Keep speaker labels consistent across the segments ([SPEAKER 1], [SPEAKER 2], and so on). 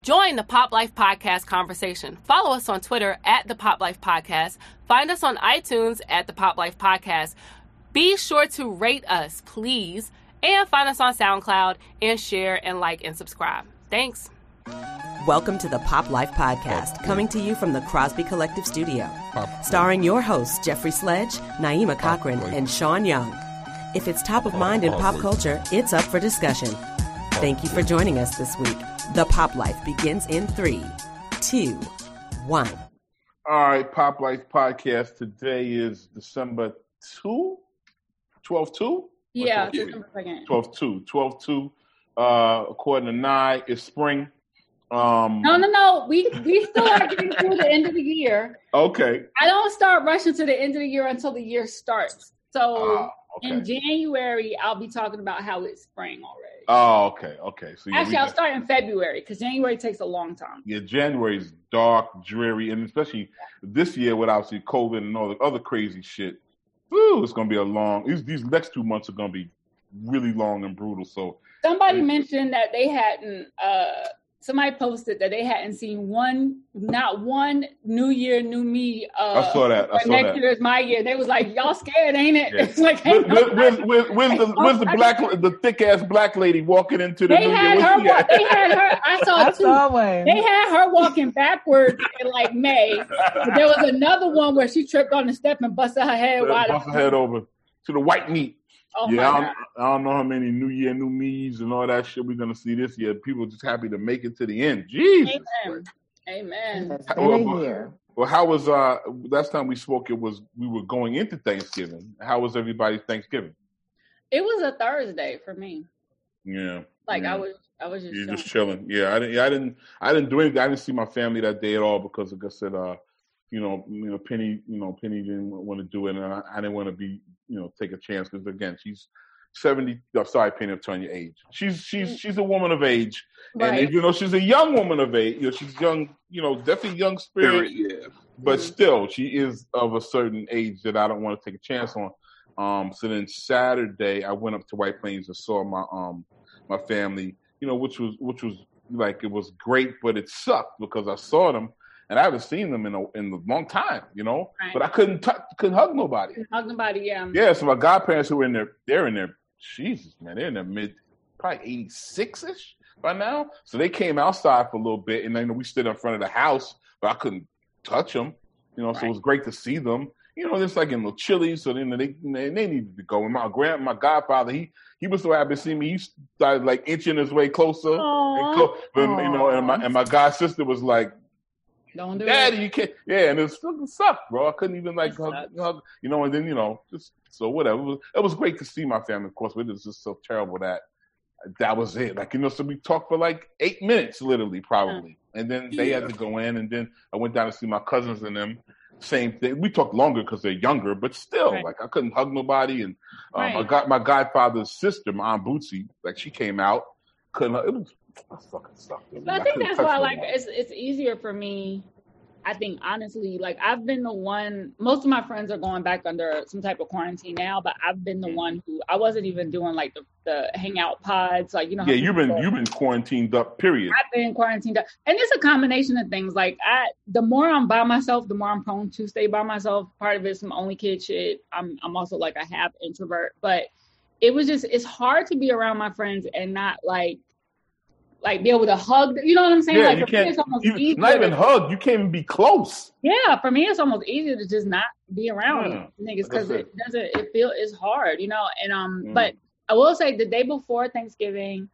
[SPEAKER 1] Join the Pop Life Podcast conversation. Follow us on Twitter at the Pop Life Podcast. Find us on iTunes at the Pop Life Podcast. Be sure to rate us, please. And find us on SoundCloud and share and like and subscribe. Thanks.
[SPEAKER 2] Welcome to the Pop Life Podcast, coming to you from the Crosby Collective Studio. Starring your hosts, Jeffrey Sledge, Naima Cochran, and Sean Young. If it's top of mind in pop culture, it's up for discussion. Thank you for joining us this week. The Pop Life begins in 3, 2, 1.
[SPEAKER 3] All right, Pop Life Podcast. Today is December 2? 12/2?
[SPEAKER 4] Yeah, December 2nd.
[SPEAKER 3] 12/2. 12/2. According to Nye, it's spring.
[SPEAKER 4] No. We still are getting through the end of the year.
[SPEAKER 3] Okay.
[SPEAKER 4] I don't start rushing to the end of the year until the year starts. So
[SPEAKER 3] okay.
[SPEAKER 4] In January, I'll be talking about how it's spring already.
[SPEAKER 3] Oh, okay. So
[SPEAKER 4] actually, I'll start in February because January takes a long time.
[SPEAKER 3] Yeah, January is dark, dreary, and especially this year with obviously COVID and all the other crazy shit. Woo, it's gonna be a long. These next 2 months are gonna be really long and brutal. So
[SPEAKER 4] somebody mentioned that they hadn't. Somebody posted that they hadn't seen not one New Year, New Me.
[SPEAKER 3] I saw that.
[SPEAKER 4] Next year is my year. They was like, y'all scared, ain't it?
[SPEAKER 3] Yeah.
[SPEAKER 4] It's like,
[SPEAKER 3] where's the thick ass black lady walking into the New Year?
[SPEAKER 4] They had her. I saw
[SPEAKER 5] one.
[SPEAKER 4] They had her walking backwards in like May. But there was another one where she tripped on the step and busted her head wide.
[SPEAKER 3] Busted her head over to the white meat.
[SPEAKER 4] Oh
[SPEAKER 3] yeah, I don't know how many New Year, New Me's and all that shit we're going to see this year. People are just happy to make it to the end. Jesus.
[SPEAKER 4] Amen.
[SPEAKER 3] Well, how was, last time we spoke, we were going into Thanksgiving. How was everybody's Thanksgiving?
[SPEAKER 4] It was a Thursday for me.
[SPEAKER 3] Yeah.
[SPEAKER 4] I was just
[SPEAKER 3] chilling. Yeah, I didn't do anything. I didn't see my family that day at all because, like I said, Penny didn't want to do it, and I didn't want to be, take a chance because again, she's 70. Sorry, Penny, I'm telling your age. She's a woman of age,
[SPEAKER 4] right.
[SPEAKER 3] And she's a young woman of age. She's young, definitely young spirit. Yeah, but still, she is of a certain age that I don't want to take a chance on. So then Saturday, I went up to White Plains and saw my family. Which was like it was great, but it sucked because I saw them. And I haven't seen them in a long time,
[SPEAKER 4] Right.
[SPEAKER 3] But I couldn't hug nobody.
[SPEAKER 4] Yeah.
[SPEAKER 3] Yeah, so my godparents who were they're in their, Jesus, man, they're in their mid, probably 86-ish by now. So they came outside for a little bit, and then we stood in front of the house, but I couldn't touch them, So it was great to see them. It's like in little chilly, so then they needed to go. And my godfather, he was so happy to see me. He started like inching his way closer. And my god sister was like,
[SPEAKER 4] don't do
[SPEAKER 3] Daddy,
[SPEAKER 4] it.
[SPEAKER 3] you can't. Yeah, and it sucked, bro. I couldn't even hug, and then just so whatever. It was great to see my family, of course, but it was just so terrible that was it. So we talked for like 8 minutes, literally, probably, and then they had to go in, and then I went down to see my cousins and them. Same thing. We talked longer because they're younger, but still,
[SPEAKER 4] right.
[SPEAKER 3] Like I couldn't hug nobody, and
[SPEAKER 4] right.
[SPEAKER 3] my godfather's sister, my Aunt Bootsy, like she came out, couldn't. It was. I fucking sucked.
[SPEAKER 4] But I think that's why, it's easier for me. I think honestly, I've been the one. Most of my friends are going back under some type of quarantine now, but I've been the one who I wasn't even doing the hangout pods, Yeah,
[SPEAKER 3] you've been quarantined up. Period.
[SPEAKER 4] I've been quarantined up, and it's a combination of things. The more I'm by myself, the more I'm prone to stay by myself. Part of it's some only kid shit. I'm also a half introvert, but it's hard to be around my friends and not be able to hug. You know what I'm saying?
[SPEAKER 3] Yeah,
[SPEAKER 4] you can't. It's almost easier.
[SPEAKER 3] Not even hug. You can't even be close.
[SPEAKER 4] Yeah, for me, it's almost easier to just not be around niggas because it's hard, And but I will say the day before Thanksgiving,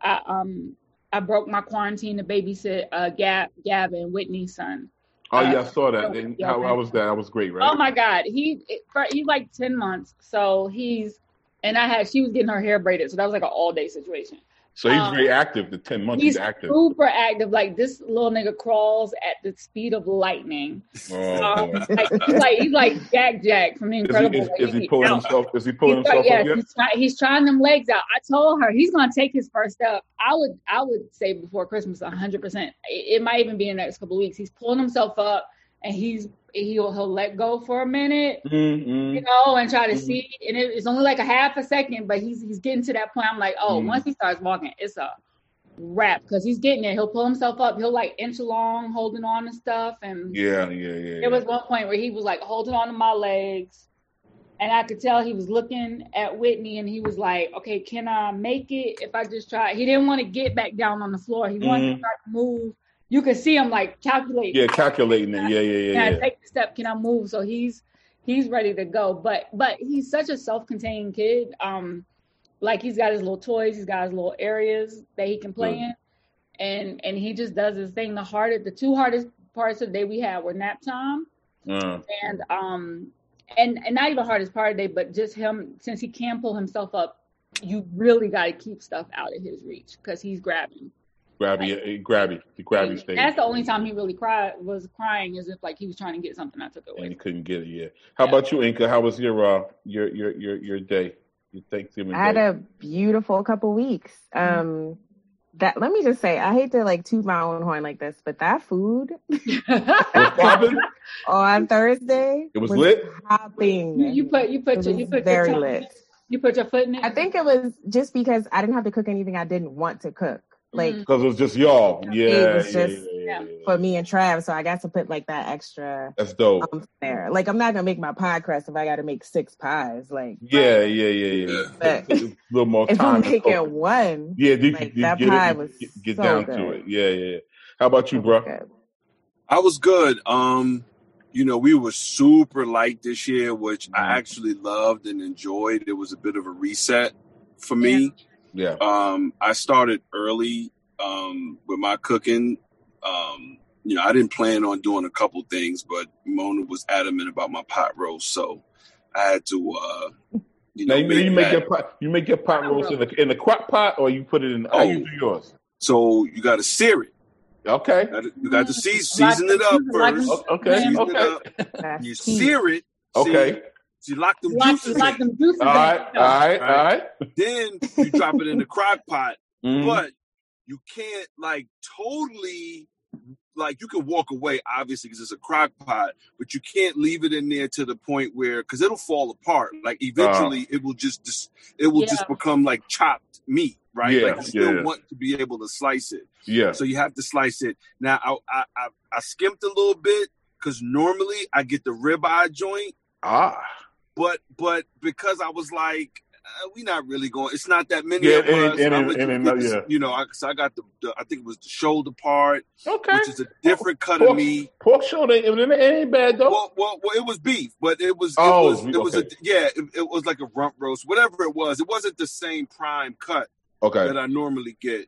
[SPEAKER 4] I broke my quarantine to babysit Gavin, Whitney's son.
[SPEAKER 3] Oh yeah, I saw that. And how was that? That was great, right?
[SPEAKER 4] Oh my God, he's like 10 months, so she was getting her hair braided, so that was like an all day situation.
[SPEAKER 3] So he's very active. The 10 months he's active.
[SPEAKER 4] Super active. This little nigga crawls at the speed of lightning.
[SPEAKER 3] Oh,
[SPEAKER 4] he's like Jack from The Incredibles.
[SPEAKER 3] Is he pulling himself? Is he pulling himself up yet?
[SPEAKER 4] He's trying them legs out. I told her he's gonna take his first step. I would say before Christmas, 100%. It might even be in the next couple of weeks. He's pulling himself up, and he'll let go for a minute, and try to see. And it's only like a half a second, but he's getting to that point. I'm like, once he starts walking, it's up. wrap because he's getting there. He'll pull himself up. He'll like inch along, holding on to stuff. And
[SPEAKER 3] Yeah.
[SPEAKER 4] There was one point where he was like holding on to my legs, and I could tell he was looking at Whitney, and he was like, "Okay, can I make it if I just try?" He didn't want to get back down on the floor. He wanted to start to move. You could see him like calculating.
[SPEAKER 3] Yeah, calculating it. Yeah.
[SPEAKER 4] Can I take the step? Can I move? So he's ready to go. But he's such a self-contained kid. Like he's got his little toys, he's got his little areas that he can play in, and he just does his thing. The two hardest parts of the day we had were nap time, and not even hardest part of the day, but just him, since he can pull himself up, you really got to keep stuff out of his reach because he's grabbing. Grabby stage. That's the only time he really was crying, as if like he was trying to get something I took away.
[SPEAKER 3] And he couldn't get it. Yeah. How about you, Inka? How was your day? Your Thanksgiving day?
[SPEAKER 5] I had a beautiful couple weeks. That let me just say, I hate to like toot my own horn like this, but that food on Thursday
[SPEAKER 3] it was lit.
[SPEAKER 5] Hopping.
[SPEAKER 4] You put
[SPEAKER 5] very lit.
[SPEAKER 4] You put your foot in it.
[SPEAKER 5] I think it was just because I didn't have to cook anything I didn't want to cook. Like
[SPEAKER 3] because it was just y'all. Yeah.
[SPEAKER 5] It was just for me and Trav, so I got to put like that extra.
[SPEAKER 3] That's dope.
[SPEAKER 5] There, like I'm not gonna make my pie crust if I got to make 6 pies. Like
[SPEAKER 3] yeah.
[SPEAKER 5] But
[SPEAKER 3] a little more
[SPEAKER 5] if
[SPEAKER 3] time.
[SPEAKER 5] I'm making one, that pie was
[SPEAKER 3] get
[SPEAKER 5] so
[SPEAKER 3] down
[SPEAKER 5] good.
[SPEAKER 3] to it. Yeah. How about you, bro?
[SPEAKER 6] I was good. We were super light this year, which I actually loved and enjoyed. It was a bit of a reset for me.
[SPEAKER 3] Yeah.
[SPEAKER 6] I started early with my cooking. I didn't plan on doing a couple things, but Mona was adamant about my pot roast, so I had to.
[SPEAKER 3] Now you make your pot roast in the crock pot, or you put it in. How you do yours?
[SPEAKER 6] So you got to sear it.
[SPEAKER 3] Okay.
[SPEAKER 6] You got to season it up first.
[SPEAKER 3] Okay.
[SPEAKER 6] You sear it.
[SPEAKER 3] Okay.
[SPEAKER 6] You lock them juices in.
[SPEAKER 3] All right.
[SPEAKER 6] Then you drop it in the crock pot, but you can't totally, you can walk away, obviously, because it's a crock pot, but you can't leave it in there to the point where, because it'll fall apart. Like eventually it will just become like chopped meat, right?
[SPEAKER 3] Yeah,
[SPEAKER 6] you still want to be able to slice it. Yeah. So you have to slice it. Now I skimped a little bit because normally I get the ribeye joint. But because I was like, we not really going. It's not that many of us. So I got the I think it was the shoulder part, which is a different cut of meat.
[SPEAKER 3] Pork shoulder, it ain't bad though.
[SPEAKER 6] Well, it was beef, but it was like a rump roast, whatever it was. It wasn't the same prime cut that I normally get.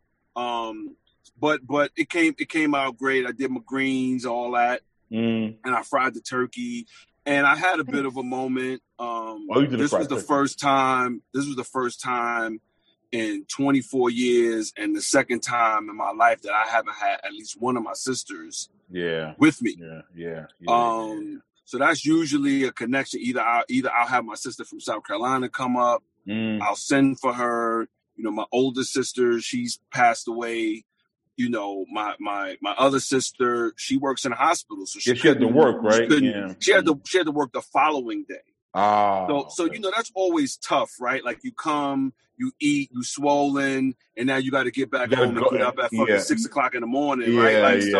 [SPEAKER 6] But it came out great. I did my greens, all that, and I fried the turkey. And I had a bit of a moment. This was the first time in 24 years, and the second time in my life that I haven't had at least one of my sisters with me.
[SPEAKER 3] Yeah.
[SPEAKER 6] So that's usually a connection. Either I'll have my sister from South Carolina come up. I'll send for her. My older sister, she's passed away. My other sister, she works in a hospital, so she
[SPEAKER 3] had to work, right?
[SPEAKER 6] She had to work the following day. So that's always tough, right? Like you come, you eat, you swollen, and now you got to get back home and get up at fucking 6 o'clock in the morning, right?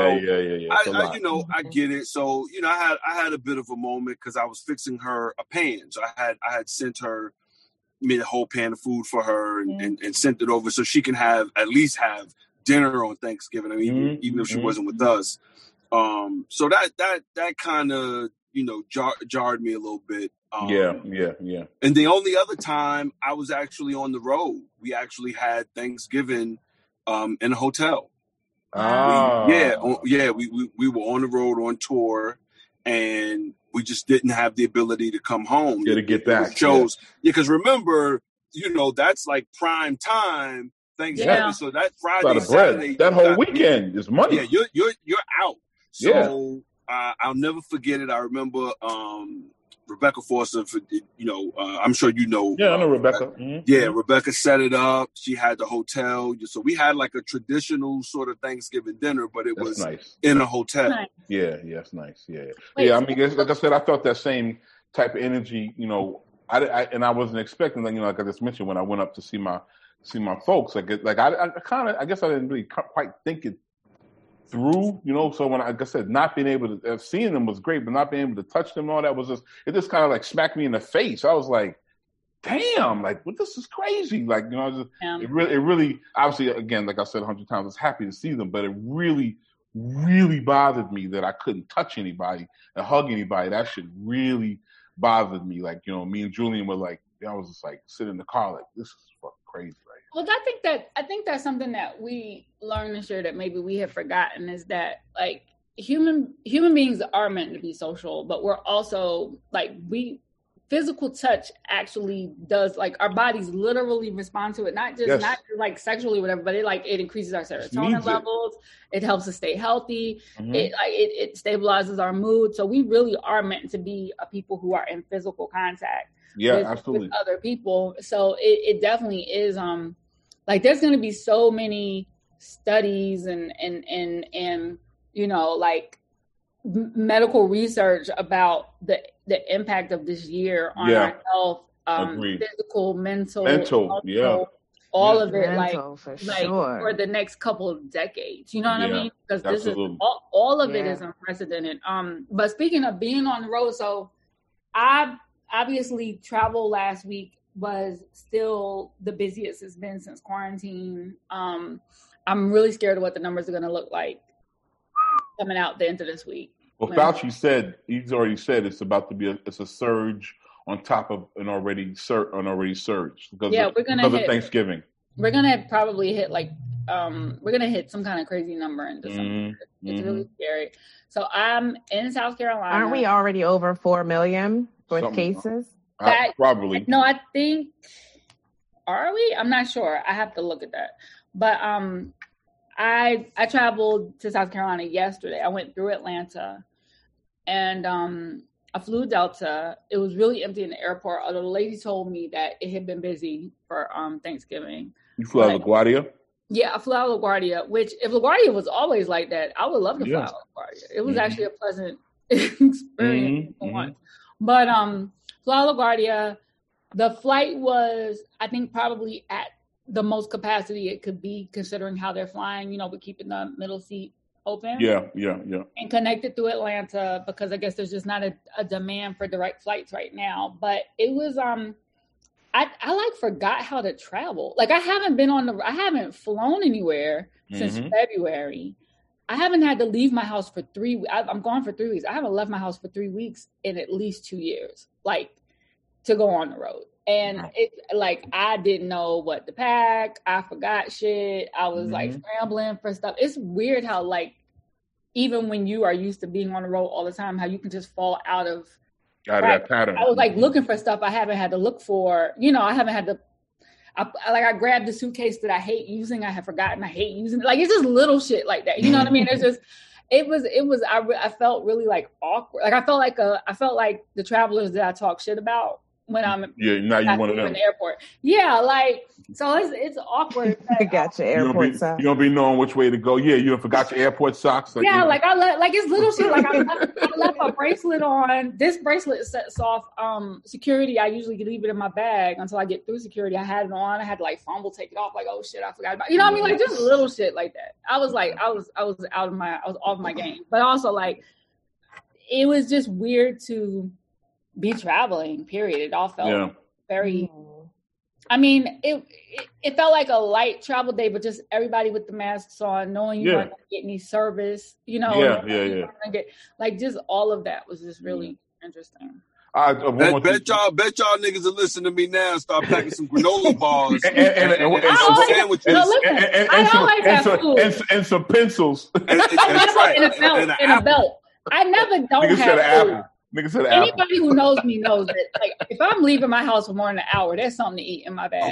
[SPEAKER 6] I get it. So I had a bit of a moment because I was fixing her a pan, so I had sent her, made a whole pan of food for her and sent it over so she can at least have dinner on Thanksgiving. I mean, even if she wasn't with us. So that kind of, jarred me a little bit.
[SPEAKER 3] Yeah.
[SPEAKER 6] And the only other time I was actually on the road, we actually had Thanksgiving in a hotel. We were on the road on tour, and we just didn't have the ability to come home.
[SPEAKER 3] To get back.
[SPEAKER 6] Shows. Because remember, that's like prime time. Thanksgiving, so that Friday, Saturday,
[SPEAKER 3] that whole weekend is money.
[SPEAKER 6] Yeah, you're out. So I'll never forget it. I remember Rebecca Foster. I'm sure you know.
[SPEAKER 3] Yeah, I know Rebecca.
[SPEAKER 6] Yeah, Rebecca set it up. She had the hotel, so we had like a traditional sort of Thanksgiving dinner, but it was
[SPEAKER 3] nice.
[SPEAKER 6] In a hotel.
[SPEAKER 4] Nice.
[SPEAKER 3] Yeah, it's nice. Yeah. I mean, like I said, I felt that same type of energy. I wasn't expecting that. Like I just mentioned, when I went up to see my see my folks. I guess I didn't really quite think it through, So when, like I said, not being able to seeing them was great, but not being able to touch them and all that was it just kind of like smacked me in the face. I was like, damn, like, this is crazy. Like, it really, obviously, again, like I said 100 times, I was happy to see them, but it really, really bothered me that I couldn't touch anybody and hug anybody. That shit really bothered me. Like, me and Julian were like, I was just like sitting in the car, like, this is fucking crazy.
[SPEAKER 4] Well, I think that's something that we learned this year that maybe we have forgotten is that like human beings are meant to be social, but we're also like physical touch actually does like our bodies literally respond to it, not just like sexually, whatever, but it increases our serotonin levels. It helps us stay healthy. Mm-hmm. It stabilizes our mood. So we really are meant to be a people who are in physical contact.
[SPEAKER 3] Absolutely.
[SPEAKER 4] With other people. So it definitely is like there's going to be so many studies and like medical research about the impact of this year on our health, physical, mental, all of it, for the next couple of decades. You know what I mean? Because this is all of it is unprecedented. But speaking of being on the road, so I obviously travel last week was still the busiest it's been since quarantine. I'm really scared of what the numbers are going to look like coming out the end of this week.
[SPEAKER 3] Well, Fauci said, he's already said it's about to be a surge on top of an already surge because of Thanksgiving.
[SPEAKER 4] We're going to probably hit we're going to hit some kind of crazy number in December. It's really scary. So I'm in South Carolina.
[SPEAKER 5] Aren't we already over 4 million with cases?
[SPEAKER 3] Probably.
[SPEAKER 4] No, I think, are we? I'm not sure. I have to look at that. But I traveled to South Carolina yesterday. I went through Atlanta and I flew Delta. It was really empty in the airport, although the lady told me that it had been busy for Thanksgiving.
[SPEAKER 3] You flew out of LaGuardia?
[SPEAKER 4] Yeah, I flew out of LaGuardia, which if LaGuardia was always like that, I would love to fly out of LaGuardia. It was actually a pleasant experience for once. But flew out of LaGuardia. The flight was, I think, probably at the most capacity it could be, considering how they're flying, but keeping the middle seat open.
[SPEAKER 3] Yeah.
[SPEAKER 4] And connected through Atlanta because I guess there's just not a demand for direct flights right now. But it was, I forgot how to travel. Like I haven't flown anywhere since February. I haven't had to leave my house for 3 weeks. I'm gone for 3 weeks. I haven't left my house for 3 weeks in at least 2 years, to go on the road. And I didn't know what to pack. I forgot shit. I was scrambling for stuff. It's weird how even when you are used to being on the road all the time, how you can just fall out of
[SPEAKER 3] that pattern.
[SPEAKER 4] I was looking for stuff I haven't had to look for. I haven't had to. I grabbed the suitcase that I hate using. I have forgotten I hate using. It's just little shit like that. You know what I mean? It's just. It was. I felt really awkward. I felt like the travelers that I talk shit about when I'm
[SPEAKER 3] now you want to know in
[SPEAKER 4] the airport. Yeah, so it's awkward.
[SPEAKER 5] I got your airport socks.
[SPEAKER 3] You don't be knowing which way to go. Yeah, you forgot your airport socks.
[SPEAKER 4] It's little shit. I left a bracelet on. This bracelet sets off security. I usually leave it in my bag until I get through security. I had it on. I had to fumble, take it off. Oh shit, I forgot about. You know what I mean? Just little shit like that. I was off my game. But also it was just weird to be traveling, period. It all felt very, I mean, it felt like a light travel day, but just everybody with the masks on, knowing you weren't going to get any service, just all of that was just really interesting.
[SPEAKER 6] Bet y'all niggas are listening to me now. Start packing some granola bars and some sandwiches.
[SPEAKER 4] I always have food.
[SPEAKER 3] And some pencils.
[SPEAKER 4] And a belt. I never don't have food. Anybody who knows me knows that if I'm leaving my house for more than an hour, there's something to eat in my bag.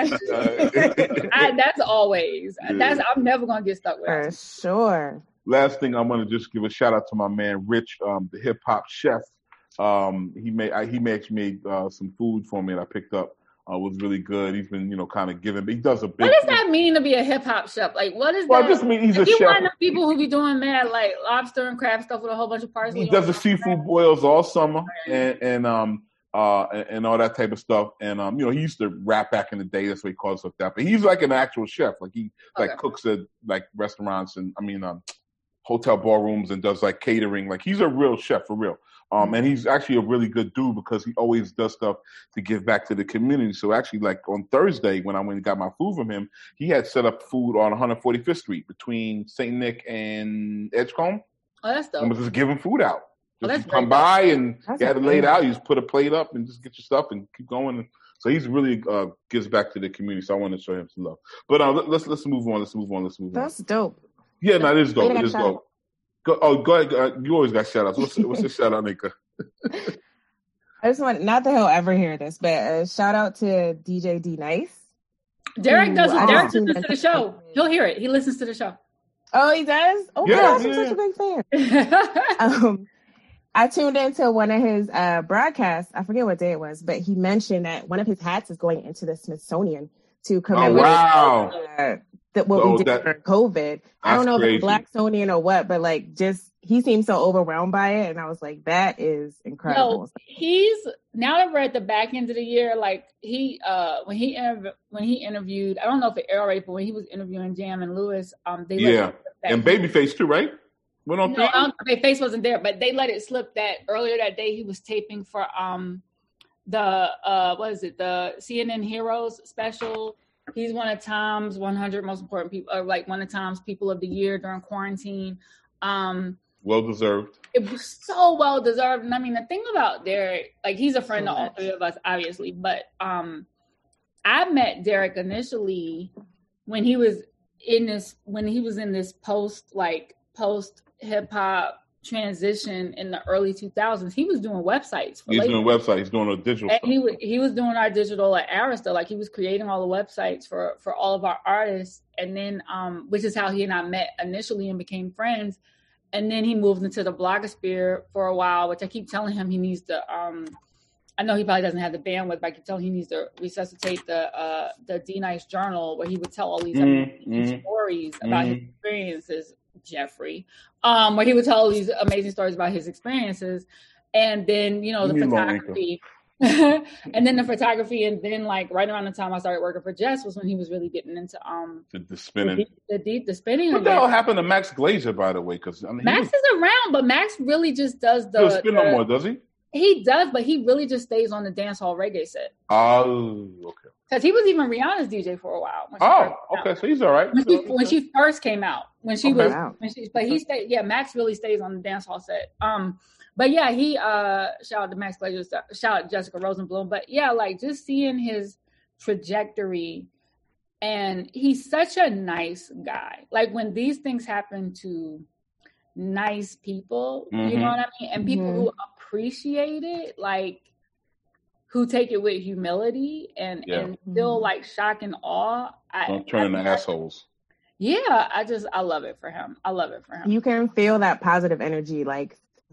[SPEAKER 4] That's always. I'm never gonna get stuck with
[SPEAKER 5] that. For sure.
[SPEAKER 3] Last thing, I'm gonna just give a shout out to my man Rich, the hip hop chef. He actually made some food for me, and I picked up. Was really good. He's been, kind of giving. He does a big.
[SPEAKER 4] What does that mean to be a hip hop chef? What is that?
[SPEAKER 3] Well, I just mean he's a chef.
[SPEAKER 4] You one of the people who be doing mad lobster and crab stuff with a whole bunch of parsley.
[SPEAKER 3] He does the seafood boils all summer, and and all that type of stuff. And you know, he used to rap back in the day. That's what he calls himself that. But he's like an actual chef. Like he like cooks at like restaurants and hotel ballrooms and does like catering. Like he's a real chef for real. And he's actually a really good dude because he always does stuff to give back to the community. So actually, like on Thursday when I went and got my food from him, he had set up food on 145th Street between St. Nick and Edgecombe.
[SPEAKER 4] Oh, that's dope.
[SPEAKER 3] And was just giving food out. Just come
[SPEAKER 4] great.
[SPEAKER 3] by and you had it laid out. You just put a plate up and just get your stuff and keep going. So he's really gives back to the community. So I want to show him some love. But let's move on. Let's move on.
[SPEAKER 5] That's dope.
[SPEAKER 3] Yeah, no, it is dope. It is dope. Go ahead. You always got shout outs. What's the shout out, Nika?
[SPEAKER 5] I just want, not that he'll ever hear this, but shout out to DJ D Nice.
[SPEAKER 4] Derek listens to the show. He'll hear it. He listens to the show.
[SPEAKER 5] Oh, he does? Oh, yeah, gosh, I'm such a big fan. I tuned into one of his broadcasts. I forget what day it was, but he mentioned that one of his hats is going into the Smithsonian to commemorate what we did during COVID. I don't know if it's Blacksonian or what, but like just he seemed so overwhelmed by it, and I was like, that is incredible.
[SPEAKER 4] No, he's now that we're at the back end of the year. Like he when he interviewed, I don't know if it aired already, but when he was interviewing Jam and Lewis, they
[SPEAKER 3] and Babyface too, right? Went on.
[SPEAKER 4] No, Babyface wasn't there, but they let it slip that earlier that day he was taping for the CNN Heroes special. He's one of Time's 100 most important people, or like one of Time's people of the year during quarantine.
[SPEAKER 3] Well deserved.
[SPEAKER 4] It was so well deserved. And I mean, the thing about Derek, like he's a friend of all three of us, obviously, but I met Derek initially when he was in this post hip hop transition in the early 2000s. He was doing websites.
[SPEAKER 3] He's doing websites. He's doing a digital stuff.
[SPEAKER 4] He was doing our digital at Arista. Like he was creating all the websites for all of our artists. And then, which is how he and I met initially and became friends. And then he moved into the blogosphere for a while, which I keep telling him he needs to, I know he probably doesn't have the bandwidth, but I keep telling him he needs to resuscitate the D Nice Journal, where he would tell all these amazing stories about his experiences, Jeffrey, where he would tell these amazing stories about his experiences. And then, you know, the photography. And then the photography, and then like right around the time I started working for Jess was when he was really getting into
[SPEAKER 3] the spinning.
[SPEAKER 4] The spinning.
[SPEAKER 3] What the hell happened to Max Glazer, by the way? Because I mean,
[SPEAKER 4] Max is around, but Max really just does the.
[SPEAKER 3] He doesn't spin no more, does he?
[SPEAKER 4] He does, but he really just stays on the dance hall reggae set.
[SPEAKER 3] Oh, okay.
[SPEAKER 4] Because he was even Rihanna's DJ for a while.
[SPEAKER 3] Okay, so he's all right.
[SPEAKER 4] When she first came out, but he stayed. Yeah, Max really stays on the dance hall set. But yeah, he shout out to Max Glazer, shout out Jessica Rosenblum. But yeah, like just seeing his trajectory, and he's such a nice guy. Like when these things happen to nice people, you know what I mean, and people who appreciate it, like who take it with humility and still like shock and awe.
[SPEAKER 3] Don't turn into assholes.
[SPEAKER 4] Yeah, I love it for him.
[SPEAKER 5] You can feel that positive energy like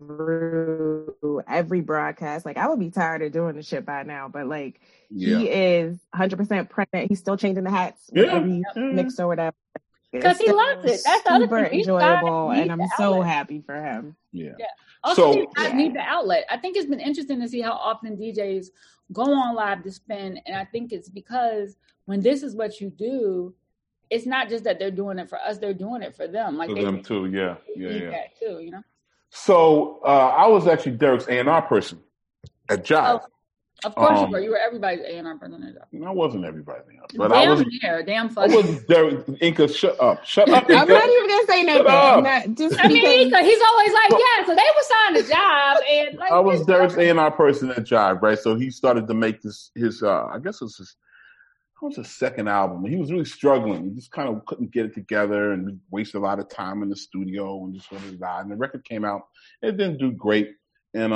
[SPEAKER 5] through every broadcast. Like I would be tired of doing the shit by now, but like he is 100% pregnant. He's still changing the hats with every mix or whatever.
[SPEAKER 4] Because he loves it. That's the other thing.
[SPEAKER 5] Enjoyable, and I'm so happy for him.
[SPEAKER 3] Yeah.
[SPEAKER 4] Also, I need the outlet. I think it's been interesting to see how often DJs go on live to spin, and I think it's because when this is what you do, it's not just that they're doing it for us; they're doing it for them. Like
[SPEAKER 3] for them too. Yeah.
[SPEAKER 4] That too, you know.
[SPEAKER 3] So I was actually Derek's A&R person at Jive.
[SPEAKER 4] Of course you were. You were everybody's A&R person at Jive.
[SPEAKER 3] I wasn't everybody's A&R, but
[SPEAKER 4] I was there. Damn funny.
[SPEAKER 3] I was Derek. Inca, shut up, Inca.
[SPEAKER 5] I'm not even gonna say nothing.
[SPEAKER 4] Inca, he's always like, yeah. So they were signed to Jive, and like,
[SPEAKER 3] I was Derek's A&R person at Jive, right? So he started to make his I guess it was his second album. He was really struggling. He just kind of couldn't get it together, and we wasted a lot of time in the studio and just wanted to die. And the record came out. It didn't do great. And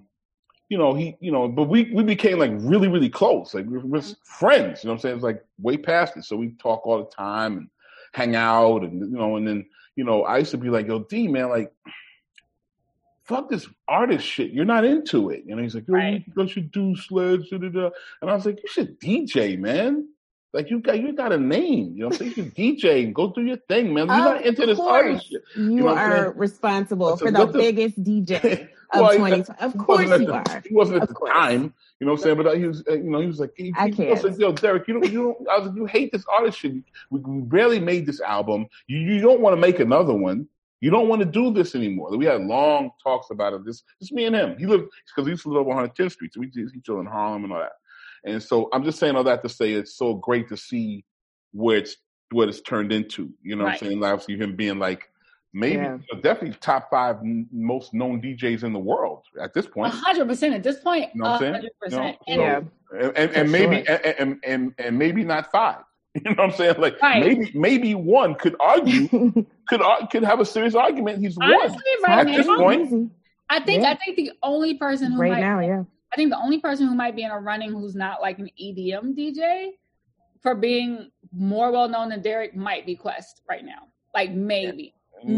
[SPEAKER 3] but we became like really, really close. Like we're friends. You know what I'm saying? It's like way past it. So we talk all the time and hang out, and and then I used to be like, yo, D man, like fuck this artist shit. You're not into it. He's like, yo, don't you do Sledge? Da, da, da. And I was like, you should DJ, man. Like you got a name, you know what I'm saying? You can DJ and go do your thing, man. You're not into this artist shit.
[SPEAKER 5] You are responsible for the biggest DJ of 2020. Of course you are.
[SPEAKER 3] He wasn't at the time, you know what I'm saying? But he was, he was like,
[SPEAKER 5] I can't.
[SPEAKER 3] Said, yo, Derek, I was like, you hate this artist shit. We barely made this album. You don't want to make another one. You don't want to do this anymore. We had long talks about it. Just me and him. He used to live on 110th Street, so he lived in Harlem and all that. And so I'm just saying all that to say it's so great to see what it's turned into. You know what I'm saying? Obviously, him being like maybe definitely top 5 most known DJs in the world at this point.
[SPEAKER 4] 100% at this point.
[SPEAKER 3] You know what I'm saying?
[SPEAKER 4] 100%.
[SPEAKER 3] And maybe and maybe not 5. You know what I'm saying? Like maybe one could argue could have a serious argument. He's
[SPEAKER 4] honestly,
[SPEAKER 3] one at this point.
[SPEAKER 4] I think the only person who I think the only person who might be in a running who's not like an EDM DJ for being more well known than Derek might be Quest right now. Like maybe.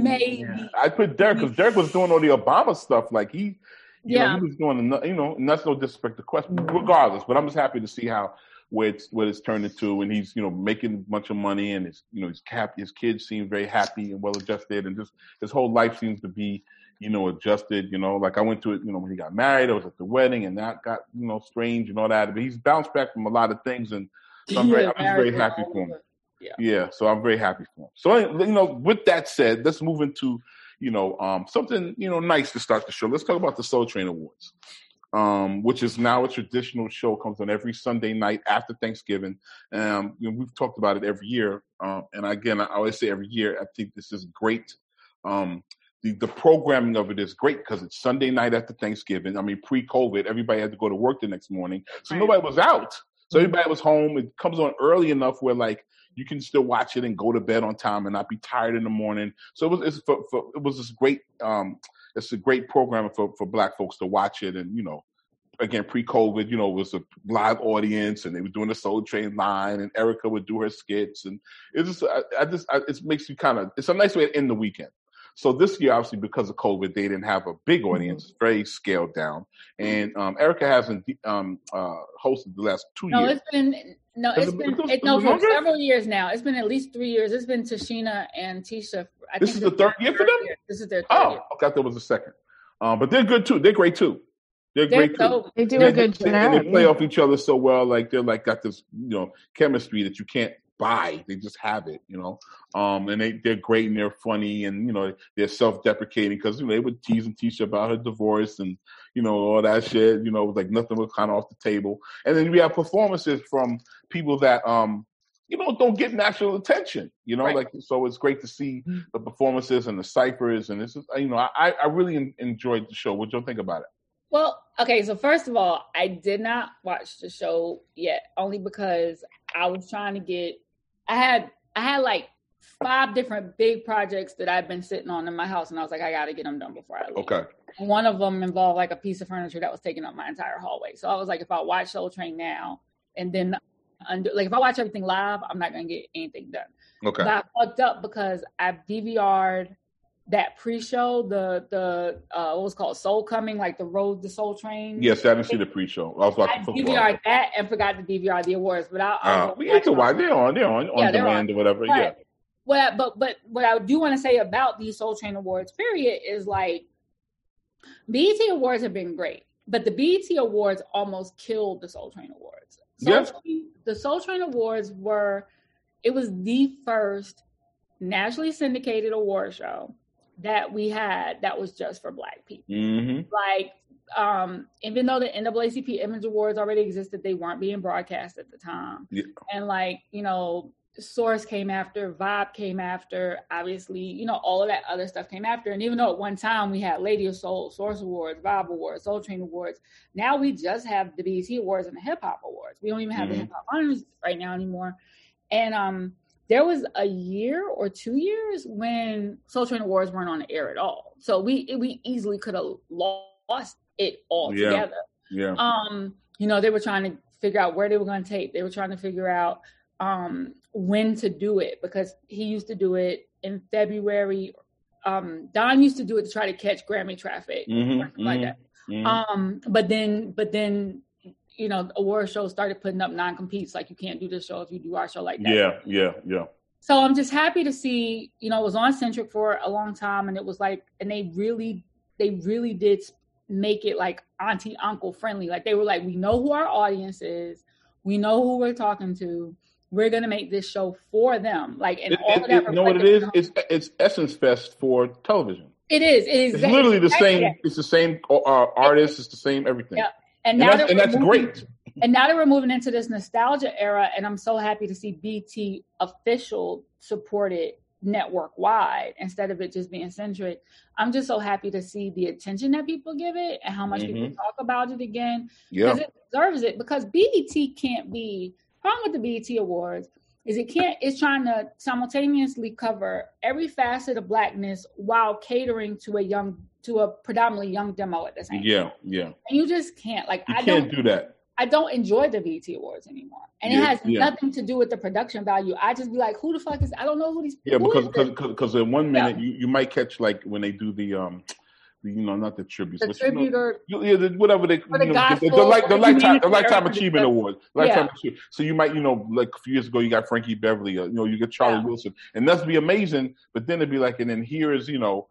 [SPEAKER 3] I'd put Derek because Derek was doing all the Obama stuff. Like he was doing, and that's no disrespect to Quest, regardless. But I'm just happy to see what it's turned into, and he's making a bunch of money, and his kids seem very happy and well adjusted, and just his whole life seems to be adjusted. Like I went to it, when he got married, I was at the wedding, and that got strange and all that. But he's bounced back from a lot of things, and so I'm very happy for him. Yeah, so I'm very happy for him. So with that said, let's move into something nice to start the show. Let's talk about the Soul Train Awards. Which is now a traditional show, comes on every Sunday night after Thanksgiving. We've talked about it every year. And again, I always say every year, I think this is great. The programming of it is great because it's Sunday night after Thanksgiving. I mean, pre-COVID, everybody had to go to work the next morning. So nobody was out. So everybody was home. It comes on early enough where like you can still watch it and go to bed on time and not be tired in the morning. So it was this great, it's a great program for Black folks to watch it. And, again, pre-COVID, it was a live audience and they were doing the Soul Train line and Erica would do her skits. And it makes you it's a nice way to end the weekend. So this year, obviously, because of COVID, they didn't have a big audience. It's very scaled down. And Erica hasn't hosted the last 2 years.
[SPEAKER 4] It's been for several years now. It's been at least 3 years. It's been Tashina and Tisha.
[SPEAKER 3] This is the third year for them?
[SPEAKER 4] This is their third year.
[SPEAKER 3] I thought there was a second. But they're good too. They're great too. They're great too.
[SPEAKER 5] They do a good job.
[SPEAKER 3] And they play off each other so well. Like they're like got this, chemistry that you can't buy. They just have it, and they're great and they're funny and they're self-deprecating because they would tease and Tisha about her divorce and all that shit. Like nothing was kind of off the table. And then we have performances from people that don't get national attention. Like so it's great to see the performances and the ciphers and this is I really enjoyed the show. What do you think about it?
[SPEAKER 4] Well, okay, so first of all, I did not watch the show yet, only because I was trying to I had like 5 different big projects that I've been sitting on in my house, and I was like, I got to get them done before I leave.
[SPEAKER 3] Okay.
[SPEAKER 4] One of them involved like a piece of furniture that was taking up my entire hallway. So I was like, if I watch Soul Train now, and then if I watch everything live, I'm not going to get anything done.
[SPEAKER 3] Okay.
[SPEAKER 4] But I fucked up because I DVR'd that pre-show, the what was called Soul Coming, like the Road to Soul Train.
[SPEAKER 3] Yes, I didn't see the pre-show. I was watching football.
[SPEAKER 4] I DVR'd that and forgot to DVR the awards. But
[SPEAKER 3] we get to watch. They're on demand or whatever.
[SPEAKER 4] But what I do want to say about these Soul Train Awards, period, is like BET Awards have been great, but the BET Awards almost killed the Soul Train Awards. The Soul Train Awards was the first nationally syndicated award show that we had that was just for Black people.
[SPEAKER 3] Mm-hmm.
[SPEAKER 4] Like, even though the NAACP Image Awards already existed, they weren't being broadcast at the time.
[SPEAKER 3] Yeah.
[SPEAKER 4] And like, Source came after, Vibe came after, obviously, all of that other stuff came after. And even though at one time we had Lady of Soul, Source Awards, Vibe Awards, Soul Train Awards, now we just have the BET Awards and the Hip Hop Awards. We don't even have the Hip Hop Honors right now anymore. And there was a year or 2 years when Soul Train Awards weren't on the air at all. So we easily could have lost it all together.
[SPEAKER 3] Yeah.
[SPEAKER 4] They were trying to figure out where they were going to tape. They were trying to figure out when to do it because he used to do it in February. Don used to do it to try to catch Grammy traffic, like that.
[SPEAKER 3] Mm-hmm.
[SPEAKER 4] But then award shows started putting up non-competes, like you can't do this show if you do our show like that.
[SPEAKER 3] Yeah.
[SPEAKER 4] So I'm just happy to see, it was on Centric for a long time, and it was like, and they really did make it like auntie uncle friendly. Like they were like, we know who our audience is, we know who we're talking to, we're gonna make this show for them. Like, and all of that.
[SPEAKER 3] You know what it is? It's Essence Fest for television.
[SPEAKER 4] It is.
[SPEAKER 3] It's literally the same. It's the same artists. It's the same everything.
[SPEAKER 4] Yeah.
[SPEAKER 3] And that's great.
[SPEAKER 4] And now that we're moving into this nostalgia era, and I'm so happy to see BT official supported network wide instead of it just being Centric. I'm just so happy to see the attention that people give it and how much people talk about it again. Because it deserves it. Because BET can't be, problem with the BET Awards is it's trying to simultaneously cover every facet of Blackness while catering to a predominantly young demo at the same time.
[SPEAKER 3] Yeah.
[SPEAKER 4] And you just can't. Like,
[SPEAKER 3] you can't do that.
[SPEAKER 4] I don't enjoy the BET Awards anymore. And it has nothing to do with the production value. I just be like, who the fuck is, I don't know who these people are.
[SPEAKER 3] Because in 1 minute, you might catch, like, when they do the not the tributes.
[SPEAKER 4] The tribute or
[SPEAKER 3] whatever they, the Lifetime Achievement Award. So you might, like a few years ago, you got Frankie Beverly, you get Charlie Wilson. And that's be amazing. But then it'd be like, and then here is,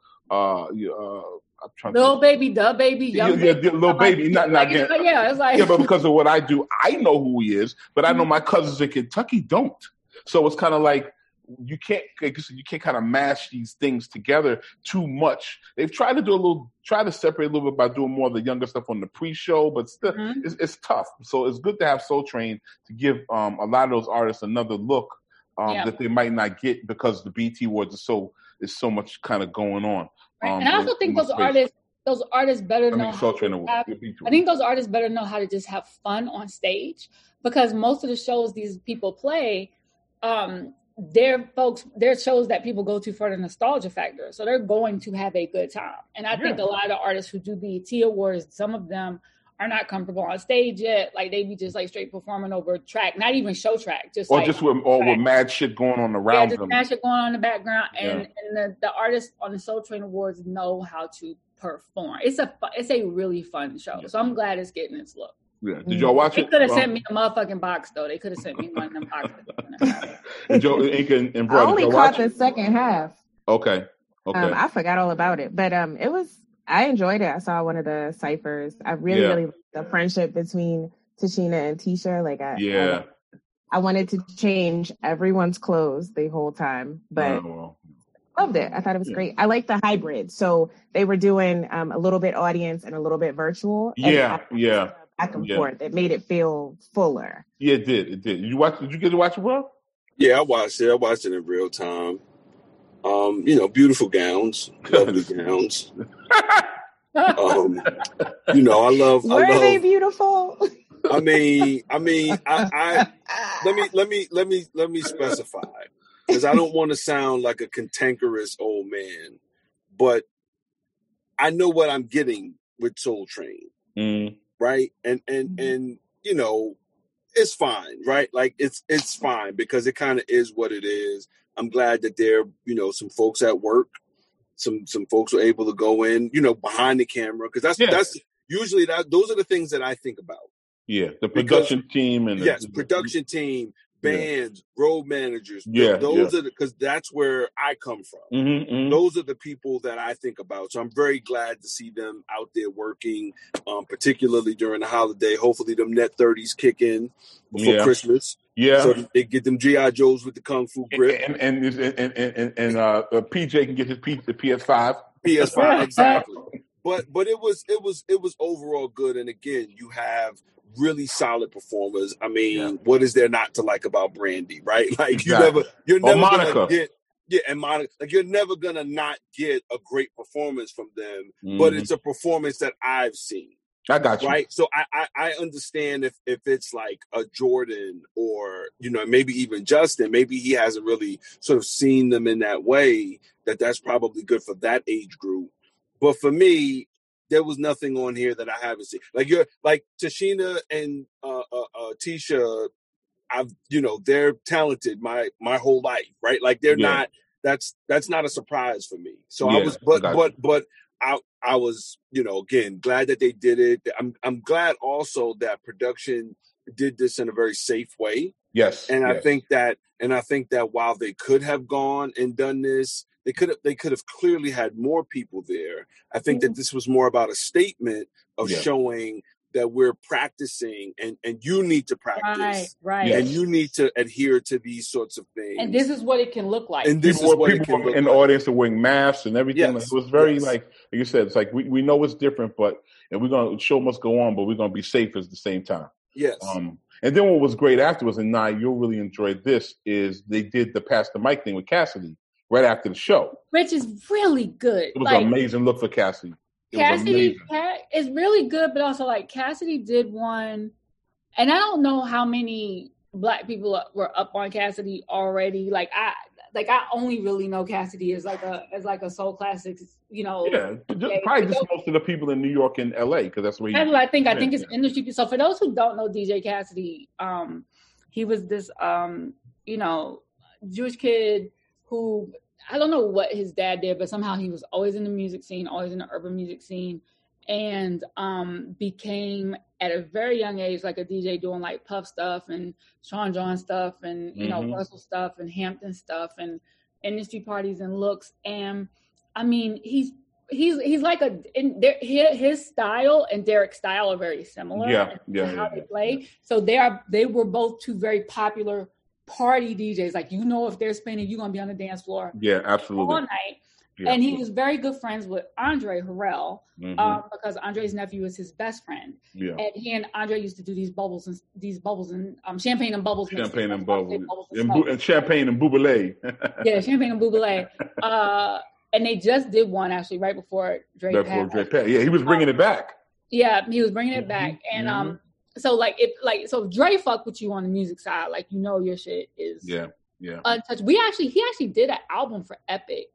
[SPEAKER 4] Lil Baby, the baby, young baby.
[SPEAKER 3] Lil Baby, not again.
[SPEAKER 4] It's like
[SPEAKER 3] but because of what I do, I know who he is, but I know my cousins in Kentucky don't. So it's kind of like you can't kind of mash these things together too much. They've tried to separate a little bit by doing more of the younger stuff on the pre-show, but still, it's tough. So it's good to have Soul Train to give a lot of those artists another look that they might not get because the BT Awards is so much kind of going on.
[SPEAKER 4] And I also think those artists better know. I think those artists better know how to just have fun on stage, because most of the shows these people play, they're shows that people go to for the nostalgia factor. So they're going to have a good time. And I think a lot of the artists who do BET Awards, some of them are not comfortable on stage yet. Like they be just like straight performing over track, not even show track, just with
[SPEAKER 3] mad shit going on around them.
[SPEAKER 4] Mad shit going on in the background, and the artists on the Soul Train Awards know how to perform. It's a really fun show, so I'm glad it's getting its look.
[SPEAKER 3] Yeah. Did y'all watch it?
[SPEAKER 4] They could have sent me a motherfucking box though. They could have sent me one of them boxes.
[SPEAKER 3] and
[SPEAKER 5] I only caught the second half.
[SPEAKER 3] Okay.
[SPEAKER 5] I forgot all about it, but I enjoyed it. I saw one of the ciphers. I really liked the friendship between Tashina and Tisha. Like, I wanted to change everyone's clothes the whole time, but loved it. I thought it was great. I like the hybrid. So they were doing a little bit audience and a little bit virtual. Back and forth. It made it feel fuller.
[SPEAKER 3] Yeah, it did. Did you get to watch it, bro?
[SPEAKER 6] Yeah, I watched it. I watched it in real time. Beautiful gowns, lovely gowns. I love.
[SPEAKER 5] Were they beautiful?
[SPEAKER 6] I mean, let me specify, because I don't want to sound like a cantankerous old man, but I know what I'm getting with Soul Train, right? And it's fine, right? Like it's fine because it kind of is what it is. I'm glad that there, some folks at work, some folks were able to go in, behind the camera, because that's usually those are the things that I think about.
[SPEAKER 3] Yeah, the production team and
[SPEAKER 6] production team, bands, road managers. Those are because that's where I come from. Those are the people that I think about. So I'm very glad to see them out there working, particularly during the holiday. Hopefully, them net 30s kick in before Christmas. Yeah, so they get them GI Joes with the kung fu grip, and PJ can get the PS5. PS5, exactly. But it was overall good. And again, you have really solid performers. I mean, what is there not to like about Brandy, right? Like you're never
[SPEAKER 3] Monica.
[SPEAKER 6] Gonna get and Monica. Like you're never gonna not get a great performance from them. But it's a performance that I've seen.
[SPEAKER 3] I got you.
[SPEAKER 6] Right. So I understand if it's like a Jordan or, maybe even Justin, maybe he hasn't really sort of seen them in that way, that's probably good for that age group. But for me, there was nothing on here that I haven't seen. Like Tashina and Tisha, they're talented my whole life, right? Like they're not, that's not a surprise for me. So I was, again, glad that they did it. I'm glad also that production did this in a very safe way.
[SPEAKER 3] Yes.
[SPEAKER 6] And I think that while they could have gone and done this, they could have clearly had more people there. I think that this was more about a statement of showing that we're practicing and you need to practice.
[SPEAKER 4] Right.
[SPEAKER 6] And you need to adhere to these sorts of things.
[SPEAKER 4] And this is what it can look like.
[SPEAKER 6] And this is what it can look like.
[SPEAKER 3] In the audience are wearing masks and everything. Yes. It was very like you said, it's like we know it's different, and we're gonna show must go on, but we're gonna be safe at the same time.
[SPEAKER 6] Yes.
[SPEAKER 3] And then what was great afterwards, and Nye, you'll really enjoy this, is they did the Pass the Mic thing with Cassidy right after the show.
[SPEAKER 4] Which is really good.
[SPEAKER 3] It was an amazing look for Cassidy.
[SPEAKER 4] Cassidy is really good, but also like Cassidy did one, and I don't know how many Black people were up on Cassidy already. I only really know Cassidy as like a soul classics,
[SPEAKER 3] Yeah, probably just most of the people in New York and LA, because that's where he.
[SPEAKER 4] That's what I think. I think it's industry. So for those who don't know DJ Cassidy, he was this Jewish kid who, I don't know what his dad did, but somehow he was always in the music scene, always in the urban music scene, and became at a very young age like a DJ doing like Puff stuff and Sean John stuff and Russell stuff and Hampton stuff and industry parties and looks. And I mean, he's like his style and Derek's style are very similar. How they play. So they were both two very popular party DJs. Like, if they're spinning, you're gonna be on the dance floor.
[SPEAKER 3] Yeah, absolutely.
[SPEAKER 4] All night. Yeah. And he was very good friends with Andre Harrell, because Andre's nephew is his best friend. Yeah. And he and Andre used to do these bubbles and champagne and bubbles.
[SPEAKER 3] Champagne and bubbles. And champagne and Bubbly.
[SPEAKER 4] Yeah, champagne and Bubbly. And they just did one actually right before Dre passed.
[SPEAKER 3] Yeah, he was bringing it back.
[SPEAKER 4] Yeah, he was bringing it back. And so if Dre fuck with you on the music side, like your shit is untouched. He actually did an album for Epic.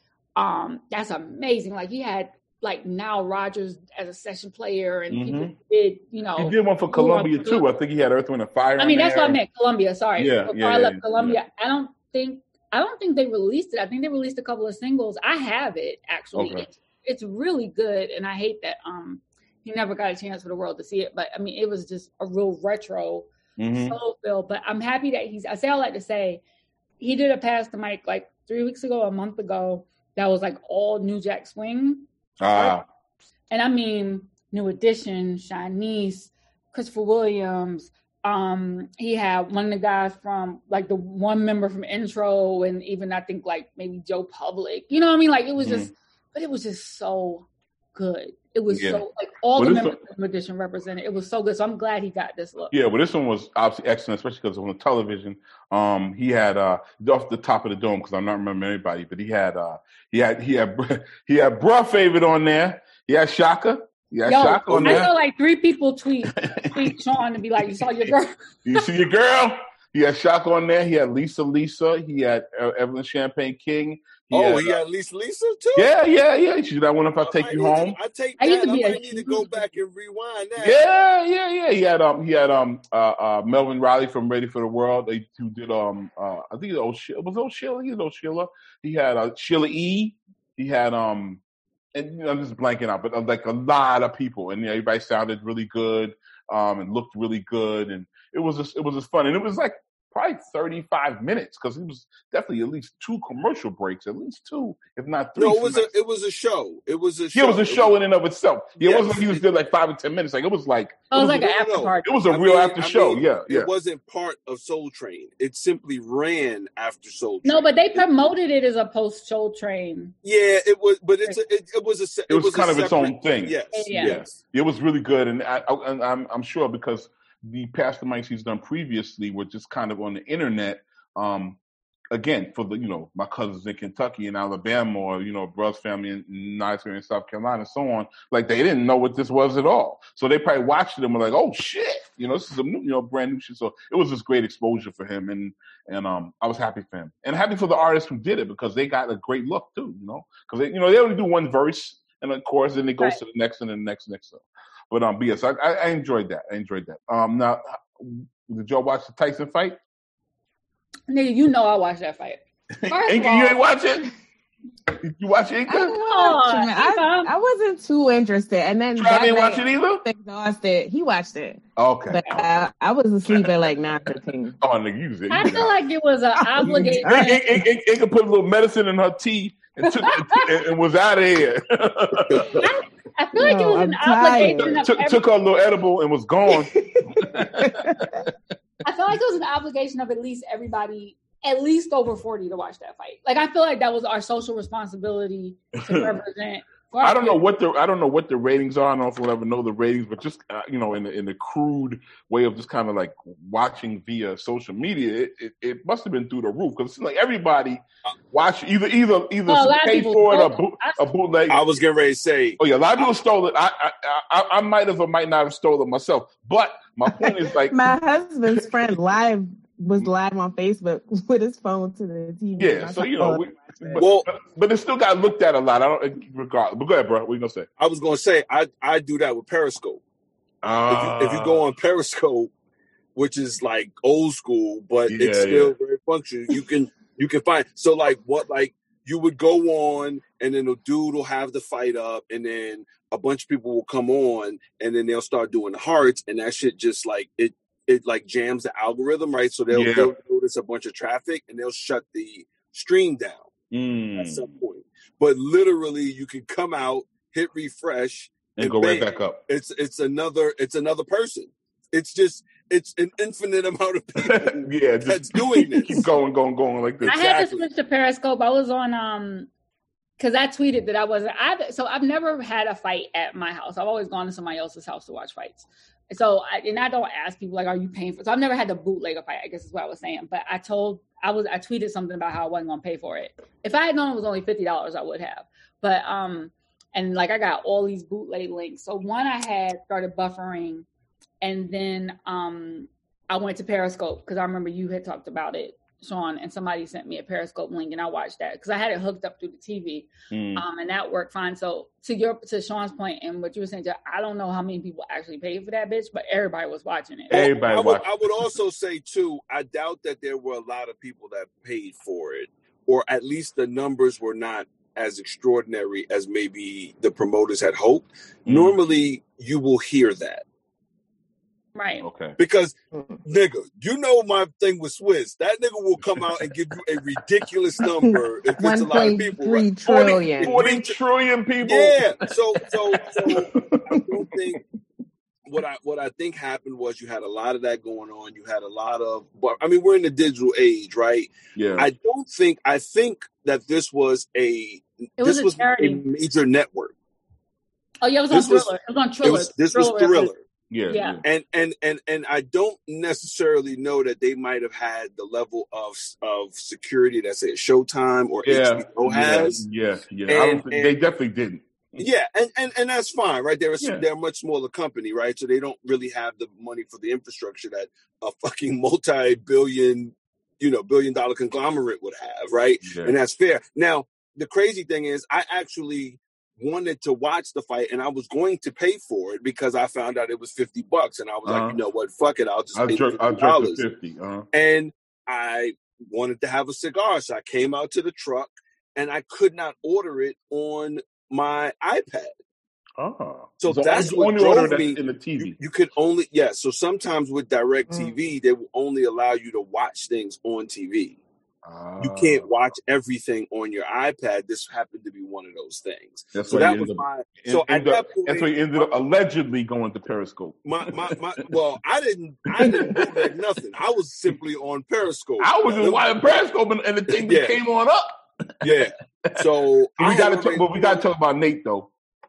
[SPEAKER 4] That's amazing. Like he had like Nile Rodgers as a session player, and people did, He
[SPEAKER 3] did one for Columbia too. I think he had Earth, Wind, and Fire.
[SPEAKER 4] I mean, that's what I meant. Columbia. Sorry.
[SPEAKER 3] Before
[SPEAKER 4] I left Columbia, I don't think they released it. I think they released a couple of singles. I have it actually. Okay. It's really good, and I hate that he never got a chance for the world to see it. But I mean, it was just a real retro soul feel. But I'm happy that I say all that to say he did a Pass the Mic like 3 weeks ago, a month ago. That was like all New Jack Swing. And I mean, New Edition, Shanice, Christopher Williams. He had one of the guys from like the one member from Intro, and even I think like maybe Joe Public. You know what I mean? Like it was just so good. It was so like all the members of New Edition represented. It was so good. So I'm glad he got this look.
[SPEAKER 3] Yeah, well, this one was obviously excellent, especially because on the television, he had off the top of the dome, because I'm not remembering anybody, but he had Bruh Favorite on there. He had Shaka. Shaka on there.
[SPEAKER 4] I saw like 3 people tweet Sean to be like, "You saw your girl."
[SPEAKER 3] You see your girl. He had Shaka on there. He had Lisa. He had Evelyn Champagne King.
[SPEAKER 6] He had Lisa too?
[SPEAKER 3] Yeah. She's that one if I take you home.
[SPEAKER 6] I need to go back and rewind that.
[SPEAKER 3] Yeah. He had Melvin Riley from Ready for the World. They who did I think it was Sheila. He was Sheila. He had Sheila E. He had and I'm just blanking out, but like a lot of people, and everybody sounded really good and looked really good, and it was just fun, and it was like probably 35 minutes, because it was definitely at least 2 commercial breaks, at least 2, if not 3.
[SPEAKER 6] No, it was a show. It was a show.
[SPEAKER 3] Yeah, it was a show in and of itself. Yeah, it wasn't like he was there like 5 or 10 minutes. Like it was like
[SPEAKER 4] an after party.
[SPEAKER 3] It was a real after show. Yeah.
[SPEAKER 6] It wasn't part of Soul Train. It simply ran after Soul Train.
[SPEAKER 4] No, but they promoted it as a post Soul Train.
[SPEAKER 6] Yeah, it was, but it was
[SPEAKER 3] kind of its own thing.
[SPEAKER 6] Yes.
[SPEAKER 3] It was really good, and I'm sure because the Pass the Mics he's done previously were just kind of on the internet, again, for the, my cousins in Kentucky and Alabama, or, Bruh's family in Nigeria and South Carolina and so on. Like, they didn't know what this was at all. So they probably watched it and were like, oh, shit, this is a new, brand new shit. So it was just great exposure for him. And I was happy for him. And happy for the artists who did it, because they got a great look, too, Because, they only do one verse and a chorus, and it goes to the next and the next. So. But yes, I enjoyed that. Now, did y'all watch the Tyson fight?
[SPEAKER 4] Nigga, I watched that fight.
[SPEAKER 3] Inka, you ain't watch it? You watch it, Inka?
[SPEAKER 5] I wasn't too interested. And then
[SPEAKER 3] Trav didn't watch it either?
[SPEAKER 5] Exhausted. He watched it.
[SPEAKER 3] Okay.
[SPEAKER 5] But I was asleep at like 9:15.
[SPEAKER 3] Oh, nigga, you said.
[SPEAKER 4] I feel like it was an obligation.
[SPEAKER 3] It could put a little medicine in her tea and was out of here.
[SPEAKER 4] I feel like it was an obligation.
[SPEAKER 3] Took her a little edible and was gone.
[SPEAKER 4] I feel like it was an obligation of at least everybody, at least over 40, to watch that fight. Like, I feel like that was our social responsibility to represent.
[SPEAKER 3] I don't know what the ratings are. I don't know if we'll ever know the ratings, but just in the crude way of just kind of like watching via social media, it must have been through the roof because like everybody watch either pay for it or a bootleg.
[SPEAKER 6] I was getting ready to say,
[SPEAKER 3] oh yeah, a lot of people stole it. I might have or might not have stolen it myself, but my point is like
[SPEAKER 5] my husband's friend was live on Facebook with his phone to the TV.
[SPEAKER 3] Yeah, so but it still got looked at a lot. I don't regard. But go ahead, bro. What are you gonna say?
[SPEAKER 6] I was gonna say I do that with Periscope. If you go on Periscope, which is like old school, but it's still very functional. You can find you would go on, and then the dude will have the fight up, and then a bunch of people will come on, and then they'll start doing the hearts, and that shit just like it like jams the algorithm, right? So they'll notice a bunch of traffic, and they'll shut the stream down at some point. But literally, you can come out, hit refresh,
[SPEAKER 3] and go right back up.
[SPEAKER 6] It's another person. It's an infinite amount of people that's doing this.
[SPEAKER 3] Keep going like this.
[SPEAKER 4] I had to switch to Periscope. I was on because I tweeted that I wasn't. I've never had a fight at my house. I've always gone to somebody else's house to watch fights. So I don't ask people like, are you paying for it? So I've never had to bootleg a fight, I guess is what I was saying. But I tweeted something about how I wasn't gonna pay for it. If I had known it was only $50, I would have. But and like I got all these bootleg links. So one I had started buffering, and then I went to Periscope because I remember you had talked about it, Sean, and somebody sent me a Periscope link, and I watched that because I had it hooked up through the TV, and that worked fine. So to Sean's point and what you were saying, I don't know how many people actually paid for that bitch, but everybody was watching it.
[SPEAKER 6] I would also say too, I doubt that there were a lot of people that paid for it, or at least the numbers were not as extraordinary as maybe the promoters had hoped. Normally, you will hear that.
[SPEAKER 4] Right.
[SPEAKER 3] Okay.
[SPEAKER 6] Because, nigga, you know my thing with Swiss. That nigga will come out and give you a ridiculous number if it's a lot of people.
[SPEAKER 5] 1.3 trillion.
[SPEAKER 3] 40 trillion people.
[SPEAKER 6] Yeah. So I don't think what I think happened was you had a lot of that going on. You had a lot of, but I mean, we're in the digital age, right?
[SPEAKER 3] Yeah.
[SPEAKER 6] I think that this was a major network.
[SPEAKER 4] Oh yeah, it was on Thriller. It was on Thriller.
[SPEAKER 6] This was Thriller.
[SPEAKER 3] Yeah.
[SPEAKER 6] And I don't necessarily know that they might have had the level of security that say Showtime or HBO has.
[SPEAKER 3] Yeah. They definitely didn't.
[SPEAKER 6] Yeah, and that's fine, right? They're a much smaller company, right? So they don't really have the money for the infrastructure that a fucking multi-billion, billion-dollar conglomerate would have, right? Yeah. And that's fair. Now, the crazy thing is, I actually wanted to watch the fight, and I was going to pay for it because I found out it was $50, and I was like, you know what, fuck it, I'll just pay $50.
[SPEAKER 3] $50.
[SPEAKER 6] And I wanted to have a cigar, so I came out to the truck, and I could not order it on my iPad. So that's what drove me
[SPEAKER 3] in the TV.
[SPEAKER 6] You could only so sometimes with DirecTV, they will only allow you to watch things on TV. You can't watch everything on your iPad. This happened to be one of those things. That's why
[SPEAKER 3] he ended up allegedly going to Periscope.
[SPEAKER 6] Well, I didn't bootleg nothing. I was simply on Periscope.
[SPEAKER 3] I was just watching Periscope, and the thing came on up.
[SPEAKER 6] Yeah. So
[SPEAKER 3] we got to talk about Nate though.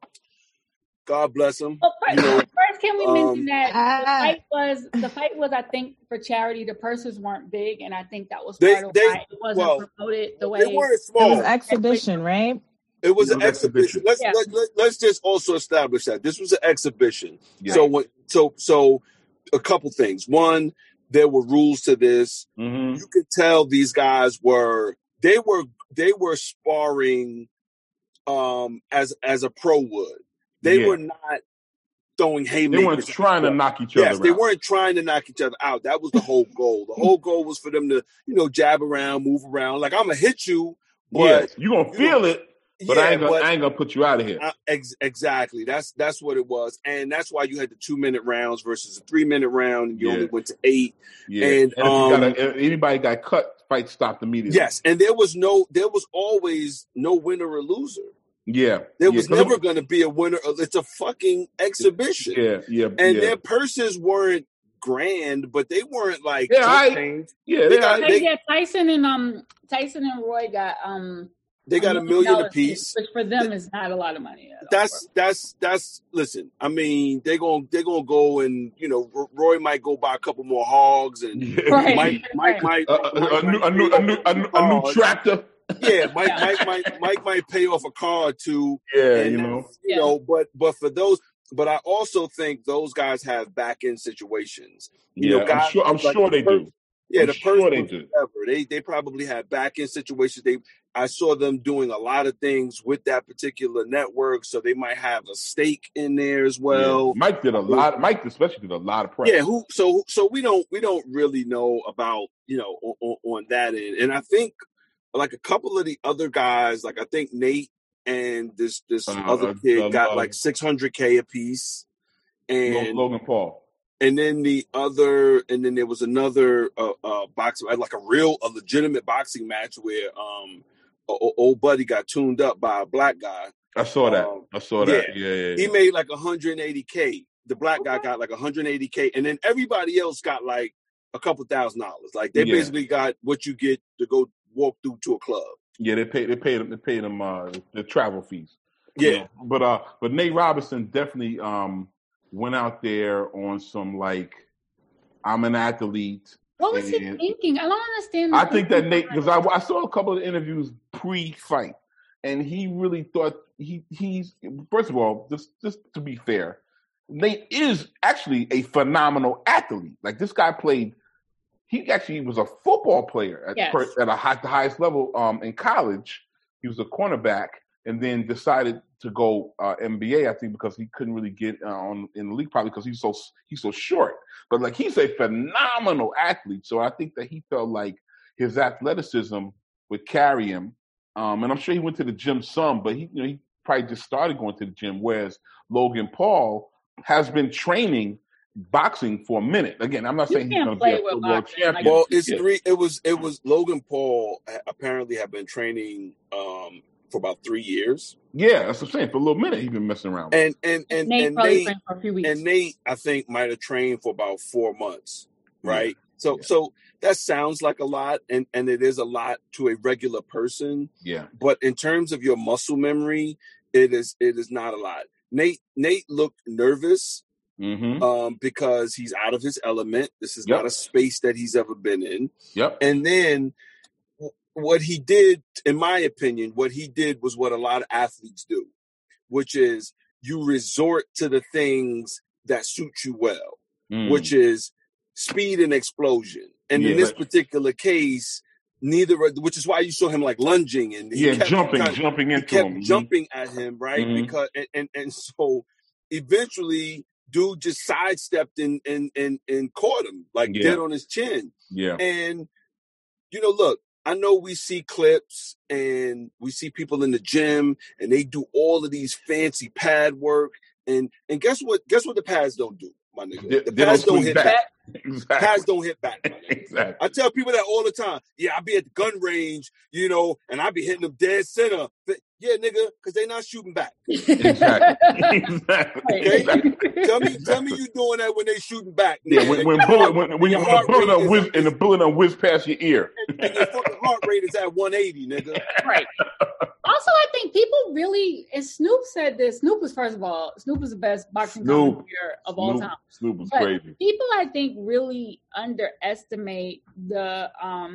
[SPEAKER 6] God bless him.
[SPEAKER 4] Well, first, can we mention that the fight was, I think, for charity. The purses weren't big, and I think that was part of why it wasn't promoted the way
[SPEAKER 6] they weren't small.
[SPEAKER 5] It was exhibition, right?
[SPEAKER 6] It was an exhibition. Let's just also establish that this was an exhibition. Yeah. So a couple things. One, there were rules to this. Mm-hmm. You could tell these guys were sparring as a pro would. They were not throwing haymakers.
[SPEAKER 3] They weren't trying to knock each other out.
[SPEAKER 6] Yes, they weren't trying to knock each other out. That was the whole goal. The whole goal was for them to, jab around, move around. Like, I'm going to hit you, but...
[SPEAKER 3] you're going to feel it, But I ain't gonna put you out of here.
[SPEAKER 6] Exactly. That's what it was, and that's why you had the 2-minute rounds versus a 3-minute round, and you only went to 8.
[SPEAKER 3] Yeah. And if anybody got cut, fight stopped immediately.
[SPEAKER 6] Yes, and there was always no winner or loser.
[SPEAKER 3] Yeah,
[SPEAKER 6] there was never going to be a winner. It's a fucking exhibition.
[SPEAKER 3] Yeah.
[SPEAKER 6] And their purses weren't grand, but they weren't like
[SPEAKER 3] Tyson
[SPEAKER 4] and Roy got
[SPEAKER 6] they got $1 million apiece,
[SPEAKER 4] which for them is not a lot of money.
[SPEAKER 6] That's listen. I mean, they're gonna go and Roy might go buy a couple more hogs and Mike might
[SPEAKER 3] a new tractor.
[SPEAKER 6] Yeah, Mike might pay off a car too.
[SPEAKER 3] Yeah,
[SPEAKER 6] but for those. But I also think those guys have back end situations.
[SPEAKER 3] I'm sure they do.
[SPEAKER 6] Yeah, they probably have back end situations. I saw them doing a lot of things with that particular network, so they might have a stake in there as well.
[SPEAKER 3] Yeah. Mike especially did a lot of press.
[SPEAKER 6] Yeah, so we don't really know about on that end, and I think like a couple of the other guys, like I think Nate and this other kid got like $600K a piece, and
[SPEAKER 3] Logan Paul.
[SPEAKER 6] And then there was another boxing, like a legitimate boxing match where old buddy got tuned up by a black guy.
[SPEAKER 3] I saw that. Yeah.
[SPEAKER 6] He made like $180K. The black guy got like $180K, and then everybody else got like a couple $1,000. Like they basically got what you get to go walk through to a club. Yeah,
[SPEAKER 3] they paid him the travel fees.
[SPEAKER 6] Yeah,
[SPEAKER 3] but Nate Robinson definitely went out there on some like, I'm an athlete.
[SPEAKER 4] What was he thinking? I don't understand.
[SPEAKER 3] I think that Nate, because I saw a couple of interviews pre-fight, and he really thought he's first of all, just to be fair, Nate is actually a phenomenal athlete. Like this guy he actually was a football player at the highest level in college. He was a cornerback, and then decided to go NBA, I think, because he couldn't really get in the league, probably because he's so short. But like he's a phenomenal athlete, so I think that he felt like his athleticism would carry him. And I'm sure he went to the gym some, but he probably just started going to the gym. Whereas Logan Paul has been training boxing for a minute. Again, I'm not saying he's going to be a world champion.
[SPEAKER 6] Well, it was Logan Paul apparently had been training for about 3 years.
[SPEAKER 3] Yeah, that's what I'm saying. For a little minute, he's been messing around.
[SPEAKER 6] And Nate trained for a few weeks. And Nate, I think, might have trained for about 4 months, right? Yeah. So that sounds like a lot, and it is a lot to a regular person.
[SPEAKER 3] Yeah.
[SPEAKER 6] But in terms of your muscle memory, it is not a lot. Nate looked nervous.
[SPEAKER 3] Mm-hmm.
[SPEAKER 6] Because he's out of his element. This is not a space that he's ever been in.
[SPEAKER 3] Yep.
[SPEAKER 6] And then what he did, in my opinion, was what a lot of athletes do, which is you resort to the things that suit you well, which is speed and explosion. And in this particular case, which is why you saw him like lunging and
[SPEAKER 3] jumping into him,
[SPEAKER 6] jumping at him, right? Mm-hmm. Because and so eventually, dude just sidestepped and caught him like dead on his chin.
[SPEAKER 3] Yeah.
[SPEAKER 6] And look, I know we see clips and we see people in the gym and they do all of these fancy pad work and guess what the pads don't do, my nigga? The pads don't hit back. Exactly. Pads don't hit back.
[SPEAKER 3] Exactly.
[SPEAKER 6] I tell people that all the time. Yeah, I be at the gun range, and I be hitting them dead center. But, yeah, nigga, because they not shooting back.
[SPEAKER 3] Exactly.
[SPEAKER 6] Okay? Exactly. Tell me you doing that when they shooting back.
[SPEAKER 3] Nigga. Yeah, when the bullet whiz past your ear.
[SPEAKER 6] And your fucking heart rate is at 180, nigga.
[SPEAKER 4] Right. Also, I think people really, and Snoop said this. Snoop was the best boxing commentator of all time.
[SPEAKER 3] Snoop was crazy.
[SPEAKER 4] People, I think, really underestimate the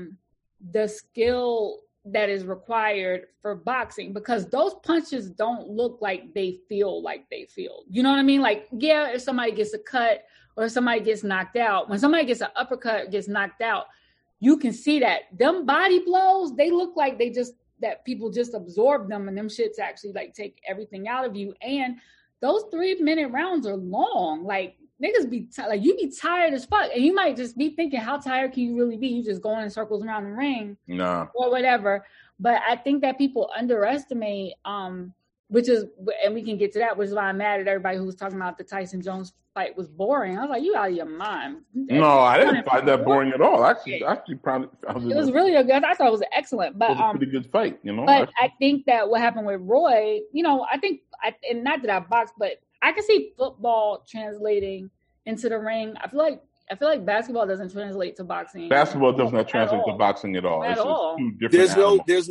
[SPEAKER 4] skill that is required for boxing because those punches don't look like they feel like they feel. You know what I mean? Like, yeah, if somebody gets a cut or if somebody gets knocked out, when somebody gets an uppercut, gets knocked out, you can see that. Them body blows, they look like that people just absorb them and them shits actually like take everything out of you. And those 3-minute rounds are long. Like niggas be you be tired as fuck. And you might just be thinking, how tired can you really be? You just going in circles around the ring.
[SPEAKER 3] Nah.
[SPEAKER 4] Or whatever. But I think that people underestimate, which is, and we can get to that, which is why I'm mad at everybody who was talking about the Tyson Jones fight was boring. I was like, you out of your mind.
[SPEAKER 3] No, I didn't find that boring at all. Actually, probably
[SPEAKER 4] it was really a good. I thought it was excellent, but
[SPEAKER 3] it was a pretty good fight, you know.
[SPEAKER 4] But I think that what happened with Roy, you know, and not that I box, but I can see football translating into the ring. I feel like basketball doesn't translate to boxing.
[SPEAKER 3] Basketball does not translate to boxing at all.
[SPEAKER 4] At all.
[SPEAKER 6] There's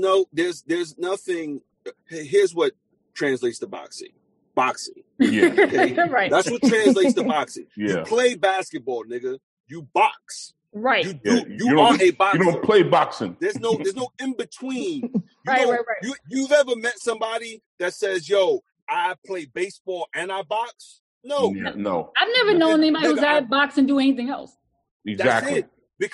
[SPEAKER 6] nothing. Here's what translates to boxing.
[SPEAKER 3] Yeah.
[SPEAKER 6] Okay?
[SPEAKER 4] Right.
[SPEAKER 6] That's what translates to boxing.
[SPEAKER 3] Yeah.
[SPEAKER 6] You play basketball, nigga. You box.
[SPEAKER 4] Right.
[SPEAKER 6] You are a boxer.
[SPEAKER 3] You don't play boxing.
[SPEAKER 6] There's no in between.
[SPEAKER 4] Right.
[SPEAKER 6] You've ever met somebody that says, "Yo, I play baseball and I box"? No.
[SPEAKER 3] Yeah, no.
[SPEAKER 4] I've never known anybody who's at box and do anything else.
[SPEAKER 3] Exactly.
[SPEAKER 6] That's it.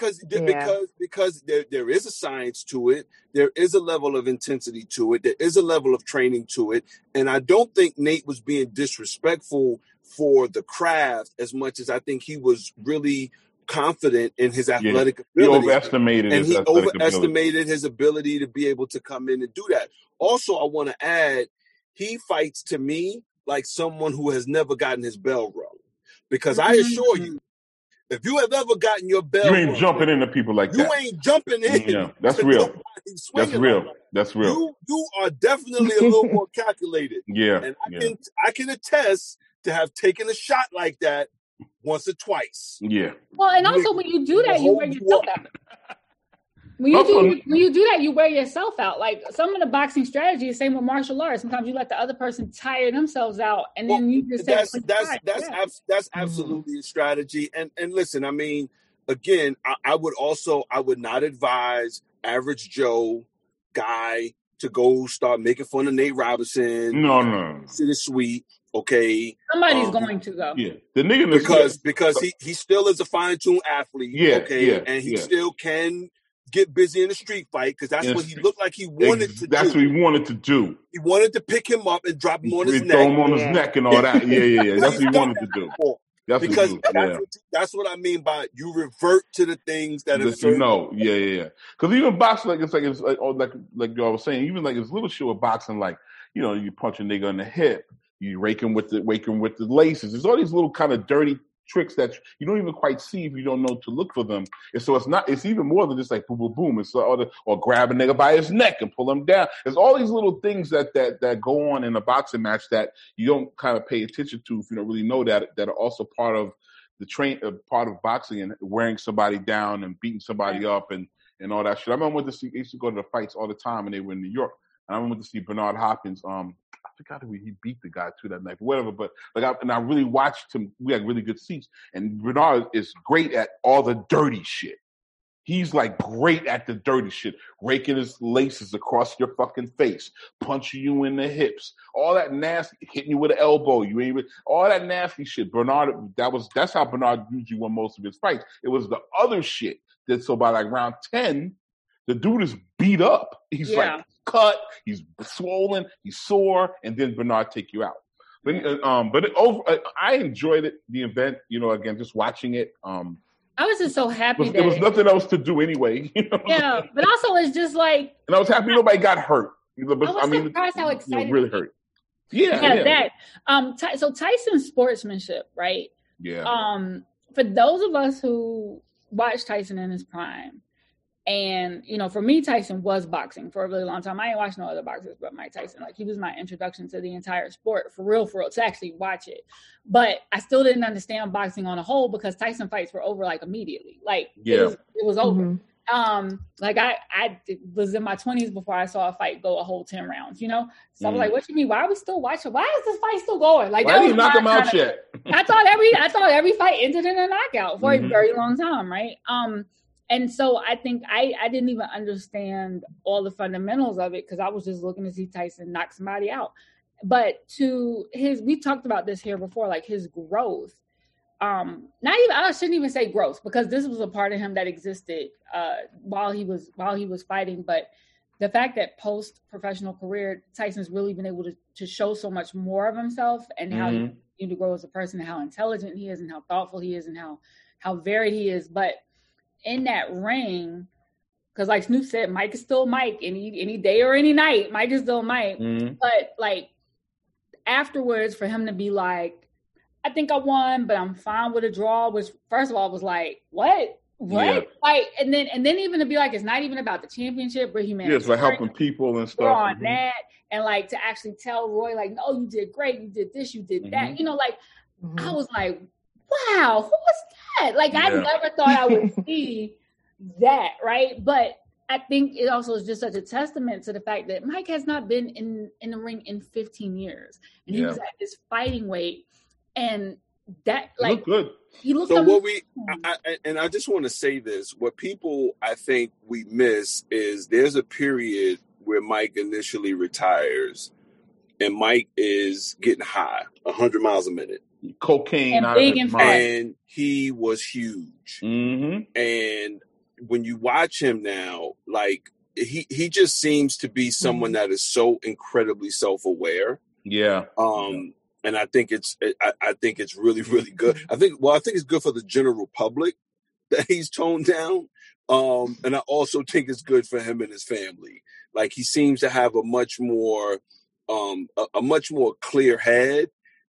[SPEAKER 6] Because there is a science to it. There is a level of intensity to it. There is a level of training to it. And I don't think Nate was being disrespectful for the craft as much as I think he was really confident in his athletic ability.
[SPEAKER 3] He overestimated
[SPEAKER 6] his ability to be able to come in and do that. Also, I want to add, he fights to me like someone who has never gotten his bell rung. Because I assure you, if you have ever gotten your bell,
[SPEAKER 3] you ain't jumping into people like that.
[SPEAKER 6] You ain't jumping in.
[SPEAKER 3] Yeah, that's real. That's real.
[SPEAKER 6] You are definitely a little more calculated.
[SPEAKER 3] Yeah,
[SPEAKER 6] and I can attest to have taken a shot like that once or twice.
[SPEAKER 3] Yeah.
[SPEAKER 4] Well, and also when you do that, you wear yourself out. When you do that, you wear yourself out. Like some of the boxing strategies, same with martial arts. Sometimes you let the other person tire themselves out, and then you just
[SPEAKER 6] that's absolutely a strategy. And listen, I mean, again, I would not advise average Joe guy to go start making fun of Nate Robinson.
[SPEAKER 3] No.
[SPEAKER 6] Shit is sweet. Okay.
[SPEAKER 4] Somebody's going to go.
[SPEAKER 3] Yeah. The nigga
[SPEAKER 6] because he still is a fine-tuned athlete.
[SPEAKER 3] Yeah.
[SPEAKER 6] Okay.
[SPEAKER 3] Yeah,
[SPEAKER 6] and he still can get busy in the street fight because that's what he looked like he wanted to do.
[SPEAKER 3] That's what he wanted to do.
[SPEAKER 6] He wanted to pick him up and drop him on his neck.
[SPEAKER 3] Throw him on his neck and all that. Yeah. That's what he wanted to do.
[SPEAKER 6] That's what I mean by you revert to the things that are
[SPEAKER 3] Yeah. Because even boxing, like y'all was saying, even like this little shit with boxing, like you punch a nigga in the hip, you rake him with the laces. There's all these little kind of dirty tricks that you don't even quite see if you don't know to look for them. And so it's even more than just like boom, boom, boom. It's or grab a nigga by his neck and pull him down. There's all these little things that go on in a boxing match that you don't kind of pay attention to if you don't really know that are also part of the part of boxing and wearing somebody down and beating somebody up and all that shit. I remember I used to go to the fights all the time and they were in New York. And I remember to see Bernard Hopkins. I forgot who he beat the guy to that night, whatever. But I really watched him. We had really good seats, and Bernard is great at all the dirty shit. He's like great at the dirty shit, raking his laces across your fucking face, punching you in the hips, all that nasty, hitting you with an elbow. All that nasty shit. Bernard, that's how Bernard usually won most of his fights. It was the other shit that so by like round 10, the dude is beat up. He's like cut, he's swollen, he's sore, and then Bernard take you out. I enjoyed it, the event. Again, just watching it.
[SPEAKER 4] I was just so happy
[SPEAKER 3] there was nothing else to do anyway.
[SPEAKER 4] Yeah, but also it's just like,
[SPEAKER 3] and I was happy nobody got hurt. But,
[SPEAKER 4] I was surprised how excited.
[SPEAKER 3] Really hurt. Yeah.
[SPEAKER 4] That. So Tyson's sportsmanship, right?
[SPEAKER 3] Yeah.
[SPEAKER 4] For those of us who watched Tyson in his prime. And, for me, Tyson was boxing for a really long time. I ain't watched no other boxers but Mike Tyson. Like, he was my introduction to the entire sport, for real, to actually watch it. But I still didn't understand boxing on a whole because Tyson fights were over, like, immediately. Like, it was over. Mm-hmm. I was in my 20s before I saw a fight go a whole 10 rounds, So I was like, what you mean? Why are we still watching? Why is this fight still going? Like,
[SPEAKER 3] why did you knock him out yet?
[SPEAKER 4] I thought every fight ended in a knockout for a very long time, right? And so I think I didn't even understand all the fundamentals of it because I was just looking to see Tyson knock somebody out. But we talked about this here before, like his growth. I shouldn't even say growth because this was a part of him that existed while he was fighting. But the fact that post-professional career, Tyson's really been able to show so much more of himself and how he continued to grow as a person and how intelligent he is and how thoughtful he is and how varied he is. But in that ring, because like Snoop said, Mike is still Mike, any day or any night, Mike is still Mike. But like afterwards, for him to be like, I think I won, but I'm fine with a draw, which first of all was like, what? Yeah. Like, and then even to be like, it's not even about the championship, but humanitarian.
[SPEAKER 3] Yes, like helping people and stuff.
[SPEAKER 4] On that, and like to actually tell Roy, like, no, you did great, you did this, you did that. You know, like I was like, wow, who was that? Like I never thought I would see that, right? But I think it also is just such a testament to the fact that Mike has not been in the ring in 15 years, and he was at this fighting weight, and that like
[SPEAKER 3] looked good.
[SPEAKER 4] He looked
[SPEAKER 6] so what I just want to say this: what people I think we miss is there's a period where Mike initially retires, and Mike is getting high, 100 miles a minute,
[SPEAKER 3] cocaine,
[SPEAKER 4] and big and fat,
[SPEAKER 6] and he was huge. And when you watch him now, like he just seems to be someone that is so incredibly self-aware. And I think it's really, really good. I think it's good for the general public that he's toned down. And I also think it's good for him and his family. Like he seems to have a much more clear head.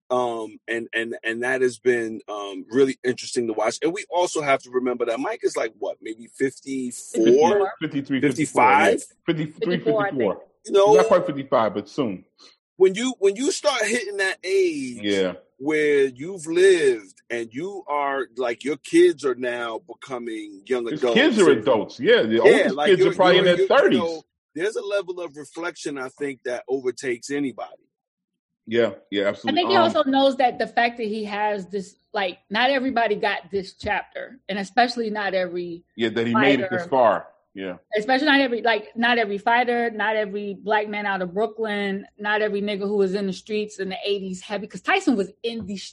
[SPEAKER 6] And that has been really interesting to watch. And we also have to remember that Mike is like what, maybe 54,
[SPEAKER 3] 53,
[SPEAKER 6] 55,
[SPEAKER 3] 53, 54.
[SPEAKER 6] You know,
[SPEAKER 3] not quite 55, but soon.
[SPEAKER 6] When you start hitting that age where you've lived and you are like your kids are now becoming young adults.
[SPEAKER 3] His kids are adults. Yeah. The oldest like kids are probably in their 30s. You know,
[SPEAKER 6] there's a level of reflection, I think, that overtakes anybody.
[SPEAKER 3] Yeah, absolutely.
[SPEAKER 4] I think he also knows that the fact that he has this, like, not everybody got this chapter, and especially not every
[SPEAKER 3] that he made it this far. Yeah.
[SPEAKER 4] Especially not every fighter, not every black man out of Brooklyn, not every nigga who was in the streets in the 80s heavy. Because Tyson was in the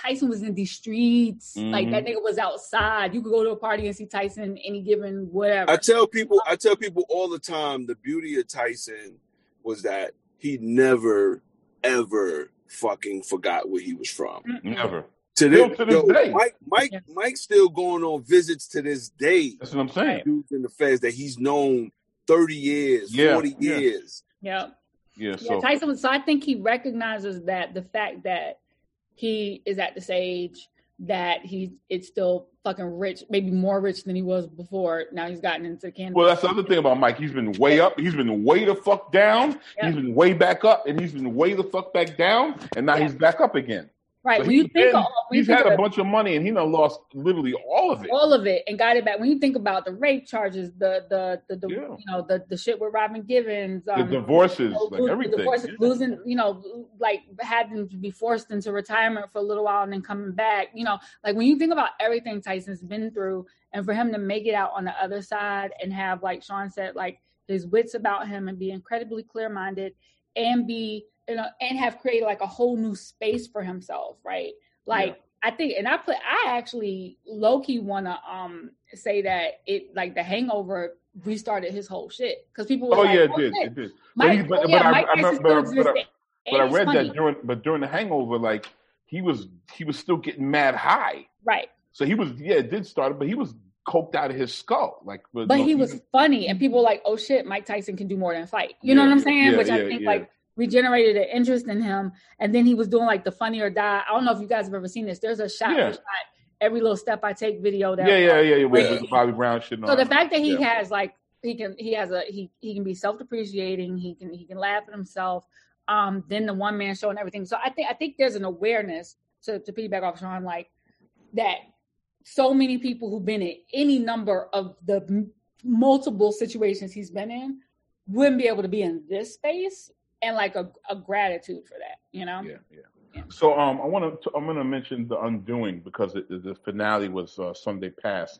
[SPEAKER 4] streets. Like that nigga was outside. You could go to a party and see Tyson any given whatever.
[SPEAKER 6] I tell people all the time, the beauty of Tyson was that he never, ever fucking forgot where he was from.
[SPEAKER 3] Never.
[SPEAKER 6] To this day. Mike's still going on visits to this day.
[SPEAKER 3] That's what I'm saying.
[SPEAKER 6] Dudes in the feds that he's known 30 years, 40 years.
[SPEAKER 4] Yeah.
[SPEAKER 3] So
[SPEAKER 4] Tyson. So I think he recognizes that the fact that he is at this age that it's still fucking rich, maybe more rich than he was before. Now he's gotten into cannabis.
[SPEAKER 3] Well, that's the other thing about Mike. He's been way up. He's been way the fuck down. Yep. He's been way back up, and he's been way the fuck back down, and now he's back up again.
[SPEAKER 4] Right.
[SPEAKER 3] So
[SPEAKER 4] when you think
[SPEAKER 3] he's had a bunch of money and he done lost literally all of it.
[SPEAKER 4] All of it and got it back. When you think about the rape charges, the you know, the shit with Robin Givens,
[SPEAKER 3] the divorces, everything. The
[SPEAKER 4] divorces, losing, you know, like having to be forced into retirement for a little while and then coming back. You know, like when you think about everything Tyson's been through, and for him to make it out on the other side and have, like Sean said, like his wits about him and be incredibly clear-minded and be, you know, and have created like a whole new space for himself, right? Like I think, and I actually low-key want to say that it, like the Hangover restarted his whole shit because people were
[SPEAKER 3] it did. Mike, but I read that during the Hangover, like he was still getting mad high,
[SPEAKER 4] right?
[SPEAKER 3] So he was, it did start, but he was coked out of his skull, like.
[SPEAKER 4] But he was funny, and people were like, "Oh shit, Mike Tyson can do more than fight." You know what I'm saying? Which I think like regenerated an interest in him, and then he was doing like the Funny or Die. I don't know if you guys have ever seen this. There's a shot for shot every little step I take video. That
[SPEAKER 3] with the Bobby Brown shit.
[SPEAKER 4] So the fact that he has like he can be self-depreciating. He can laugh at himself. Then the one man show and everything. So I think there's an awareness to piggyback off Sean, like that. So many people who've been in any number of the multiple situations he's been in wouldn't be able to be in this space, and like a gratitude for that, you know?
[SPEAKER 3] Yeah. So I'm going to mention The Undoing because the finale was Sunday past.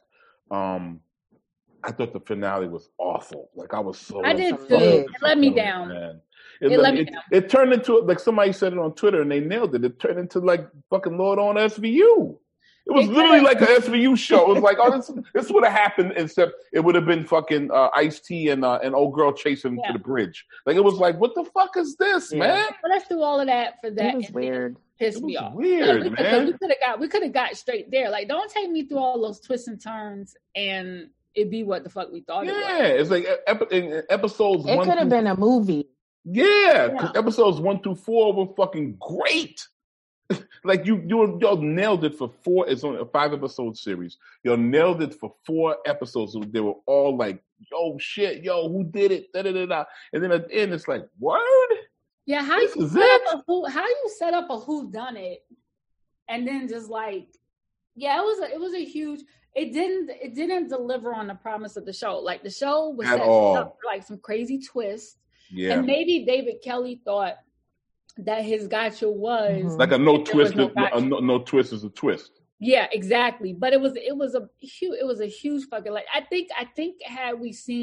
[SPEAKER 3] I thought the finale was awful. Like I
[SPEAKER 4] did too. It let me down.
[SPEAKER 3] Man. It turned into, like somebody said it on Twitter and they nailed it. It turned into like fucking Lord on SVU. It was literally like an SVU show. It was like, oh, this would have happened, except it would have been fucking Ice-T and old girl chasing to the bridge. Like it was like, what the fuck is this, man?
[SPEAKER 4] Well, let's do all of that for that.
[SPEAKER 5] It was weird.
[SPEAKER 4] Pissed me off.
[SPEAKER 3] Weird, man.
[SPEAKER 4] We could have got straight there. Like, don't take me through all those twists and turns and it be what the fuck we thought it was.
[SPEAKER 3] Yeah, it's like episodes.
[SPEAKER 5] It could have been a movie.
[SPEAKER 3] Yeah, because episodes 1 through 4 were fucking great. Like y'all nailed it for 4. It's only a 5-episode series. Y'all nailed it for 4 episodes. They were all like, "Yo, shit, yo, who did it?" Da da da da. And then at the end, it's like, "Word."
[SPEAKER 4] Yeah, how you set up a whodunit, and then just like, it was a huge. It didn't deliver on the promise of the show. Like the show was set up for like some crazy twist. Yeah, and maybe David Kelly thought that his gotcha was
[SPEAKER 3] like a no twist. No twist is a twist.
[SPEAKER 4] Yeah, exactly. But it was a huge fucking like. I think had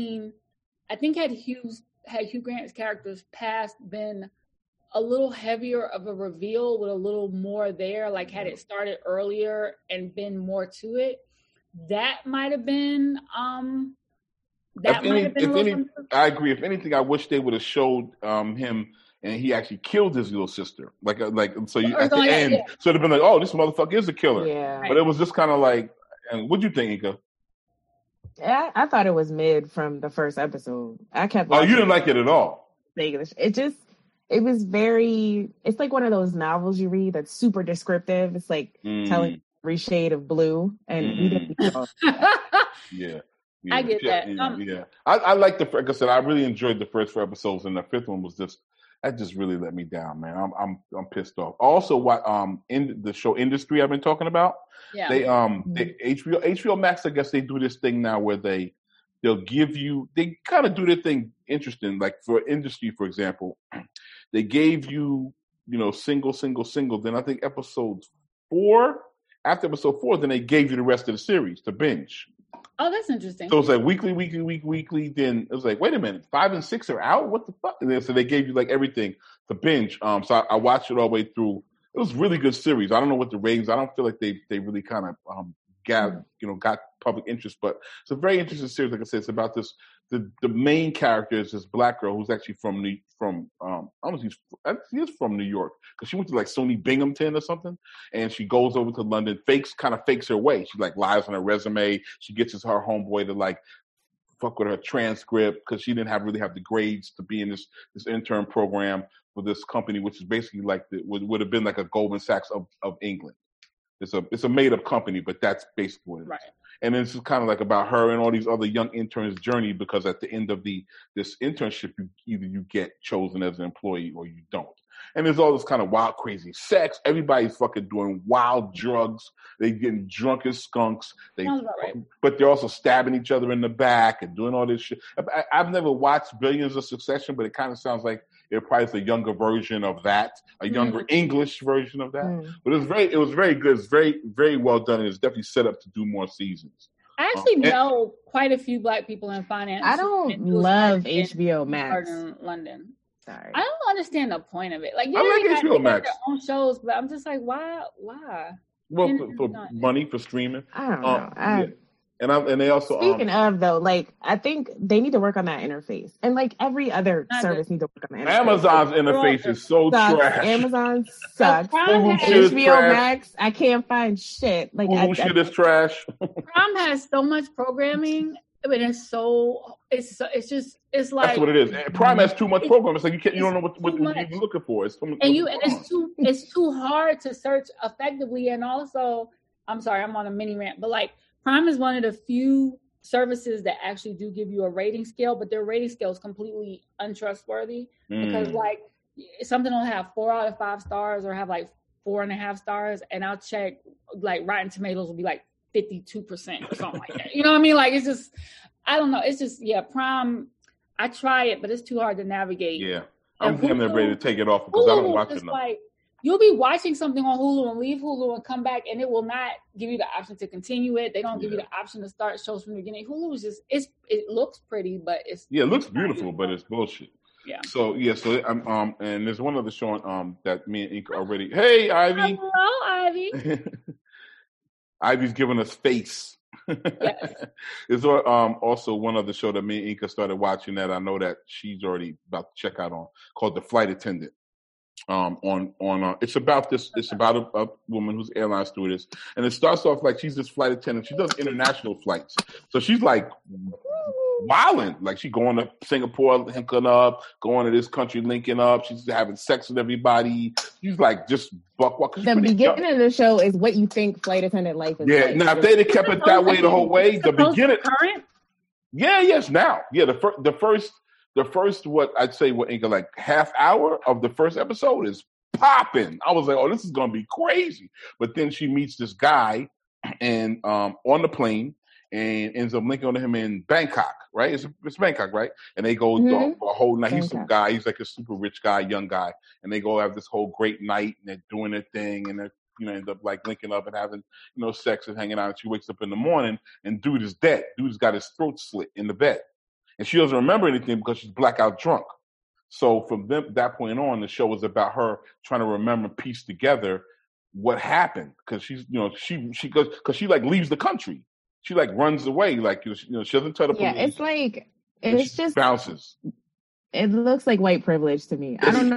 [SPEAKER 4] Hugh Grant's character's past been a little heavier of a reveal with a little more there, like had it started earlier and been more to it, that might have been
[SPEAKER 3] I agree. If anything, I wish they would have showed him and he actually killed his little sister. Like so you at the end, so it'd have been like, oh, this motherfucker is a killer. Yeah. But it was just kind of like, and what'd you think, Inka?
[SPEAKER 5] Yeah, I thought it was mid from the first episode. I kept.
[SPEAKER 3] Oh, you didn't like it at all?
[SPEAKER 5] It was very. It's like one of those novels you read that's super descriptive. It's like telling every shade of blue, and we didn't.
[SPEAKER 3] Yeah.
[SPEAKER 4] I get that.
[SPEAKER 3] Yeah. I like like I said, I really enjoyed the first 4 episodes, and the 5th one was that just really let me down, man. I'm pissed off. Also, what in the show industry I've been talking about, they HBO Max, I guess they do this thing now where they'll give you, they kind of do their thing interesting. Like for industry, for example, they gave you, single. Then I think after episode 4, then they gave you the rest of the series to binge.
[SPEAKER 4] Oh, that's interesting.
[SPEAKER 3] So it's like weekly. Then it was like, wait a minute, 5 and 6 are out. What the fuck? And then so they gave you like everything to binge. So I watched it all the way through. It was a really good series. I don't know what the ratings. I don't feel like they really kind of got public interest, but it's a very interesting series. Like I said, it's about this. The main character is this black girl who's actually from New York because she went to like Sony Binghamton or something, and she goes over to London, fakes her way. She like lies on her resume. She gets her homeboy to like fuck with her transcript because she didn't really have the grades to be in this intern program for this company, which is basically like would have been like a Goldman Sachs of England. It's a made up company, but that's basically what it is. Right. And then it's kind of like about her and all these other young interns' journey, because at the end of this internship, either you get chosen as an employee or you don't. And there's all this kind of wild, crazy sex. Everybody's fucking doing wild drugs. They getting drunk as skunks. But they're also stabbing each other in the back and doing all this shit. I've never watched Billions of Succession, but it kind of sounds like it probably is a younger version of that, a younger English version of that. But it was very good. It's very, very well done, and it's definitely set up to do more seasons.
[SPEAKER 4] I actually know quite a few black people in finance.
[SPEAKER 5] I don't love HBO Max.
[SPEAKER 4] In London.
[SPEAKER 5] Sorry.
[SPEAKER 4] I don't understand the point of it. Like,
[SPEAKER 3] I like HBO Max.
[SPEAKER 4] Their own shows, but I'm just like, why?
[SPEAKER 3] Well, for money, for streaming.
[SPEAKER 5] I don't know.
[SPEAKER 3] And they also
[SPEAKER 5] speaking of though, like I think they need to work on that interface, and like every other service needs to work on that interface.
[SPEAKER 3] Amazon's interface is so trash.
[SPEAKER 5] Amazon sucks. HBO Max, I can't find shit. Like
[SPEAKER 3] shit is trash.
[SPEAKER 4] Prime has so much programming. I mean, it's like
[SPEAKER 3] that's what it is. Prime has too much program. It's like you don't know what you're even looking for. It's
[SPEAKER 4] it's too hard to search effectively. And also, I'm sorry, I'm on a mini rant, but like Prime is one of the few services that actually do give you a rating scale, but their rating scale is completely untrustworthy because like something will have 4 out of 5 stars or have like 4.5 stars, and I'll check like Rotten Tomatoes will be like 52% or something like that. You know what I mean? Like, it's just, I don't know. It's just, Prime, I try it, but it's too hard to navigate.
[SPEAKER 3] Yeah. I'm damn ready to take it off because Hulu, I don't watch it enough. Like,
[SPEAKER 4] you'll be watching something on Hulu and leave Hulu and come back, and it will not give you the option to continue it. They don't give you the option to start shows from the beginning. Hulu is just, it looks pretty, but it's.
[SPEAKER 3] Yeah, it looks beautiful, but it's bullshit.
[SPEAKER 4] Yeah.
[SPEAKER 3] So and there's one other show that me and Inka already. Hey, Ivy.
[SPEAKER 4] Hello, Ivy.
[SPEAKER 3] Ivy's giving us face.
[SPEAKER 4] Yes.
[SPEAKER 3] There's also one other show that me and Inka started watching that I know that she's already about to check out on, called The Flight Attendant. It's about a woman who's airline stewardess, and it starts off like she's this flight attendant. She does international flights, so she's like wilding, like she going to Singapore, linking up, going to this country, linking up. She's having sex with everybody. She's like just buck walk.
[SPEAKER 5] The beginning of the show is what you think flight attendant life is.
[SPEAKER 3] Yeah,
[SPEAKER 5] like.
[SPEAKER 3] now if they'd have kept it that way the whole way, the beginning.
[SPEAKER 4] Current?
[SPEAKER 3] Yeah, yes, now, yeah, the first what I'd say like half hour of the first episode is popping. I was like, oh, this is gonna be crazy. But then she meets this guy and on the plane and ends up linking on him in Bangkok, right? It's Bangkok, right? And they go for a whole night. He's some guy, he's like a super rich guy, young guy, and they go have this whole great night and they're doing their thing and they're end up like linking up and having, sex and hanging out. And she wakes up in the morning and dude is dead. Dude's got his throat slit in the bed. And she doesn't remember anything because she's blackout drunk. So from that point on, the show was about her trying to remember, piece together what happened. Because she's, because she like leaves the country. She like runs away. Like, she doesn't tell the police.
[SPEAKER 5] Yeah, it's like, it's just
[SPEAKER 3] bounces.
[SPEAKER 5] It looks like white privilege to me. I don't know.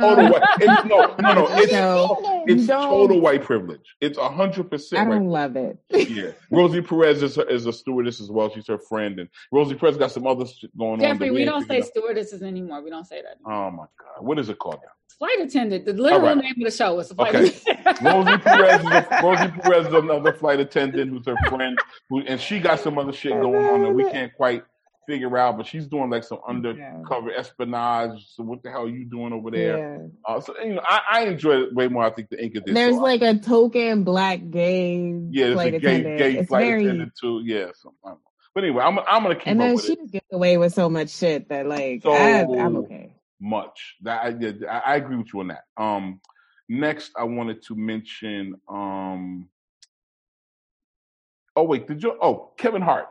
[SPEAKER 3] It's total white privilege. It's 100%.
[SPEAKER 5] I don't love it.
[SPEAKER 3] Yeah, Rosie Perez is a stewardess as well. She's her friend, and Rosie Perez got some other shit going on.
[SPEAKER 4] Jeffrey, we don't say stewardesses anymore. We don't say that anymore.
[SPEAKER 3] Oh my God, what is it called now?
[SPEAKER 4] Flight attendant. The literal name of the show is flight attendant.
[SPEAKER 3] Rosie Perez is another flight attendant who's her friend, and she got some other shit going on that we can't quite figure out, but she's doing like some undercover espionage. So what the hell are you doing over there? Yeah. So I enjoy it way more. I think the Inca did.
[SPEAKER 5] There's like a token black gay flight attendant.
[SPEAKER 3] Gay flight attendant too. Yeah. So, but anyway, I'm gonna keep.
[SPEAKER 5] And then
[SPEAKER 3] she
[SPEAKER 5] just gets away with so much shit that like I'm okay.
[SPEAKER 3] Much that I agree with you on that. Next, I wanted to mention. Kevin Hart.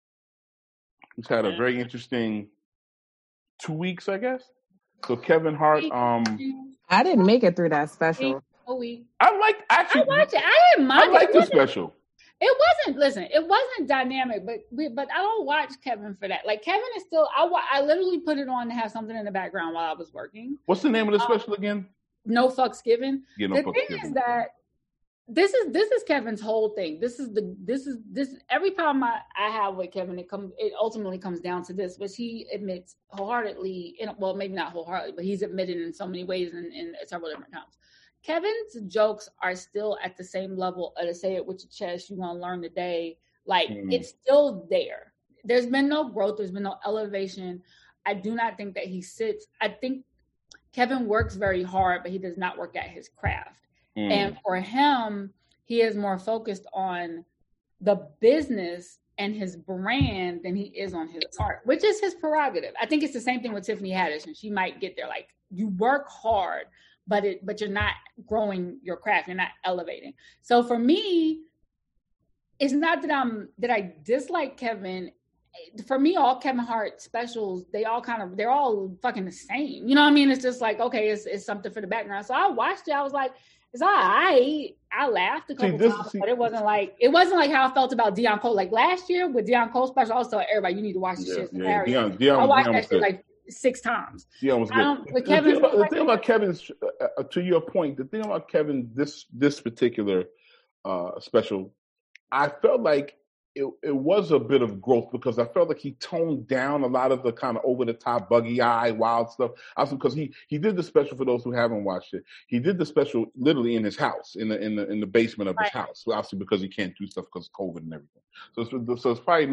[SPEAKER 3] He's had a very interesting 2 weeks, I guess. So Kevin Hart,
[SPEAKER 5] I didn't make it through that special.
[SPEAKER 4] A week.
[SPEAKER 3] I watched it.
[SPEAKER 4] I didn't mind.
[SPEAKER 3] I liked the special.
[SPEAKER 4] It wasn't dynamic, but I don't watch Kevin for that. Like Kevin is still. I literally put it on to have something in the background while I was working.
[SPEAKER 3] What's the name of the special again?
[SPEAKER 4] No Fucks Given.
[SPEAKER 3] Yeah,
[SPEAKER 4] the thing is that this is Kevin's whole thing. This is every problem I have with Kevin, it ultimately comes down to this, which he admits wholeheartedly, maybe not wholeheartedly, but he's admitted in so many ways in several different times. Kevin's jokes are still at the same level of the say it with your chest, you want to learn today. Like it's still there. There's been no growth. There's been no elevation. I do not think that he sits. I think Kevin works very hard, but he does not work at his craft. And for him, he is more focused on the business and his brand than he is on his art, which is his prerogative. I think it's the same thing with Tiffany Haddish, and she might get there. Like you work hard, but you're not growing your craft. You're not elevating. So for me, it's not that I dislike Kevin. For me, all Kevin Hart specials, they're all fucking the same. You know what I mean? It's just like, okay, it's something for the background. So I watched it. I was like, it's all right. I laughed a couple times, but it wasn't like how I felt about Deion Cole. Like last year with Deion Cole special, I was telling everybody, you need to watch this shit. Deion I watched that shit like 6 times.
[SPEAKER 3] Deion was good. The thing about Kevin's, to your point, the thing about Kevin, this particular special, I felt like it was a bit of growth because I felt like he toned down a lot of the kind of over the top, buggy eye, wild stuff. Also, because he did the special, for those who haven't watched it, he did the special literally in his house, in the basement of his house. Obviously, because he can't do stuff because of COVID and everything. So it's probably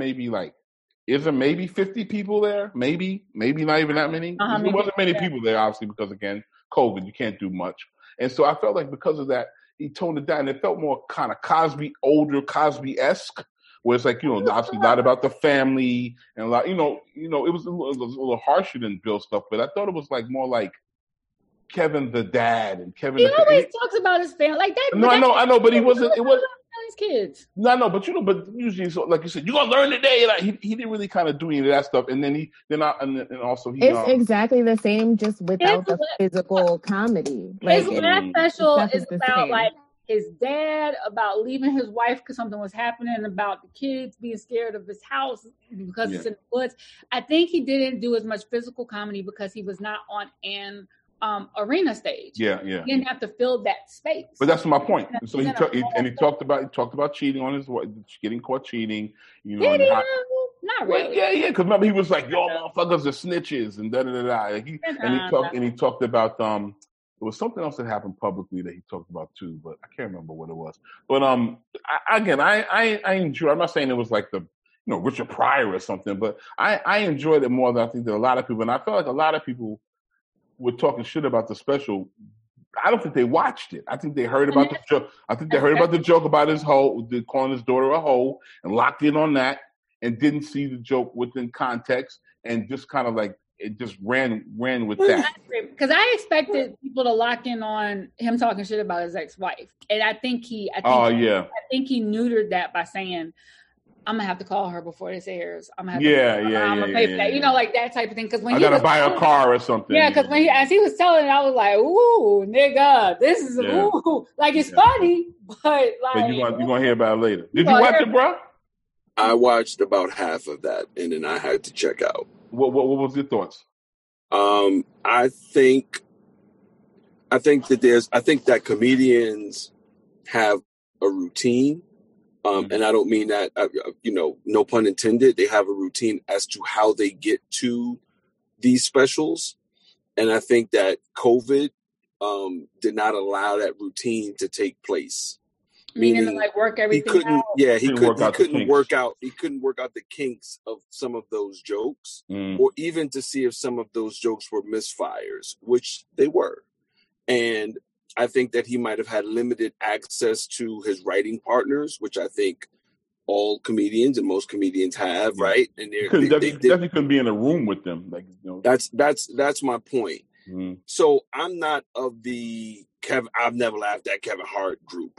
[SPEAKER 3] maybe 50 people there, maybe not even that many. There wasn't many people there, obviously, because again, COVID, you can't do much. And so I felt like because of that, he toned it down. It felt more kind of older Cosby-esque. Where it's like, obviously a lot about the family and a lot, it was a little harsher than Bill stuff, but I thought it was like more like Kevin the dad and Kevin.
[SPEAKER 4] He always talks about his family like that.
[SPEAKER 3] No, I know, but he wasn't. It was
[SPEAKER 4] his kids.
[SPEAKER 3] No, but usually, so, like you said, you're gonna learn today. Like he didn't really kind of do any of that stuff, and then also
[SPEAKER 5] it's exactly the same, just without the physical comedy.
[SPEAKER 4] Like, his last special is about like his dad, about leaving his wife because something was happening, about the kids being scared of his house because it's in the woods. I think he didn't do as much physical comedy because he was not on Anne arena stage.
[SPEAKER 3] Yeah.
[SPEAKER 4] He didn't have to fill that space.
[SPEAKER 3] But that's my point. So he talked about cheating on his wife, getting caught cheating. You know,
[SPEAKER 4] not really.
[SPEAKER 3] Well, yeah. Because remember, he was like, "Yo, motherfuckers are snitches," and da da da da. And he talked about there was something else that happened publicly that he talked about too, but I can't remember what it was. But I enjoy. I'm not saying it was like the Richard Pryor or something, but I enjoyed it more than I think that a lot of people. And I felt like a lot of people were talking shit about the special. I don't think they watched it. I think they heard about the joke. I think they heard about the joke about his hoe, calling his daughter a hoe, and locked in on that, and didn't see the joke within context, and just kind of like it just ran with that.
[SPEAKER 4] Because I expected people to lock in on him talking shit about his ex-wife, and I think he neutered that by saying, I'm gonna have to call her before this airs. I'm gonna pay for that. You know, like that type of thing. Because when
[SPEAKER 3] I gotta buy a car or something.
[SPEAKER 4] Yeah, because as he was telling it, I was like, "Ooh, nigga, this is ooh." Like it's funny, but like
[SPEAKER 3] you're gonna hear about it later. Did you watch it, bro?
[SPEAKER 6] I watched about half of that, and then I had to check out.
[SPEAKER 3] What was your thoughts?
[SPEAKER 6] I think that comedians have a routine. And I don't mean that, no pun intended. They have a routine as to how they get to these specials. And I think that COVID did not allow that routine to take place.
[SPEAKER 4] Meaning to like work everything out?
[SPEAKER 6] Yeah, he couldn't work out the kinks of some of those jokes, or even to see if some of those jokes were misfires, which they were. And I think that he might have had limited access to his writing partners, which I think all comedians and most comedians have, right? And
[SPEAKER 3] they definitely couldn't be in a room with them. Like,
[SPEAKER 6] that's my point. Mm-hmm. So I'm not of the I've never laughed at Kevin Hart group.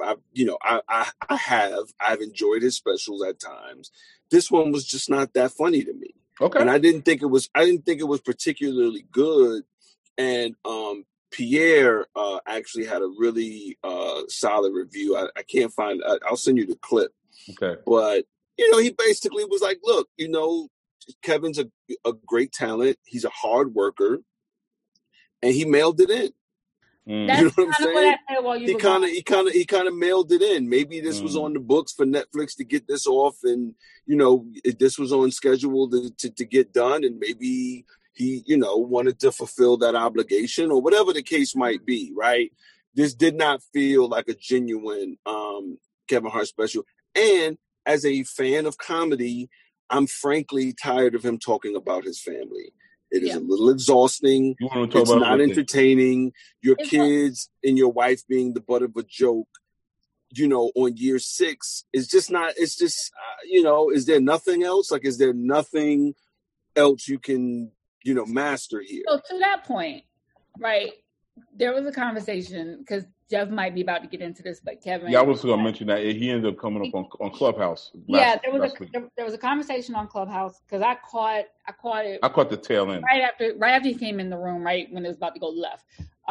[SPEAKER 6] I've enjoyed his specials at times. This one was just not that funny to me.
[SPEAKER 3] Okay,
[SPEAKER 6] and I didn't think it was particularly good. And Pierre actually had a really solid review. I can't find. I'll send you the clip.
[SPEAKER 3] Okay.
[SPEAKER 6] But he basically was like, "Look, Kevin's a great talent. He's a hard worker, and he mailed it in."
[SPEAKER 4] That's you know what I'm saying? What I said while you
[SPEAKER 6] he kind of mailed it in. Maybe this was on the books for Netflix to get this off, and this was on schedule to get done, and maybe he, wanted to fulfill that obligation or whatever the case might be, right? This did not feel like a genuine Kevin Hart special. And as a fan of comedy, I'm frankly tired of him talking about his family. It is a little exhausting. It's not entertaining. Your kids and your wife being the butt of a joke, on year 6 is just not, it's just, is there nothing else? Like, is there nothing else you can master here?
[SPEAKER 4] So to that point, right, there was a conversation, because Jeff might be about to get into this, but Kevin.
[SPEAKER 3] Yeah, I was going to mention that he ended up coming up on Clubhouse.
[SPEAKER 4] There was a conversation on Clubhouse, because I caught it.
[SPEAKER 3] I caught the tail end
[SPEAKER 4] right after he came in the room, right when it was about to go left.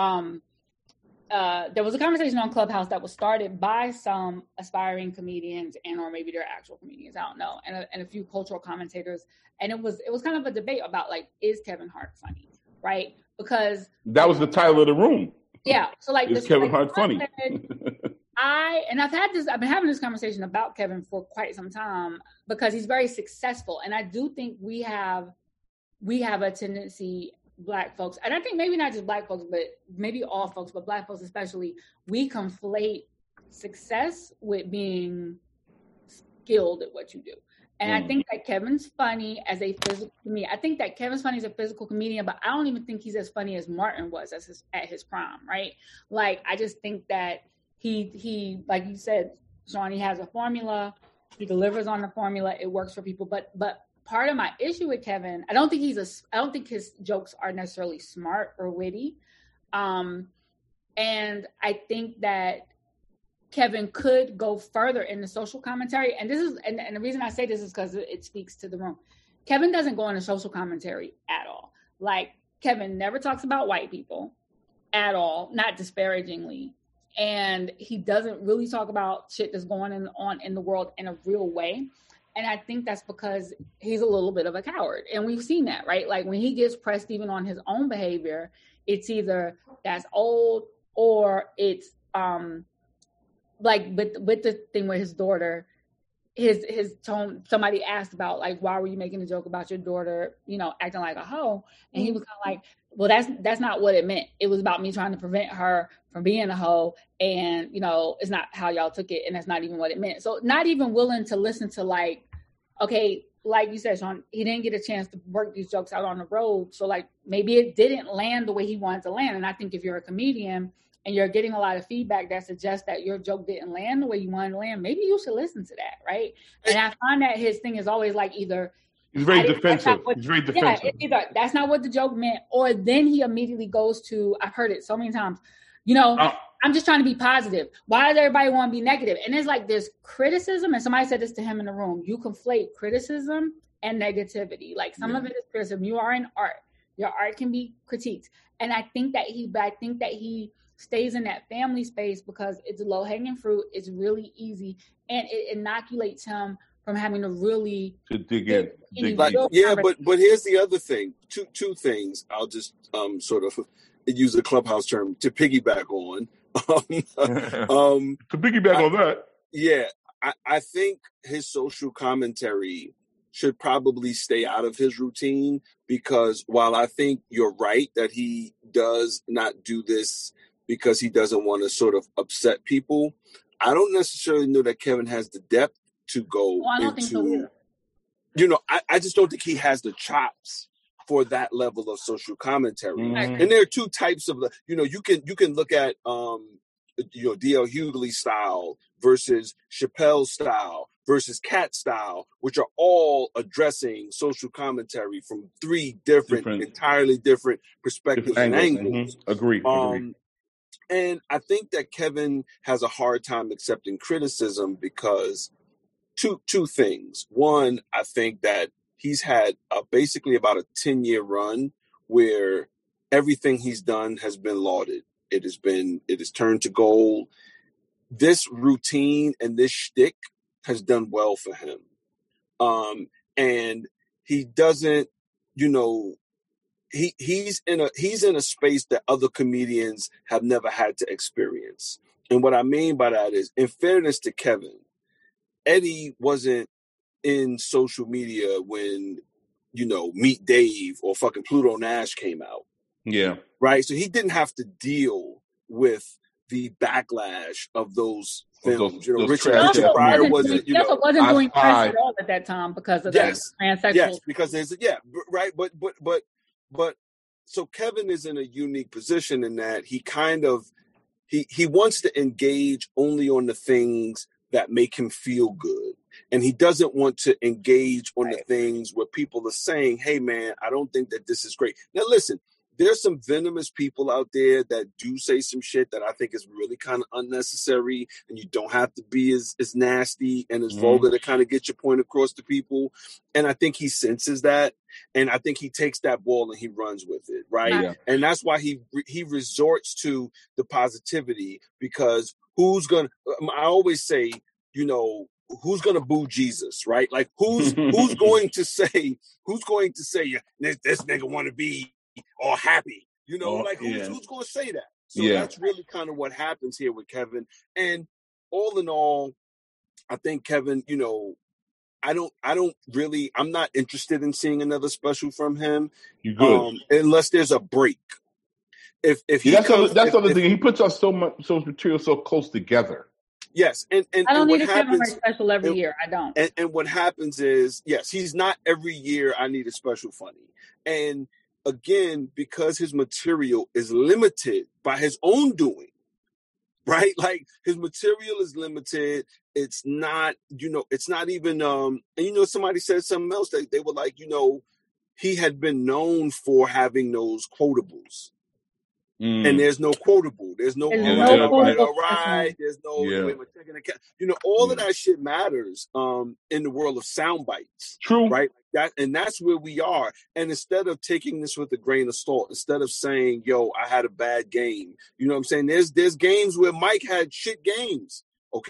[SPEAKER 4] There was a conversation on Clubhouse that was started by some aspiring comedians or maybe they're actual comedians, I don't know, and a few cultural commentators, and it was kind of a debate about, like, is Kevin Hart funny, right? Because
[SPEAKER 3] that was the title of the room.
[SPEAKER 4] Yeah, so like,
[SPEAKER 3] is Kevin Hart funny?
[SPEAKER 4] I've been having this conversation about Kevin for quite some time, because he's very successful, and I do think we have a tendency, Black folks, and I think maybe not just Black folks, but maybe all folks, but Black folks especially, we conflate success with being skilled at what you do. And I think that Kevin's funny as a physical comedian. I think that Kevin's funny as a physical comedian, but I don't even think he's as funny as Martin was at his prime, right? Like, I just think that he like you said, Sean, he has a formula. He delivers on the formula. It works for people. But part of my issue with Kevin, I don't think his jokes are necessarily smart or witty. And I think that Kevin could go further in the social commentary. And the reason I say this is because it speaks to the room. Kevin doesn't go into social commentary at all. Like, Kevin never talks about white people at all, not disparagingly. And he doesn't really talk about shit that's going on in the world in a real way. And I think that's because he's a little bit of a coward. And we've seen that, right? Like when he gets pressed even on his own behavior, it's either that's old or it's like with the thing with his daughter, his tone, somebody asked about like, why were you making a joke about your daughter, acting like a hoe? And he was kind of like, well, that's not what it meant. It was about me trying to prevent her from being a hoe. And, it's not how y'all took it. And that's not even what it meant. So not even willing to listen to like, okay, like you said, Sean, he didn't get a chance to work these jokes out on the road. So like maybe it didn't land the way he wanted to land. And I think if you're a comedian and you're getting a lot of feedback that suggests that your joke didn't land the way you wanted to land, maybe you should listen to that, right? And I find that his thing is always like either
[SPEAKER 3] he's very defensive. He's very defensive.
[SPEAKER 4] Yeah, it's either that's not what the joke meant, or then he immediately goes to, I've heard it so many times, I'm just trying to be positive. Why does everybody want to be negative? And it's like there's criticism, and somebody said this to him in the room. You conflate criticism and negativity. Like some of it is criticism. You are in art. Your art can be critiqued. And I think that he stays in that family space because it's low hanging fruit. It's really easy, and it inoculates him from having to really
[SPEAKER 3] dig in.
[SPEAKER 6] But here's the other thing. Two things. I'll just sort of use a Clubhouse term to piggyback on.
[SPEAKER 3] To piggyback on that.
[SPEAKER 6] Yeah, I think his social commentary should probably stay out of his routine, because while I think you're right that he does not do this because he doesn't want to sort of upset people, I don't necessarily know that Kevin has the depth to go
[SPEAKER 4] think so either.
[SPEAKER 6] I just don't think he has the chops for that level of social commentary.
[SPEAKER 3] Mm-hmm.
[SPEAKER 6] And there are two types of, you can look at, D.L. Hughley style versus Chappelle's style versus Cat style, which are all addressing social commentary from three entirely different perspectives and angles.
[SPEAKER 3] Mm-hmm. Agreed.
[SPEAKER 6] And I think that Kevin has a hard time accepting criticism because two things. One, I think that he's had basically about a 10-year run where everything he's done has been lauded. It has turned to gold. This routine and this shtick has done well for him. And he doesn't, he's in a space that other comedians have never had to experience. And what I mean by that is, in fairness to Kevin, Eddie wasn't in social media when, Meet Dave or fucking Pluto Nash came out.
[SPEAKER 3] Yeah.
[SPEAKER 6] Right. So he didn't have to deal with the backlash of those films. Richard Pryor wasn't
[SPEAKER 4] doing press at all at that time because of that transsexual.
[SPEAKER 6] Yes, because there's right. But so Kevin is in a unique position in that he kind of he wants to engage only on the things that make him feel good. And he doesn't want to engage on the things where people are saying, hey, man, I don't think that this is great. Now, listen, there's some venomous people out there that do say some shit that I think is really kind of unnecessary, and you don't have to be as nasty and as vulgar to kind of get your point across to people. And I think he senses that, and I think he takes that ball and he runs with it, right? Yeah. And that's why he resorts to the positivity, because I always say, who's going to boo Jesus, right? Like who's going to say, this nigga want to be all happy, who's going to say that? So that's really kind of what happens here with Kevin. And all in all, I think Kevin, I'm not interested in seeing another special from him.
[SPEAKER 3] You good?
[SPEAKER 6] Unless there's a break. If
[SPEAKER 3] that's the other thing. He puts out so much material so close together.
[SPEAKER 6] Yes, and
[SPEAKER 4] I don't need a Kevin special every year. I don't.
[SPEAKER 6] And what happens is, yes, he's not every year. I need a special funny. And again, because his material is limited by his own doing, right? Like his material is limited. It's not, it's not even. And somebody said something else. They were like, he had been known for having those quotables. And there's no quotable. There's no all right. There's no all of that shit matters in the world of sound bites.
[SPEAKER 3] True.
[SPEAKER 6] Right? That's where we are. And instead of taking this with a grain of salt, instead of saying, yo, I had a bad game, you know what I'm saying? There's games where Mike had shit games. Okay.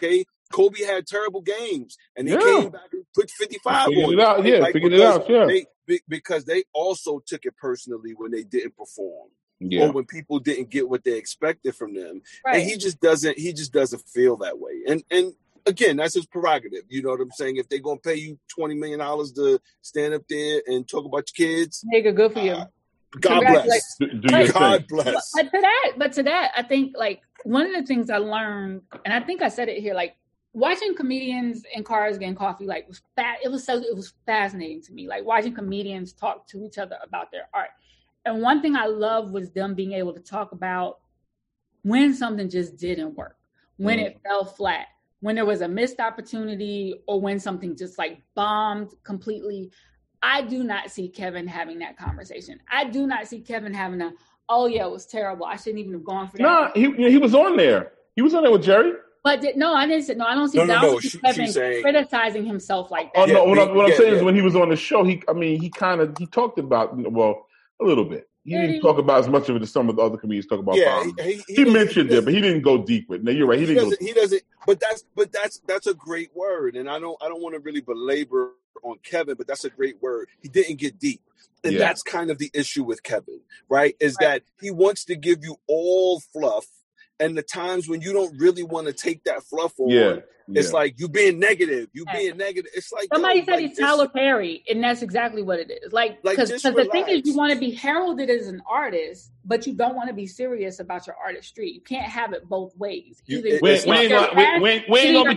[SPEAKER 6] Kobe had terrible games, and they came back and put 55 on
[SPEAKER 3] it. Figured it out. Yeah,
[SPEAKER 6] because they also took it personally when they didn't perform, or when people didn't get what they expected from them. Right. And he just doesn't feel that way. And again, that's his prerogative. You know what I'm saying? If they're gonna pay you $20 million to stand up there and talk about your kids,
[SPEAKER 4] nigga, good for you.
[SPEAKER 6] God bless. God bless.
[SPEAKER 4] But to that, I think like one of the things I learned, and I think I said it here, like watching comedians in cars getting coffee, like it was fascinating to me. Like watching comedians talk to each other about their art. And one thing I love was them being able to talk about when something just didn't work, when it fell flat, when there was a missed opportunity, or when something just like bombed completely. I do not see Kevin having that conversation. I do not see Kevin having oh yeah, it was terrible. I shouldn't even have gone for that.
[SPEAKER 3] No, he was on there. He was on there with Jerry.
[SPEAKER 4] But I didn't say, I don't see Kevin criticizing himself like that.
[SPEAKER 3] Oh no, what I'm saying is when he was on the show, he talked about, well, a little bit. He didn't talk about as much of it as some of the other comedians talk about.
[SPEAKER 6] Yeah,
[SPEAKER 3] he mentioned it, but he didn't go deep with it. No, you're right. He
[SPEAKER 6] doesn't. But that's a great word, and I don't want to really belabor on Kevin, but that's a great word. He didn't get deep, and that's kind of the issue with Kevin, right? That he wants to give you all fluff, and the times when you don't really want to take that fluff on. It's like you being negative. It's like
[SPEAKER 4] somebody said he's Tyler Perry, and that's exactly what it is. Like because the thing is, you want to be heralded as an artist, but you don't want to be serious about your artistry. You can't have it both ways.
[SPEAKER 3] We ain't gonna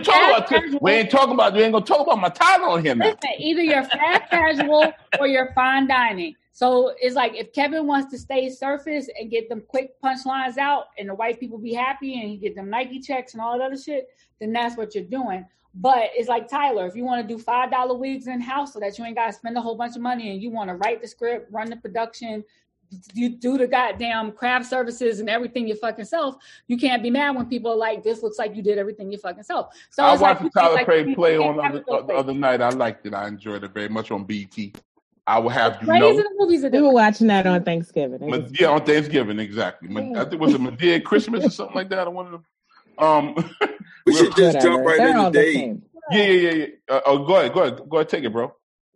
[SPEAKER 3] talk about my title on here now.
[SPEAKER 4] Listen, either you're fast casual or you're fine dining. So it's like if Kevin wants to stay surface and get them quick punchlines out, and the white people be happy, and he get them Nike checks and all that other shit, then that's what you're doing. But it's like Tyler, if you want to do $5 wigs in house so that you ain't got to spend a whole bunch of money, and you want to write the script, run the production, you do the goddamn craft services and everything your fucking self, you can't be mad when people are like, this looks like you did everything your fucking self. So
[SPEAKER 3] I watched the Tyler Perry play on the other night. I liked it. I enjoyed it very much on BT. I will have you know.
[SPEAKER 5] We were watching that on Thanksgiving.
[SPEAKER 3] On Thanksgiving, exactly. I think was it Medea Christmas or something like that. I wanted to.
[SPEAKER 6] We should just jump right into Dave.
[SPEAKER 3] Yeah. Go ahead, take it, bro.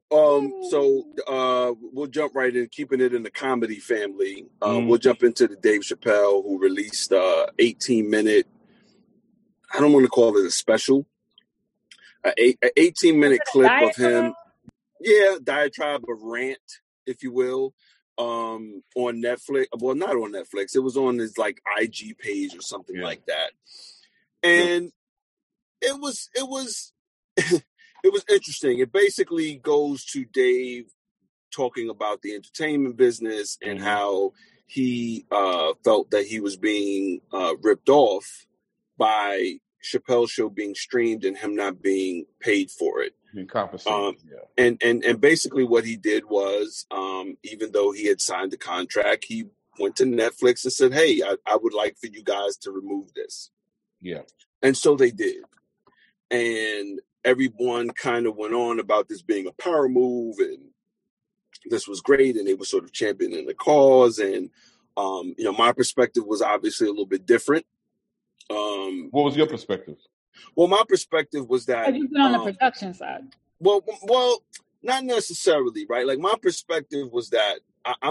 [SPEAKER 6] So we'll jump right in, keeping it in the comedy family. We'll jump into the Dave Chappelle, who released 18-minute. I don't want to call it a special. An 18-minute clip of him. Yeah, diatribe of rant, if you will, on Netflix. Well, not on Netflix. It was on his like IG page or something like that. And it was it was interesting. It basically goes to Dave talking about the entertainment business and how he felt that he was being ripped off by Chappelle's show being streamed and him not being paid for it. And basically what he did was, even though he had signed the contract, he went to Netflix and said, hey, I would like for you guys to remove this.
[SPEAKER 3] Yeah.
[SPEAKER 6] And so they did. And everyone kind of went on about this being a power move and this was great. And they were sort of championing the cause. And, my perspective was obviously a little bit different.
[SPEAKER 3] What was your perspective?
[SPEAKER 6] Well, my perspective was that
[SPEAKER 4] you've been on the production side.
[SPEAKER 6] Well, not necessarily, right? Like my perspective was that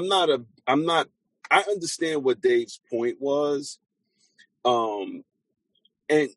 [SPEAKER 6] I understand what Dave's point was. And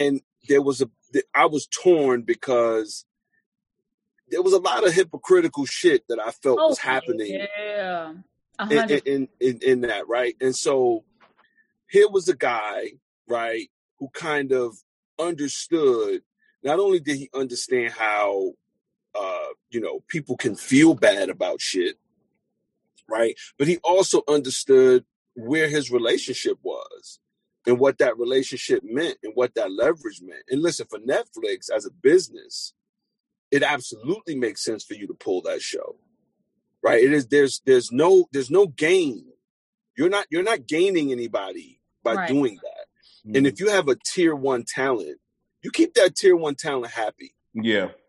[SPEAKER 6] I was torn because there was a lot of hypocritical shit that I felt was happening.
[SPEAKER 4] Yeah.
[SPEAKER 6] In that, right? And so here was a guy, right, who kind of understood. Not only did he understand how people can feel bad about shit, right, but he also understood where his relationship was and what that relationship meant and what that leverage meant. And listen, for Netflix as a business, it absolutely makes sense for you to pull that show, right? It is there's no gain. You're not gaining anybody by doing that. Mm-hmm. And if you have a tier 1 talent, you keep that tier 1 talent happy.
[SPEAKER 3] Yeah.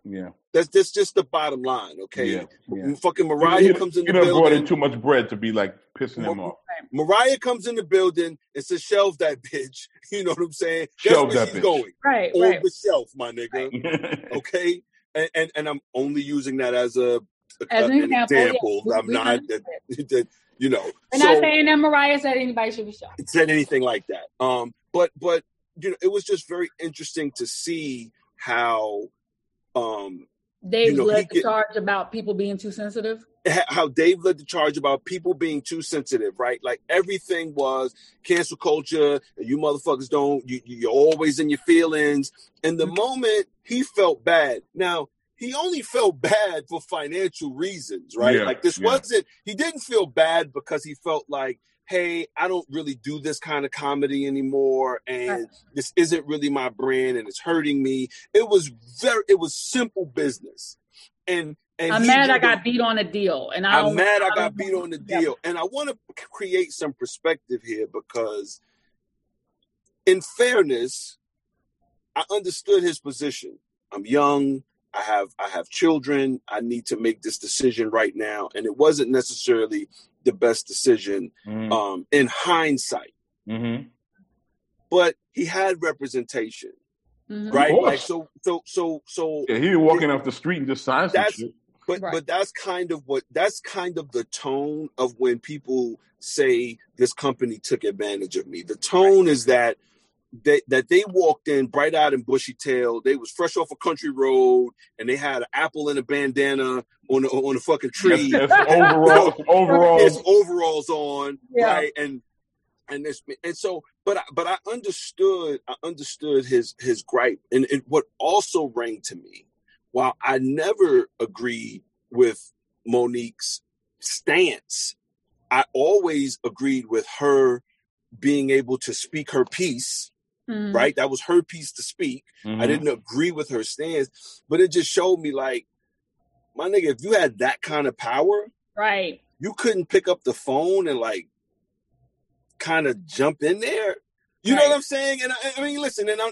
[SPEAKER 6] That's just the bottom line, okay?
[SPEAKER 3] Yeah.
[SPEAKER 6] Fucking Mariah comes in the building.
[SPEAKER 3] Brought in too much bread to be like pissing him off.
[SPEAKER 6] Mariah comes in the building and says, "Shelve that bitch." You know what I'm saying?
[SPEAKER 3] Shelve that bitch.
[SPEAKER 6] Going
[SPEAKER 4] right,
[SPEAKER 6] on the shelf, my nigga. Okay, and I'm only using that as an example. Yeah. I'm not that you know.
[SPEAKER 4] We're not saying that Mariah said anybody should be shelved.
[SPEAKER 6] Said anything like that. But you know, it was just very interesting to see how
[SPEAKER 4] Dave led the charge about people being too sensitive.
[SPEAKER 6] How Dave led the charge about people being too sensitive, right? Like everything was cancel culture, and you motherfuckers you're always in your feelings. And the moment he felt bad, now he only felt bad for financial reasons, right?
[SPEAKER 3] Yeah,
[SPEAKER 6] like this wasn't, he didn't feel bad because he felt like, hey, I don't really do this kind of comedy anymore, and this isn't really my brand, and it's hurting me. It was simple business, and
[SPEAKER 4] I'm mad I got beat on a deal, and
[SPEAKER 6] I'm mad I got beat on the deal, and I want to create some perspective here because, in fairness, I understood his position. I'm young. I have children. I need to make this decision right now, and it wasn't necessarily the best decision in hindsight.
[SPEAKER 3] Mm-hmm.
[SPEAKER 6] But he had representation, right? Like so.
[SPEAKER 3] Yeah, he was walking off the street and just signed some shit.
[SPEAKER 6] But that's kind of the tone of when people say this company took advantage of me. The tone is that they walked in bright-eyed and bushy-tailed. They was fresh off a country road, and they had an apple and a bandana on a fucking tree. Overalls on, right? And so, but I understood his gripe, and what also rang to me. While I never agreed with Monique's stance, I always agreed with her being able to speak her piece. Right? That was her piece to speak. I didn't agree with her stance, but it just showed me like, my nigga, if you had that kind of power, right, you couldn't pick up the phone and like kind of jump in there. You know what I'm saying? And I mean, listen, I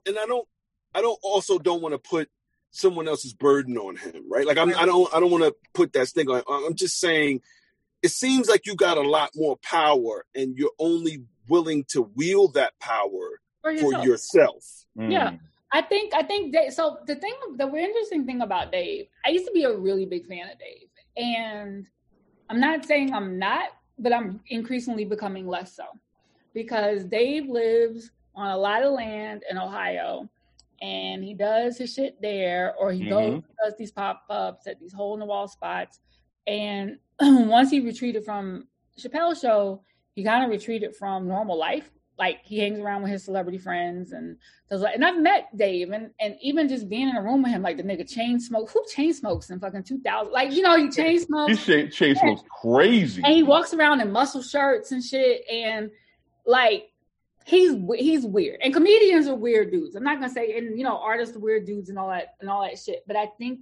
[SPEAKER 6] don't want to put someone else's burden on him, right? Like I don't want to put that thing on. I'm just saying, it seems like you got a lot more power, and you're only willing to wield that power for yourself.
[SPEAKER 4] Yeah, I think Dave, so the interesting thing about Dave, I used to be a really big fan of Dave, and I'm not saying I'm not, but I'm increasingly becoming less so, because Dave lives on a lot of land in Ohio, and he does his shit there, or he does these pop-ups at these hole-in-the-wall spots, and once he retreated from Chappelle's show, he kind of retreated from normal life. Like, he hangs around with his celebrity friends and does like, and I've met Dave, and even just being in a room with him, like the nigga chain smoke. Who chain smokes in fucking 2000? Like, you know, he chain smokes.
[SPEAKER 3] He chain smokes crazy.
[SPEAKER 4] And he walks around in muscle shirts and shit, and like he's weird. And comedians are weird dudes. I'm not gonna say, and you know, artists are weird dudes and all that shit. But I think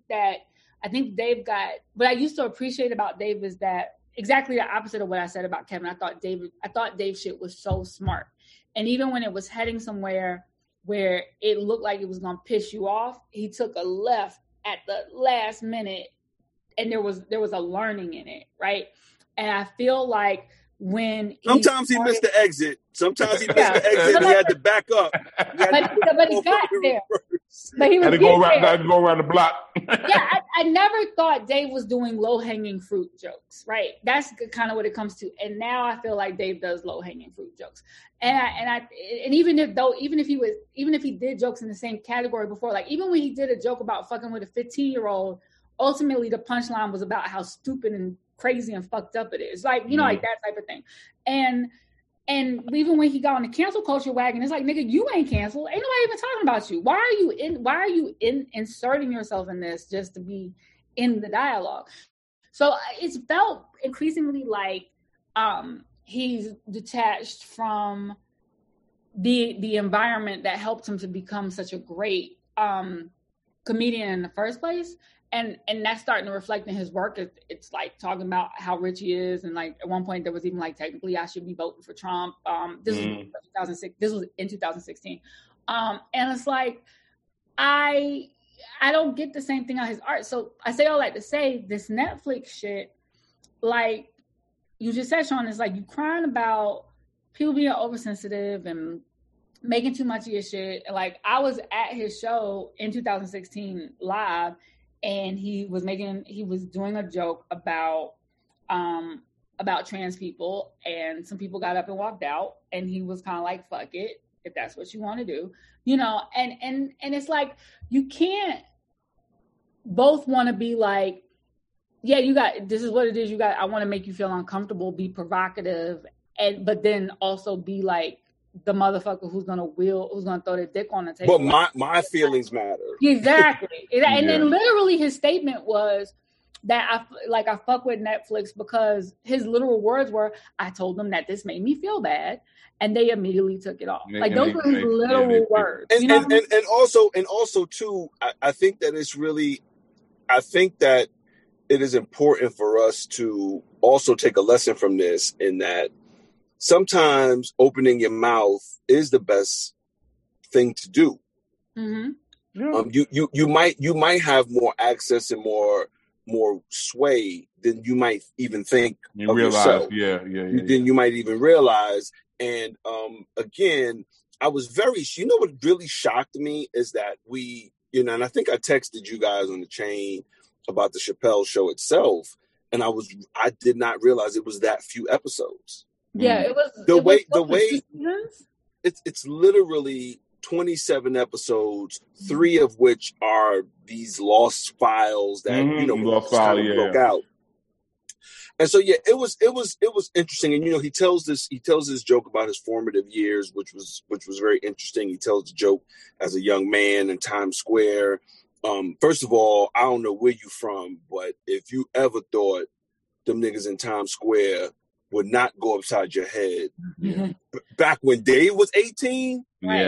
[SPEAKER 4] Dave got, what I used to appreciate about Dave is that exactly the opposite of what I said about Kevin. I thought Dave shit was so smart. And even when it was heading somewhere where it looked like it was going to piss you off, he took a left at the last minute, and there was a learning in it, right? And I feel like when
[SPEAKER 6] sometimes he missed the exit, sometimes he missed the exit, he had to back up.
[SPEAKER 4] But he got there. But he was
[SPEAKER 3] had to go around the block.
[SPEAKER 4] Yeah, I never thought Dave was doing low-hanging fruit jokes, right? That's kind of what it comes to. And now I feel like Dave does low-hanging fruit jokes. And even if he did jokes in the same category before, like even when he did a joke about fucking with a 15-year-old, ultimately the punchline was about how stupid and crazy and fucked up it is. Like, you know, like that type of thing. And even when he got on the cancel culture wagon, it's like, nigga, you ain't canceled. Ain't nobody even talking about you. Why are you inserting yourself in this just to be in the dialogue? So it's felt increasingly like he's detached from the environment that helped him to become such a great comedian in the first place. And that's starting to reflect in his work. It's like talking about how rich he is, and like at one point there was even like, technically I should be voting for Trump. This was in 2006. This was in 2016, and it's like I don't get the same thing on his art. So I say all that to say this Netflix shit, like you just said, Sean, it's like you crying about people being oversensitive and making too much of your shit. Like I was at his show in 2016 live, and he was doing a joke about trans people, and some people got up and walked out, and he was kind of like, fuck it, if that's what you want to do, you know, and it's like, you can't both want to be like, yeah, this is what it is. I want to make you feel uncomfortable, be provocative, but then also be like the motherfucker who's gonna throw their dick on the table.
[SPEAKER 6] But my feelings matter.
[SPEAKER 4] Exactly. And then literally his statement was that I fuck with Netflix because his literal words were, I told them that this made me feel bad, and they immediately took it off. Like those were his literal words.
[SPEAKER 6] And also too, I think that it's really, I think that it is important for us to also take a lesson from this, in that sometimes opening your mouth is the best thing to do. Mm-hmm. You might have more access and more sway than you might even think of yourself. Than you might even realize. And again, I was what really shocked me is that we, you know, and I think I texted you guys on the chain about the Chappelle show itself, and I did not realize it was that few episodes.
[SPEAKER 4] Yeah, it was
[SPEAKER 6] the way it's literally 27 episodes, 3 of which are these lost files that broke out. And so it was interesting. And you know, he tells this joke about his formative years, which was very interesting. He tells the joke as a young man in Times Square. First of all, I don't know where you from, but if you ever thought them niggas in Times Square would not go upside your head, back when Dave was 18,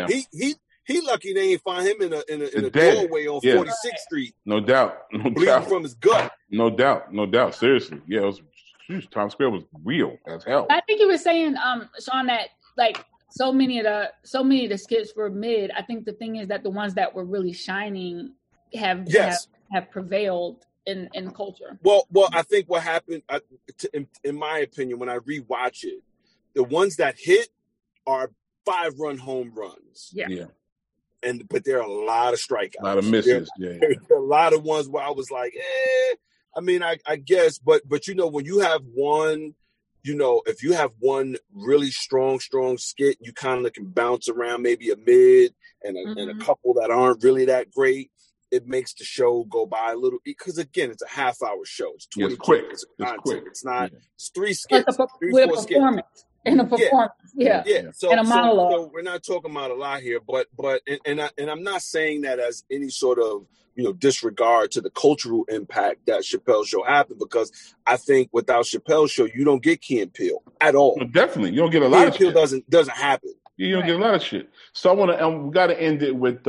[SPEAKER 6] he lucky they ain't find him in a doorway on 46th Street.
[SPEAKER 3] No doubt.
[SPEAKER 6] Bleeding from his gut.
[SPEAKER 3] No doubt. Seriously. Yeah, Times Square was real as hell.
[SPEAKER 4] I think you were saying, Sean, that like so many of the skits were mid. I think the thing is that the ones that were really shining have prevailed in culture.
[SPEAKER 6] Well, I think what happened, in my opinion, when I rewatch it, the ones that hit are 5-run home runs.
[SPEAKER 3] Yeah.
[SPEAKER 6] But there are a lot of strikeouts.
[SPEAKER 3] A lot of misses.
[SPEAKER 6] There are a lot of ones where I was like, I mean, I guess, but you know, when you have one, you know, if you have one really strong skit, you kind of can bounce around maybe a mid and a couple that aren't really that great. It makes the show go by a little, because again, it's a half-hour show. It's 20 minutes of content. It's not. It's 3 skits,
[SPEAKER 4] with a performance. In a performance, yeah.
[SPEAKER 6] So,
[SPEAKER 4] and a monologue.
[SPEAKER 6] So we're not talking about a lot here, but I'm not saying that as any sort of, you know, disregard to the cultural impact that Chappelle's show happened, because I think without Chappelle's show, you don't get Key and Peele at all.
[SPEAKER 3] No, definitely, you don't get a lot of shit.
[SPEAKER 6] Key and Peele doesn't happen.
[SPEAKER 3] You don't get a lot of shit. So I want to, we got to end it with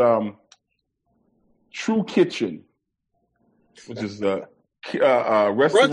[SPEAKER 3] True Kitchen, which is a restaurant.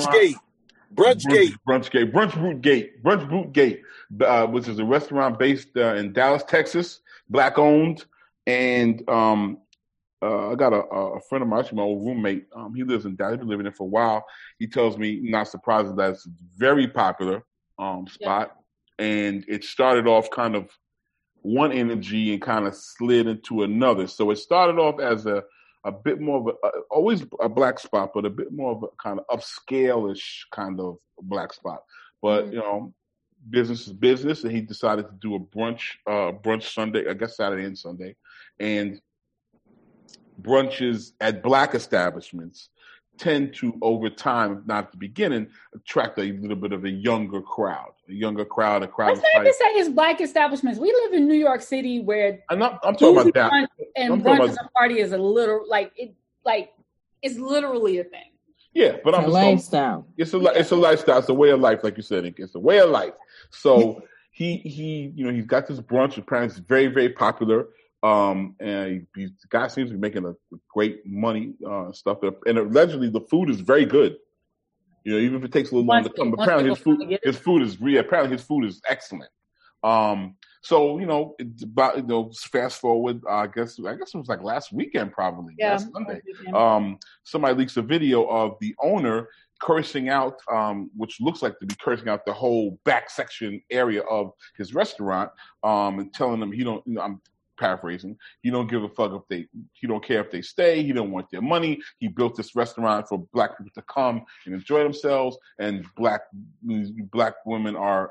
[SPEAKER 3] Brunch Boot Gate, which is a restaurant based in Dallas, Texas, Black owned. And I got a friend of mine, actually my old roommate. He lives in Dallas. He's been living there for a while. He tells me, not surprised, that it's a very popular spot. And it started off kind of one energy and kind of slid into another. So it started off as a bit more of always a black spot, but a bit more of a kind of upscale-ish kind of black spot. But, you know, business is business, and he decided to do a brunch Sunday, I guess Saturday and Sunday. And brunches at black establishments tend to, over time, not at the beginning, attract a little bit of a younger crowd. A crowd.
[SPEAKER 4] What's that to say is black establishments? We live in New York City, where
[SPEAKER 3] I'm talking about that.
[SPEAKER 4] And brunch as a party is a little it's literally a thing.
[SPEAKER 3] Yeah, but
[SPEAKER 5] it's a lifestyle.
[SPEAKER 3] It's a lifestyle. It's a way of life, like you said. It's a way of life. So he you know, he's got this brunch. Apparently, it's very, very popular. And the guy seems to be making a great money stuff. And allegedly, the food is very good. You know, even if it takes a little longer to come. But apparently, his food is excellent. So, it's about, fast forward, I guess it was like last weekend, probably.
[SPEAKER 4] Yeah.
[SPEAKER 3] Last Sunday. Somebody leaks a video of the owner cursing out, which looks like to be cursing out the whole back section area of his restaurant, and telling them I'm paraphrasing, he don't give a fuck he don't care if they stay, he don't want their money. He built this restaurant for black people to come and enjoy themselves, and black women are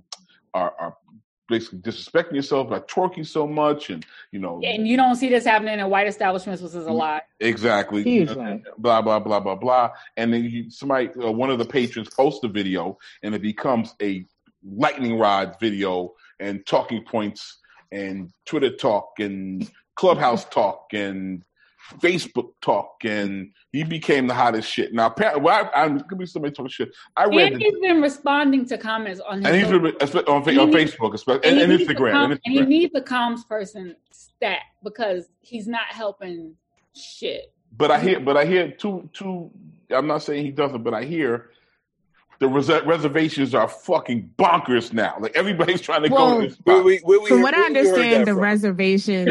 [SPEAKER 3] basically disrespecting yourself by twerking so much, and
[SPEAKER 4] and you don't see this happening in white establishments, which is a lie.
[SPEAKER 3] Exactly. Blah blah blah blah blah. And then one of the patrons posts a video, and it becomes a lightning rod video and talking points and Twitter talk and Clubhouse talk and Facebook talk, and he became the hottest shit. Now, apparently, could be somebody talking shit.
[SPEAKER 4] He's been responding to comments on his
[SPEAKER 3] on Facebook, and Instagram.
[SPEAKER 4] And he needs a comms person stat because he's not helping shit.
[SPEAKER 3] But I hear two. I'm not saying he doesn't, but I hear the reservations are fucking bonkers now. Like everybody's trying to go to this spot.
[SPEAKER 5] From what I understand, the reservation.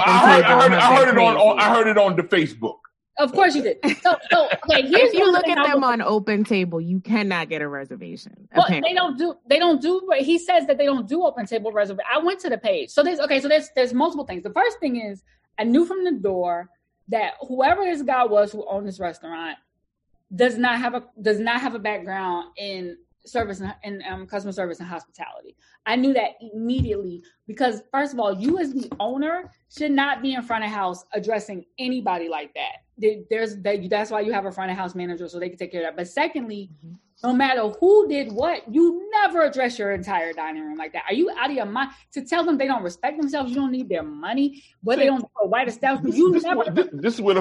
[SPEAKER 3] I heard it on the Facebook.
[SPEAKER 4] Of course you did. So okay,
[SPEAKER 5] if you look at them on Open Table, you cannot get a reservation.
[SPEAKER 4] Well, they don't do. He says that they don't do Open Table reservation. I went to the page. So there's multiple things. The first thing is I knew from the door that whoever this guy was who owned this restaurant does not have a background in service and customer service and hospitality. I knew that immediately because first of all, you as the owner should not be in front of house addressing anybody like that. That's why you have a front of house manager so they can take care of that. But secondly, no matter who did what, you never address your entire dining room like that. Are you out of your mind to tell them they don't respect themselves? You don't need their money. What they don't do a white establishment.
[SPEAKER 3] This is where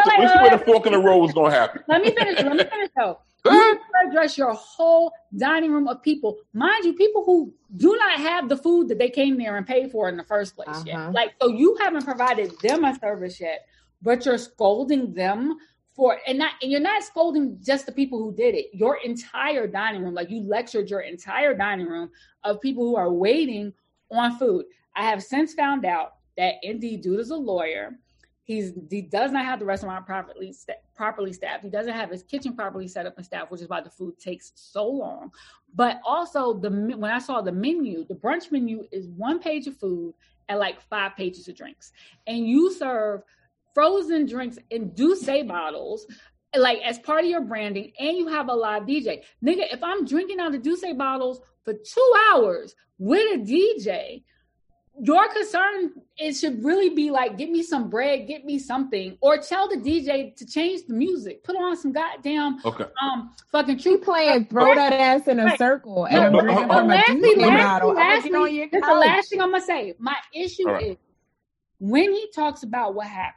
[SPEAKER 3] the fork in the road was going to happen.
[SPEAKER 4] Let me finish though. You address your whole dining room of people. Mind you, people who do not have the food that they came there and paid for in the first place yet. So you haven't provided them a service yet, but you're scolding them and you're not scolding just the people who did it. Your entire dining room, like you lectured your entire dining room of people who are waiting on food. I have since found out that indeed, dude is a lawyer. He does not have the restaurant properly staffed. He doesn't have his kitchen properly set up and staffed, which is why the food takes so long. But also, when I saw the menu, the brunch menu is 1 page of food and like 5 pages of drinks. And you serve frozen drinks in Douce bottles, like as part of your branding, and you have a live DJ. Nigga, if I'm drinking out of Douce bottles for 2 hours with a DJ, your concern, it should really be like, get me some bread, get me something, or tell the DJ to change the music, put on some goddamn fucking true
[SPEAKER 5] playing, throw that ass in a circle, and I'm drinking from a Douce bottle.
[SPEAKER 4] That's the last thing I'm gonna say. My issue is when he talks about what happened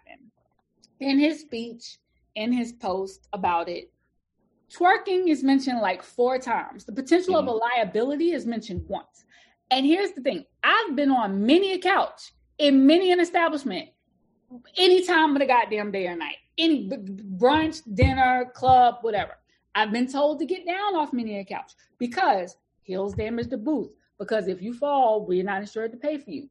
[SPEAKER 4] in his speech, in his post about it, twerking is mentioned like 4 times. The potential of a liability is mentioned once. And here's the thing. I've been on many a couch in many an establishment any time of the goddamn day or night. Any brunch, dinner, club, whatever. I've been told to get down off many a couch because heels damage the booth. Because if you fall, we're not insured to pay for you.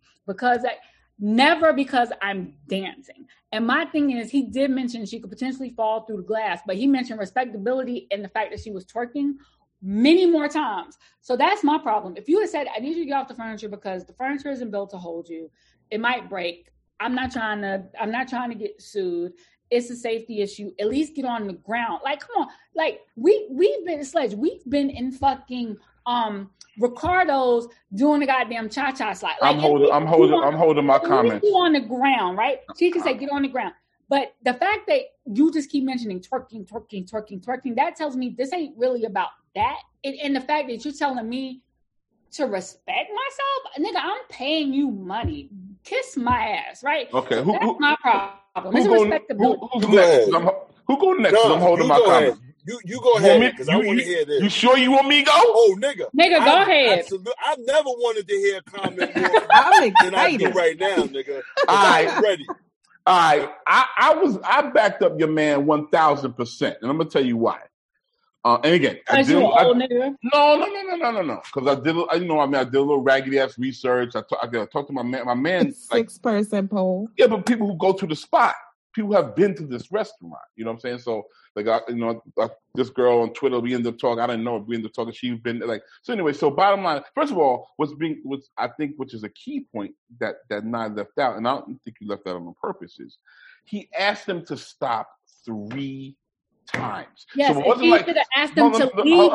[SPEAKER 4] Never because I'm dancing. And my thing is, he did mention she could potentially fall through the glass, but he mentioned respectability and the fact that she was twerking many more times. So that's my problem. If you had said, I need you to get off the furniture because the furniture isn't built to hold you, it might break. I'm not trying to get sued. It's a safety issue. At least get on the ground. Like, come on. Like, we've been Sledge. We've been in fucking Ricardo's doing the goddamn cha-cha slide. Like,
[SPEAKER 3] I'm holding my comments.
[SPEAKER 4] On the ground, right? She can say, get on the ground. But the fact that you just keep mentioning twerking, that tells me this ain't really about that. And the fact that you're telling me to respect myself, nigga, I'm paying you money. Kiss my ass, right?
[SPEAKER 3] Okay,
[SPEAKER 4] so that's my problem. It's respectability.
[SPEAKER 3] Who's next? Who go next? I'm holding my comments.
[SPEAKER 6] You go ahead, because I want to hear this.
[SPEAKER 3] You sure you want me to go?
[SPEAKER 6] Oh, nigga.
[SPEAKER 4] Go ahead.
[SPEAKER 6] I've never wanted to hear a comment more than I do right now, nigga. I'm ready.
[SPEAKER 3] All right. I backed up your man 1,000%, and I'm gonna tell you why. And again, I did. No. Because I did a little raggedy ass research. I talked to my man. My man,
[SPEAKER 5] 6-person poll.
[SPEAKER 3] Yeah, but people who go to the spot, people who have been to this restaurant. You know what I'm saying? So, like, this girl on Twitter, we ended up talking. I didn't know we ended up talking. She's been like. So anyway, so bottom line, first of all, which is a key point that Nye left out, and I don't think he left that on purpose, is he asked them to stop 3 times.
[SPEAKER 4] Yes,
[SPEAKER 3] so it wasn't
[SPEAKER 4] he could have asked them to leave.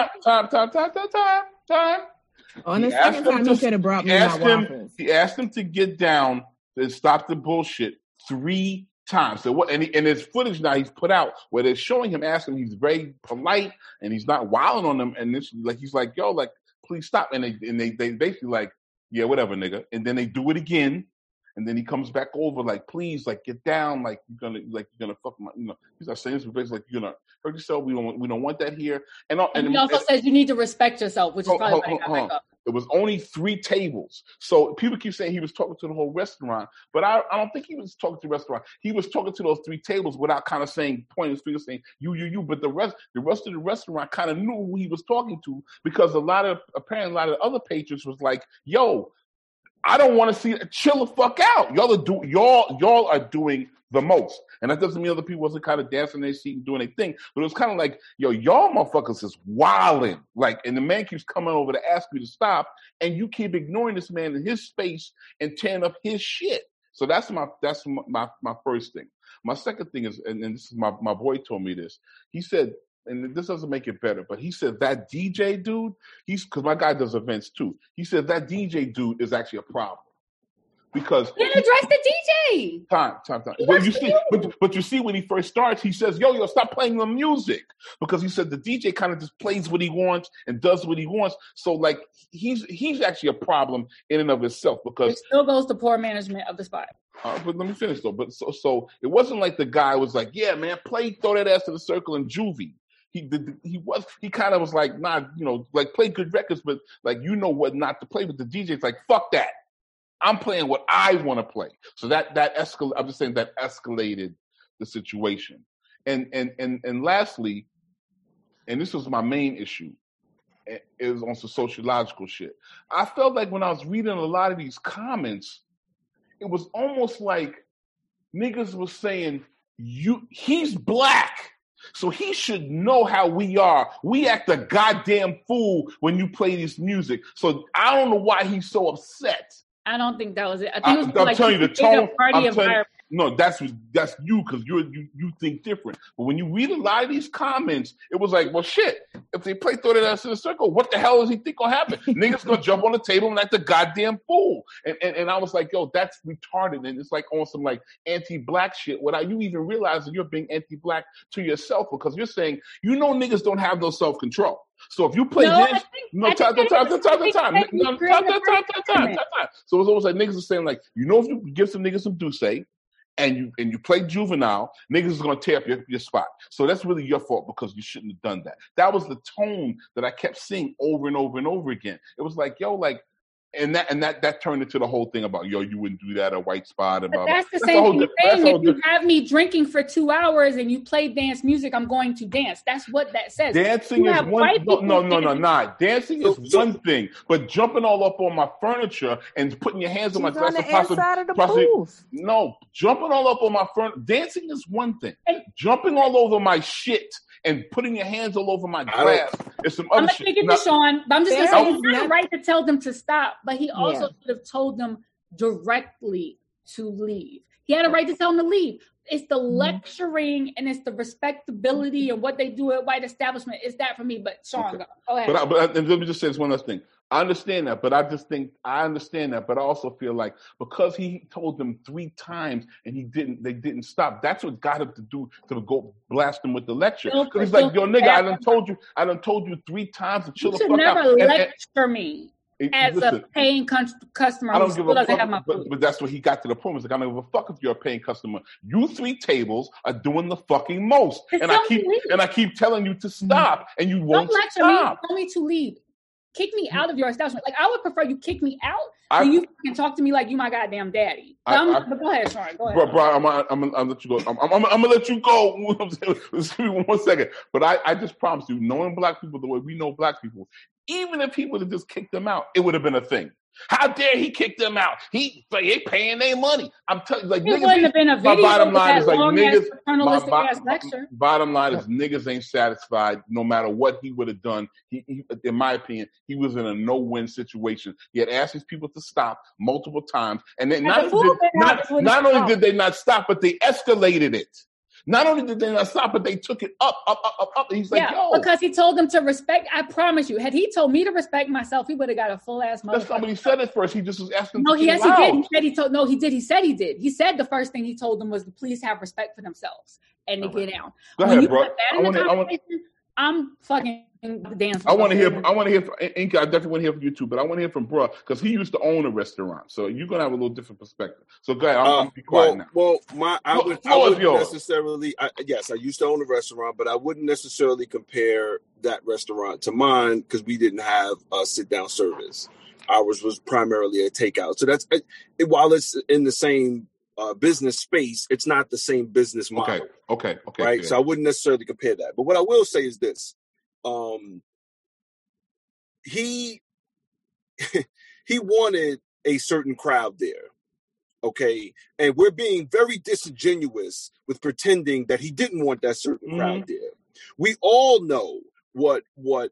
[SPEAKER 3] Time.
[SPEAKER 5] On the second time, he could have brought me my waffles.
[SPEAKER 3] He asked him to get down and stop the bullshit 3 times. So and there's footage now he's put out where they're showing him asking. He's very polite and he's not wilding on them. And this, like, he's like, "Yo, like, please stop." And they basically like, "Yeah, whatever, nigga." And then they do it again. And then he comes back over, like, please, like, get down, like, you're gonna fuck my, he's not saying this, but basically, like, you're gonna hurt yourself. We don't want that here. And
[SPEAKER 4] he also says you need to respect yourself, which is probably why he got back up.
[SPEAKER 3] It was only 3 tables. So people keep saying he was talking to the whole restaurant, but I don't think he was talking to the restaurant. He was talking to those 3 tables without kind of pointing his finger, saying you. But the rest of the restaurant kind of knew who he was talking to, because apparently a lot of other patrons was like, yo, I don't want to see it. Chill the fuck out. Y'all are doing the most. And that doesn't mean other people wasn't kind of dancing in their seat and doing their thing. But it was kind of like, yo, y'all motherfuckers is wilding. Like, and the man keeps coming over to ask you to stop, and you keep ignoring this man in his space and tearing up his shit. So that's my first thing. My second thing is, and this is my boy told me this. He said, and this doesn't make it better, but he said that DJ dude, because my guy does events too. He said that DJ dude is actually a problem. Because
[SPEAKER 4] then address the DJ.
[SPEAKER 3] Time. But you see, when he first starts, he says, yo, stop playing the music. Because he said the DJ kind of just plays what he wants and does what he wants. So, like, he's actually a problem in and of itself, because
[SPEAKER 4] it still goes to poor management of the spot.
[SPEAKER 3] But let me finish though. But so it wasn't like the guy was like, yeah, man, throw that ass to the circle and juvie. He kind of was like, nah, like, play good records, but like, what not to play. But the DJ's like, fuck that. I'm playing what I want to play. So that escalated. I'm just saying that escalated the situation. And lastly, and this was my main issue, it was on some sociological shit. I felt like when I was reading a lot of these comments, it was almost like niggas was saying, he's black, so he should know how we are. We act a goddamn fool when you play this music. So I don't know why he's so upset.
[SPEAKER 4] I don't think that was it. I think it was
[SPEAKER 3] I'm
[SPEAKER 4] like
[SPEAKER 3] telling you, the tone.
[SPEAKER 4] Party environment.
[SPEAKER 3] No, that's you, because you think different. But when you read a lot of these comments, it was like, well, shit. If they throw that ass in the circle, what the hell does he think gonna happen? Niggas gonna jump on the table and act a goddamn fool. And I was like, yo, that's retarded. And it's like on some like anti-black shit without you even realizing you're being anti-black to yourself, because you're saying, niggas don't have no self-control. So if you play dance, time. So it's almost like niggas are saying, like, if you give some niggas some Douce and you play Juvenile, niggas is gonna tear up your spot. So that's really your fault, because you shouldn't have done that. That was the tone that I kept seeing over and over and over again. It was like, yo, like, and that turned into the whole thing about, yo, you wouldn't do that at White Spot.
[SPEAKER 4] But that's the same thing. If you have me drinking for 2 hours and you play dance music, I'm going to dance. That's what that says.
[SPEAKER 3] Dancing is one. No. Dancing is one thing, but jumping all up on my furniture and putting your hands on my glass
[SPEAKER 5] on the inside of the booth.
[SPEAKER 3] No, jumping all up on my furniture. Dancing is one thing. Jumping all over my shit and putting your hands all over my glass is some other shit.
[SPEAKER 4] I'm going to take it to Sean, but I'm just going to say he's not right to tell them to stop, but he also should have told them directly to leave. He had a right to tell them to leave. It's the lecturing and it's the respectability and what they do at white establishment. It's that for me. But Sean, go ahead.
[SPEAKER 3] But let me just say this one last thing. I understand that, but I understand that, but I also feel like because he told them 3 times and they didn't stop. That's what got him to go blast him with the lecture. Because he's like, yo, nigga, I done told you 3 times to chill the fuck out.
[SPEAKER 4] You should never lecture me. As a paying customer,
[SPEAKER 3] I don't give a fuck. But that's what he got to the point. He's like, I don't give a fuck if you're a paying customer. You 3 tables are doing the fucking most, and I keep telling you to stop, and you won't stop.
[SPEAKER 4] Don't lecture me. Tell me to leave. Kick me out of your establishment. Like, I would prefer you kick me out than you can talk to me like you my goddamn daddy. But go ahead, Sean. Go ahead.
[SPEAKER 3] Bro, I'm gonna let you go. I'm gonna let you go. Just give me 1 second. But I just promise you, knowing black people the way we know black people, even if he would have just kicked them out, it would have been a thing. How dare he kick them out? They paying their money. I'm telling you, like,
[SPEAKER 4] it wouldn't have been a video.
[SPEAKER 3] My bottom line is like niggas.
[SPEAKER 4] Bottom
[SPEAKER 3] line is niggas ain't satisfied no matter what he would have done. He, in my opinion, he was in a no-win situation. He had asked these people to stop multiple times, and then not only did they not stop, but they escalated it. Not only did they not stop, but they took it up. And he's like, yo.
[SPEAKER 4] Because he told them to respect. I promise you, had he told me to respect myself, he would have got a full ass motherfucker.
[SPEAKER 3] That's not what he said at first. He just was asking.
[SPEAKER 4] No, he did. He said he told. No, he did. He said he did. He said the first thing he told them was to please have respect for themselves and to get down.
[SPEAKER 3] Go ahead, bro.
[SPEAKER 4] I'm fucking dancing.
[SPEAKER 3] I want to hear. Inky, I definitely want to hear from you too, but I want to hear from bro because he used to own a restaurant, so you're gonna have a little different perspective. So go ahead. I'm gonna be quiet now.
[SPEAKER 6] Well, I wouldn't necessarily. Yes, I used to own a restaurant, but I wouldn't necessarily compare that restaurant to mine because we didn't have a sit-down service. Ours was primarily a takeout. So that's while it's in the same business space, it's not the same business model.
[SPEAKER 3] Okay.
[SPEAKER 6] Right.
[SPEAKER 3] Good.
[SPEAKER 6] So I wouldn't necessarily compare that. But what I will say is this: he wanted a certain crowd there. Okay, and we're being very disingenuous with pretending that he didn't want that certain crowd there. We all know what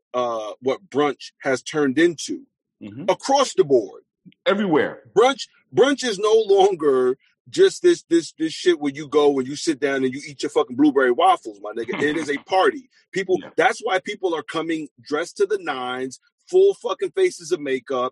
[SPEAKER 6] brunch has turned into across the board,
[SPEAKER 3] everywhere.
[SPEAKER 6] Brunch is no longer just this shit where you go and you sit down and you eat your fucking blueberry waffles, my nigga. It is a party. People. Yeah. That's why people are coming dressed to the nines, full fucking faces of makeup,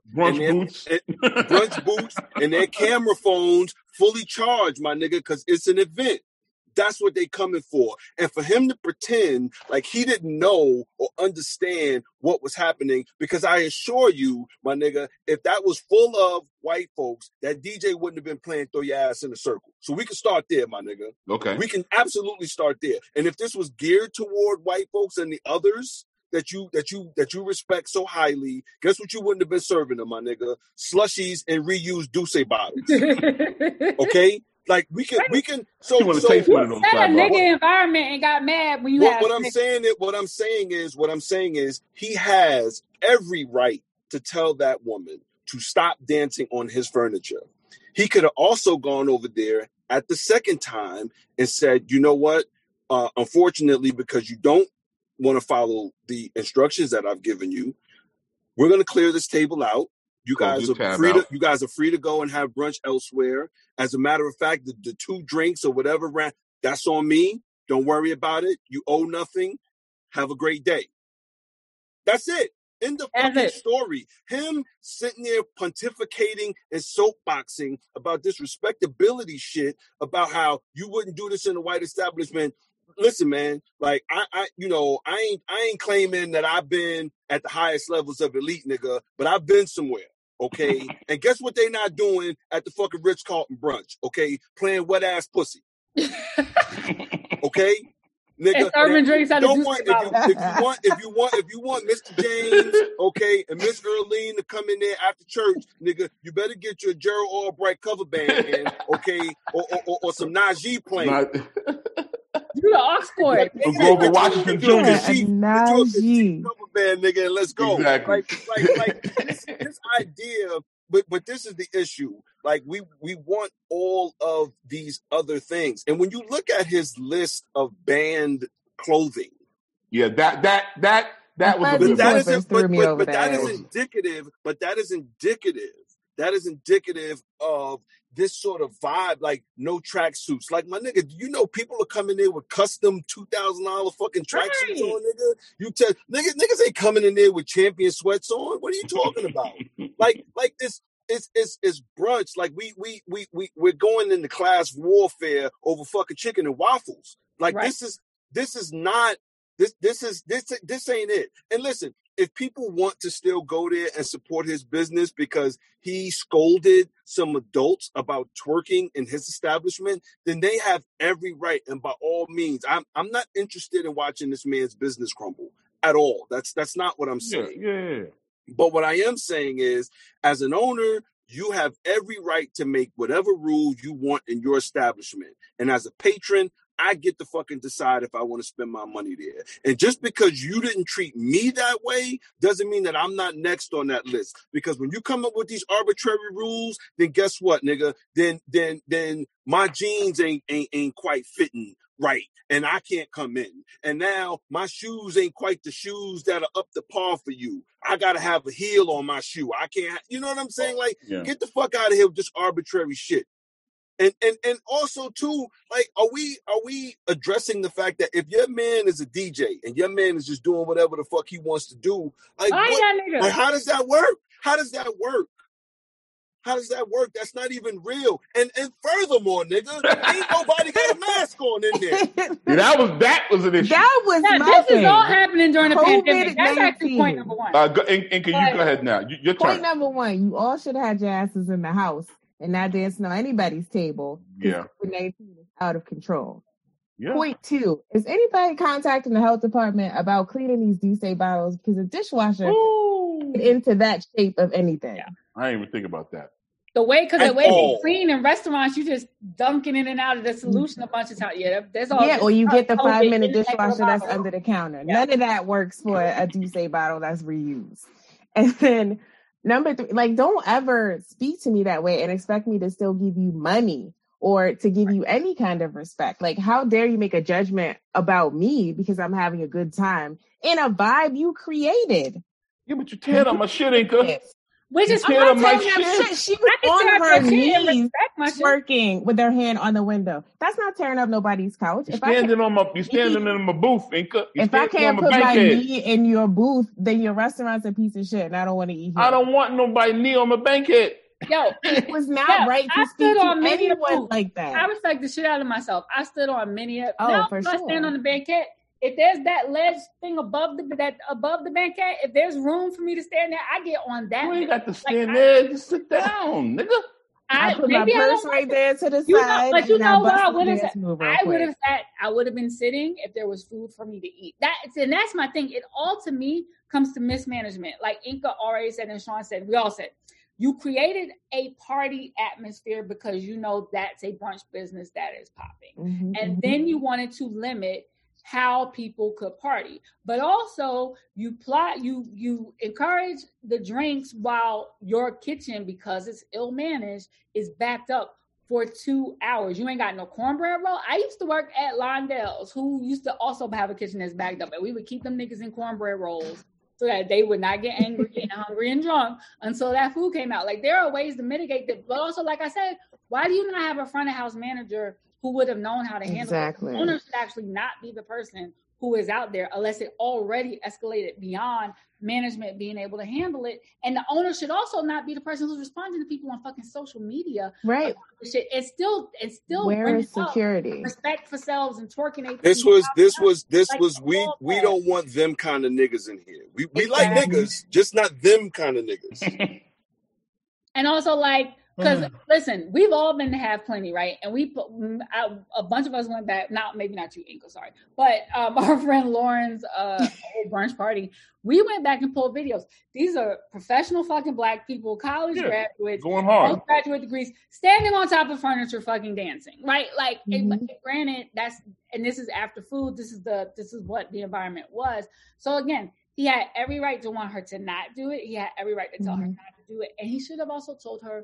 [SPEAKER 6] brunch boots, and their camera phones fully charged, my nigga, because it's an event. That's what they coming for. And for him to pretend like he didn't know or understand what was happening, because I assure you, my nigga, if that was full of white folks, that DJ wouldn't have been playing Throw Your Ass in a Circle. So we can start there, my nigga.
[SPEAKER 3] Okay.
[SPEAKER 6] We can absolutely start there. And if this was geared toward white folks and the others that you respect so highly, guess what you wouldn't have been serving them, my nigga? Slushies and reused Douce bottles. Okay? Like we can. So
[SPEAKER 3] you taste one of those
[SPEAKER 4] a nigga environment and got mad when you.
[SPEAKER 6] What I'm saying is he has every right to tell that woman to stop dancing on his furniture. He could have also gone over there at the second time and said, you know what? Unfortunately, because you don't want to follow the instructions that I've given you, we're going to clear this table out. You guys are free to go and have brunch elsewhere. As a matter of fact, the 2 drinks or whatever, that's on me. Don't worry about it. You owe nothing. Have a great day. That's it. End of fucking story. Him sitting there pontificating and soapboxing about this respectability shit, about how you wouldn't do this in the white establishment. Listen, man, like I ain't claiming that I've been at the highest levels of elite, nigga, but I've been somewhere. Okay, and guess what they not doing at the fucking Ritz-Carlton brunch? Okay, playing wet ass pussy. Okay, nigga. If you want Mr. James, okay, and Miss Earlene to come in there after church, nigga, you better get your Gerald Albright cover band in, okay, or some Najee playing.
[SPEAKER 4] You the Oxford.
[SPEAKER 3] Grover Washington Jr.
[SPEAKER 6] Najee cover band, nigga, and let's go.
[SPEAKER 3] Exactly.
[SPEAKER 6] Like this idea. But this is the issue. Like we want all of these other things, and when you look at his list of banned clothing,
[SPEAKER 3] yeah, that was.
[SPEAKER 6] But that is indicative. But that is indicative. That is indicative of this sort of vibe, like no tracksuits. Like, my nigga, you know people are coming in with custom $2,000 fucking tracksuits on, nigga. You tell niggas ain't coming in there with Champion sweats on. What are you talking about? like this it's brunch. Like we're going into class warfare over fucking chicken and waffles. Like this ain't it. And listen, if people want to still go there and support his business because he scolded some adults about twerking in his establishment, then they have every right. And by all means, I'm not interested in watching this man's business crumble at all. That's not what I'm saying.
[SPEAKER 3] Yeah.
[SPEAKER 6] But what I am saying is, as an owner, you have every right to make whatever rules you want in your establishment. And as a patron, I get to fucking decide if I want to spend my money there. And just because you didn't treat me that way doesn't mean that I'm not next on that list. Because when you come up with these arbitrary rules, then guess what, nigga? Then my jeans ain't quite fitting right, and I can't come in. And now my shoes ain't quite the shoes that are up to par for you. I gotta have a heel on my shoe. I can't. You know what I'm saying? Like, get the fuck out of here with this arbitrary shit. And also too, like, are we addressing the fact that if your man is a DJ and your man is just doing whatever the fuck he wants to do, like, like how does that work? How does that work? How does that work? That's not even real. And furthermore, nigga, ain't nobody got a mask on in there.
[SPEAKER 3] That was an issue.
[SPEAKER 5] That was
[SPEAKER 4] this is all happening during the pandemic. That's actually point number one.
[SPEAKER 3] And can you go ahead now? Your turn.
[SPEAKER 5] Point number one, you all should have your asses in the house and not dancing on anybody's table.
[SPEAKER 3] Yeah.
[SPEAKER 5] COVID-19 is out of control.
[SPEAKER 3] Yeah.
[SPEAKER 5] Point two, is anybody contacting the health department about cleaning these Douce bottles? Because a dishwasher into that shape of anything.
[SPEAKER 4] Yeah.
[SPEAKER 3] I didn't even think about that.
[SPEAKER 4] The way they clean in restaurants, you just dunking in and out of the solution a bunch of times. Yeah, there's all.
[SPEAKER 5] Yeah, or you get the 5-minute dishwasher that's under the counter. Yeah. None of that works for a Douce bottle that's reused. And then number 3, like, don't ever speak to me that way and expect me to still give you money or to give you any kind of respect. Like, how dare you make a judgment about me because I'm having a good time in a vibe you created?
[SPEAKER 3] Yeah, but you teared up my shit, Inka.
[SPEAKER 4] Which is
[SPEAKER 5] she was on her knees twerking with her hand on the window. That's not tearing up nobody's couch.
[SPEAKER 3] You're standing in my booth, Inka.
[SPEAKER 5] If I can't put my knee in your booth, then your restaurant's a piece of shit and I don't want to eat here.
[SPEAKER 3] I don't want nobody knee on my bankhead.
[SPEAKER 4] Yo,
[SPEAKER 5] it was not right to speak to anyone like that.
[SPEAKER 4] I respect the shit out of myself. I stood on many of
[SPEAKER 5] for sure.
[SPEAKER 4] I stand on the banquette. If there's that ledge thing above the banquette, if there's room for me to stand there, I get on that.
[SPEAKER 3] You ain't got to stand there. Just sit down, nigga.
[SPEAKER 5] I put my purse right there to the side.
[SPEAKER 4] But you know what? I would have been sitting if there was food for me to eat. That's my thing. It all to me comes to mismanagement. Like Inka already said and Sean said, we all said, you created a party atmosphere because you know that's a brunch business that is popping. Mm-hmm, and then you wanted to limit how people could party, but also you encourage the drinks while your kitchen, because it's ill managed, is backed up for 2 hours. You ain't got no cornbread roll. I used to work at Londell's, who used to also have a kitchen that's backed up, and we would keep them niggas in cornbread rolls so that they would not get angry and hungry and drunk until that food came out. Like, there are ways to mitigate that, but also, like I said, why do you not have a front of house manager who would have known how to handle it? The owner should actually not be the person who is out there unless it already escalated beyond management being able to handle it. And the owner should also not be the person who's responding to people on fucking social media.
[SPEAKER 5] Right.
[SPEAKER 4] It's still
[SPEAKER 5] where is security?
[SPEAKER 4] Respect for selves and twerking.
[SPEAKER 6] This was we don't want them kind of niggas in here. We like niggas, just not them kind of niggas.
[SPEAKER 4] And also, like, because listen, we've all been to Have Plenty, right? And a bunch of us went back. Maybe not you, Inka, sorry, but our friend Lauren's old brunch party. We went back and pulled videos. These are professional fucking black people, college graduates,
[SPEAKER 3] going hard,
[SPEAKER 4] postgraduate degrees, standing on top of furniture, fucking dancing, right? Like, granted, this is after food. This is what the environment was. So again, he had every right to want her to not do it. He had every right to tell her not to do it, and he should have also told her.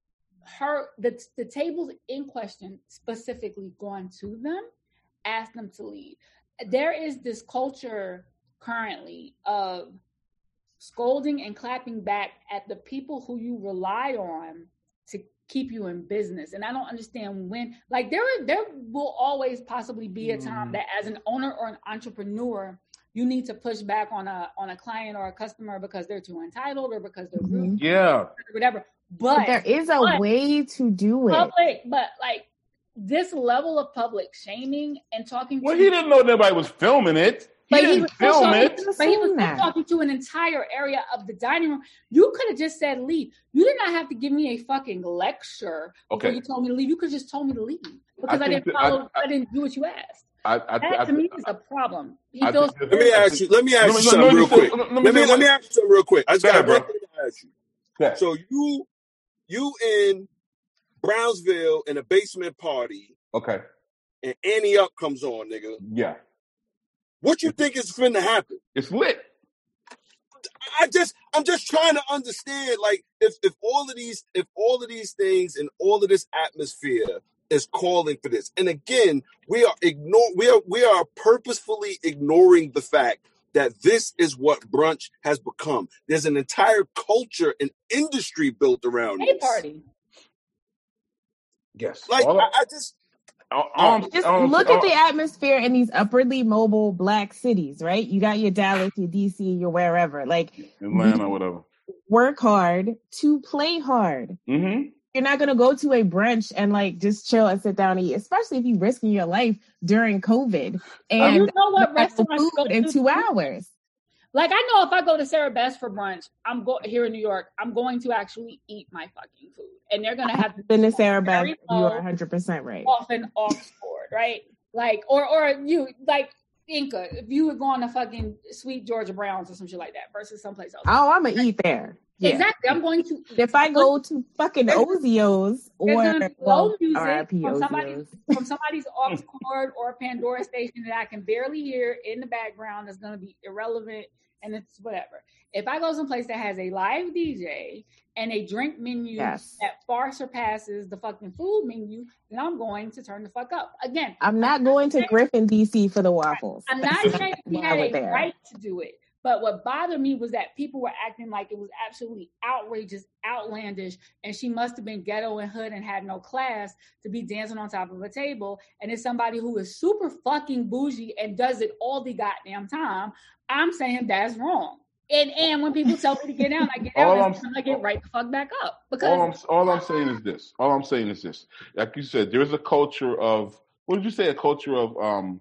[SPEAKER 4] The tables in question specifically gone to them, asked them to leave. There is this culture currently of scolding and clapping back at the people who you rely on to keep you in business. And I don't understand when, like, there will always possibly be a time that as an owner or an entrepreneur, you need to push back on a client or a customer because they're too entitled or because they're rude, whatever. But
[SPEAKER 5] there is a way to do
[SPEAKER 4] it. But like this level of public shaming and talking.
[SPEAKER 3] Well, he didn't know nobody was filming it. But he was
[SPEAKER 4] talking to an entire area of the dining room. You could have just said leave. You did not have to give me a fucking lecture before you told me to leave. You could have just told me to leave because I didn't do what you asked. That to me is a problem.
[SPEAKER 6] Let me ask you something real quick. Let me ask you something real quick. I just got one thing to ask you. Yeah. So you in Brownsville in a basement party.
[SPEAKER 3] Okay.
[SPEAKER 6] And Annie Up comes on, nigga.
[SPEAKER 3] Yeah.
[SPEAKER 6] What you think is finna happen?
[SPEAKER 3] It's lit.
[SPEAKER 6] I'm just trying to understand, like, if all of these things and all of this atmosphere is calling for this. And again, we are purposefully ignoring the fact that this is what brunch has become. There's an entire culture and industry built around it.
[SPEAKER 4] Party.
[SPEAKER 6] Yes. Like just
[SPEAKER 5] look at the atmosphere in these upwardly mobile black cities, right? You got your Dallas, your DC, your wherever, like
[SPEAKER 3] Atlanta, whatever.
[SPEAKER 5] Work hard to play hard.
[SPEAKER 3] Mm-hmm.
[SPEAKER 5] You're not going to go to a brunch and like just chill and sit down and eat, especially if you're risking your life during COVID and
[SPEAKER 4] you know what restaurants
[SPEAKER 5] food in 2 hours.
[SPEAKER 4] Like, I know if I go to Sarah Best for brunch, here in New York, I'm going to actually eat my fucking food. And they're going to have
[SPEAKER 5] been to Sarah Best, you are 100% right.
[SPEAKER 4] Off and Oxford, right? Like, or you, like, Inca, if you would go on to fucking Sweet Georgia Browns or some shit like that versus someplace else.
[SPEAKER 5] Oh, I'm going to eat there.
[SPEAKER 4] Yeah. Exactly. I'm going to eat.
[SPEAKER 5] If I go to fucking Ozio's or
[SPEAKER 4] music from somebody's aux cord or Pandora station that I can barely hear in the background that's going to be irrelevant and it's whatever. If I go someplace that has a live DJ and a drink menu that far surpasses the fucking food menu, then I'm going to turn the fuck up. Again,
[SPEAKER 5] I'm not going to Griffin, DC for the waffles.
[SPEAKER 4] I'm not saying we had a right to do it. But what bothered me was that people were acting like it was absolutely outrageous, outlandish, and she must have been ghetto and hood and had no class to be dancing on top of a table. And it's somebody who is super fucking bougie and does it all the goddamn time. I'm saying that's wrong. And when people tell me to get down, I get down and I get right the fuck back up. Because
[SPEAKER 3] all I'm saying is this. Like you said, there's a culture of, what did you say? A culture of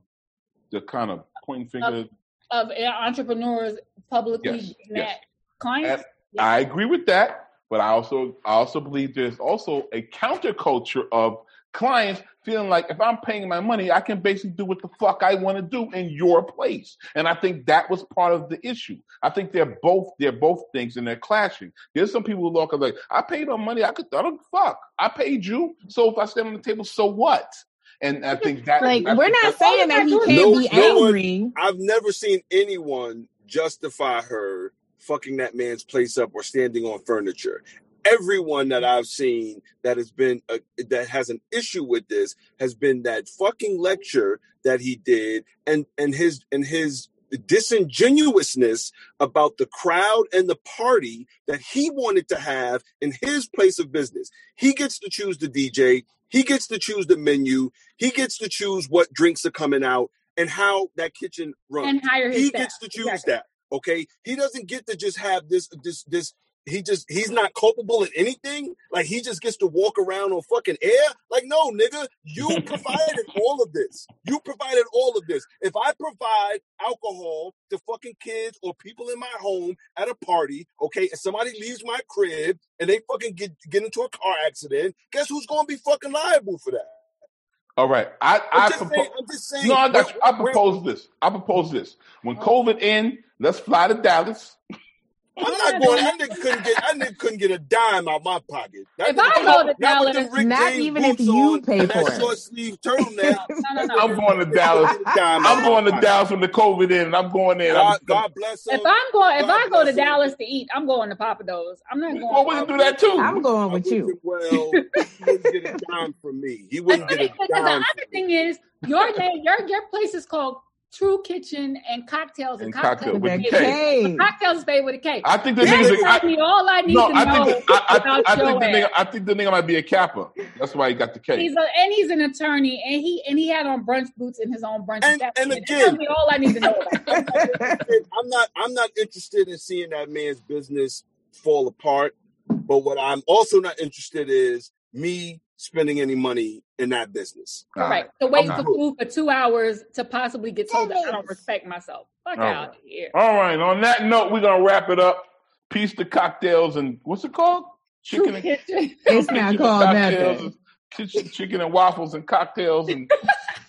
[SPEAKER 3] the kind of pointing finger.
[SPEAKER 4] Of entrepreneurs publicly clients.
[SPEAKER 3] I agree with that, but I also believe there's also a counterculture of clients feeling like if I'm paying my money, I can basically do what the fuck I want to do in your place. And I think that was part of the issue. I think they're both things and they're clashing. There's some people who look like, I paid my money, I don't fuck. I paid you. So if I stand on the table, so what? And I think that
[SPEAKER 5] we're not saying that he can't be angry.
[SPEAKER 6] I've never seen anyone justify her fucking that man's place up or standing on furniture. Everyone that I've seen that has been that has an issue with this has been that fucking lecture that he did and his disingenuousness about the crowd and the party that he wanted to have in his place of business. He gets to choose the DJ. He gets to choose the menu. He gets to choose what drinks are coming out and how that kitchen runs.
[SPEAKER 4] And hire his staff.
[SPEAKER 6] Gets to choose that. Okay. He doesn't get to just have this. He's not culpable in anything. Like he just gets to walk around on fucking air. Like, no, nigga, you provided all of this. You provided all of this. If I provide alcohol to fucking kids or people in my home at a party, okay, and somebody leaves my crib and they fucking get into a car accident, guess who's going to be fucking liable for that?
[SPEAKER 3] All right. I'm just saying. No, I propose this. When COVID ends, let's fly to Dallas.
[SPEAKER 6] I'm not going. That nigga couldn't get a dime out my pocket.
[SPEAKER 4] If I go to Dallas,
[SPEAKER 5] not even if you pay for it.
[SPEAKER 6] Short sleeve turtleneck.
[SPEAKER 4] No.
[SPEAKER 3] I'm going to Dallas. I'm going to Dallas when the COVID ends. And I'm going there.
[SPEAKER 6] God bless him.
[SPEAKER 4] If I go to Dallas to eat, I'm going to Papa Do's. I'm not going.
[SPEAKER 3] Well, we can do that too.
[SPEAKER 5] I'm going with you.
[SPEAKER 6] Well, he wouldn't get a dime from me. He wouldn't get a dime.
[SPEAKER 4] The other thing is, your place is called True Kitchen and Cocktails and Cocktails
[SPEAKER 5] with a K.
[SPEAKER 4] Cocktails is paid with a K.
[SPEAKER 3] I think the nigga.
[SPEAKER 4] All I need to know
[SPEAKER 3] I think the nigga might be a Kappa. That's why he got the K.
[SPEAKER 4] He's an attorney, and he had on brunch boots in his own brunch.
[SPEAKER 6] And again,
[SPEAKER 4] all I need to know.
[SPEAKER 6] I'm not interested in seeing that man's business fall apart. But what I'm also not interested is me spending any money in that business.
[SPEAKER 4] Right. So waiting for food for 2 hours to possibly get told that I don't respect myself. Fuck out of here.
[SPEAKER 3] All right. On that note, we're going to wrap it up. Peace to cocktails and what's it called? Chicken and
[SPEAKER 5] it's not called that.
[SPEAKER 3] Chicken and waffles and cocktails and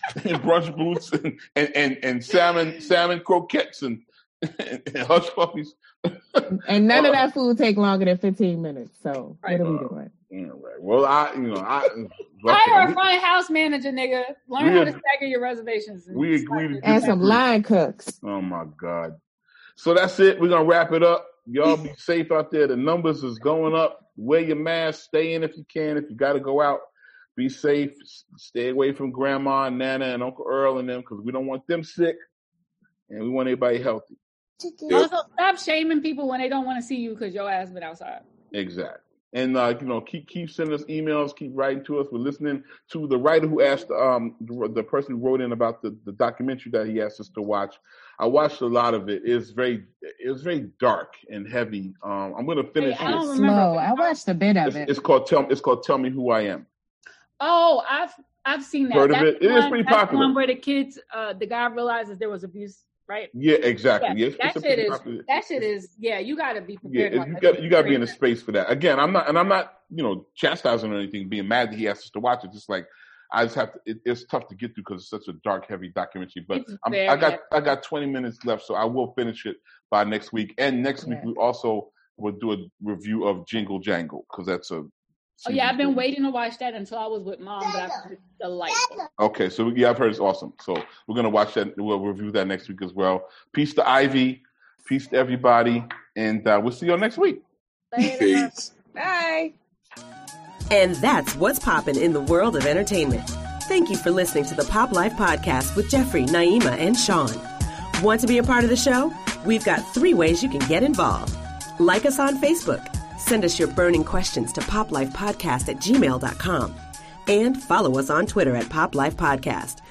[SPEAKER 3] and brunch boots and salmon croquettes and hush puppies.
[SPEAKER 5] And none of that food take longer than 15 minutes. So what are we doing?
[SPEAKER 3] All right. Well,
[SPEAKER 4] hire a front house manager, nigga. Learn how to stagger your reservations.
[SPEAKER 3] We agreed
[SPEAKER 5] and some line cooks.
[SPEAKER 3] Oh my God. So that's it. We're gonna wrap it up. Y'all be safe out there. The numbers is going up. Wear your mask. Stay in if you can. If you got to go out, be safe. Stay away from Grandma and Nana and Uncle Earl and them because we don't want them sick, and we want everybody healthy.
[SPEAKER 4] Also, stop shaming people when they don't want to see you because your ass been outside.
[SPEAKER 3] Exactly. And keep sending us emails. Keep writing to us. We're listening to the writer who asked the person who wrote in about the documentary that he asked us to watch. I watched a lot of it. It was very dark and heavy. I'm going to finish it.
[SPEAKER 5] Slow. I watched a bit of it.
[SPEAKER 3] It's called Tell Me Who I Am.
[SPEAKER 4] Oh, I've seen that.
[SPEAKER 3] Heard of it? It is pretty popular.
[SPEAKER 4] That's the one where the kids, the guy realizes there was abuse. Right?
[SPEAKER 3] Yeah, exactly.
[SPEAKER 4] Yeah, that shit is. Yeah, you got to be prepared.
[SPEAKER 3] Yeah, you got to be in a space for that. Again, I'm not chastising or anything, being mad that he asked us to watch it. Just like I just have to. It's tough to get through because it's such a dark, heavy documentary. But I got 20 minutes left, so I will finish it by next week. And next week we also will do a review of Jingle Jangle because that's a.
[SPEAKER 4] Oh yeah, I've been waiting to watch that until I was with Mom, but it's delightful.
[SPEAKER 3] Okay, so I've heard it's awesome. So we're gonna watch that. We'll review that next week as well. Peace to Ivy, peace to everybody, and we'll see you next week.
[SPEAKER 6] Peace.
[SPEAKER 5] Bye.
[SPEAKER 2] And that's what's popping in the world of entertainment. Thank you for listening to the Pop Life Podcast with Jeffrey, Naima, and Sean. Want to be a part of the show? We've got 3 ways you can get involved. Like us on Facebook. Send us your burning questions to poplifepodcast@gmail.com. And follow us on Twitter @PopLifePodcast.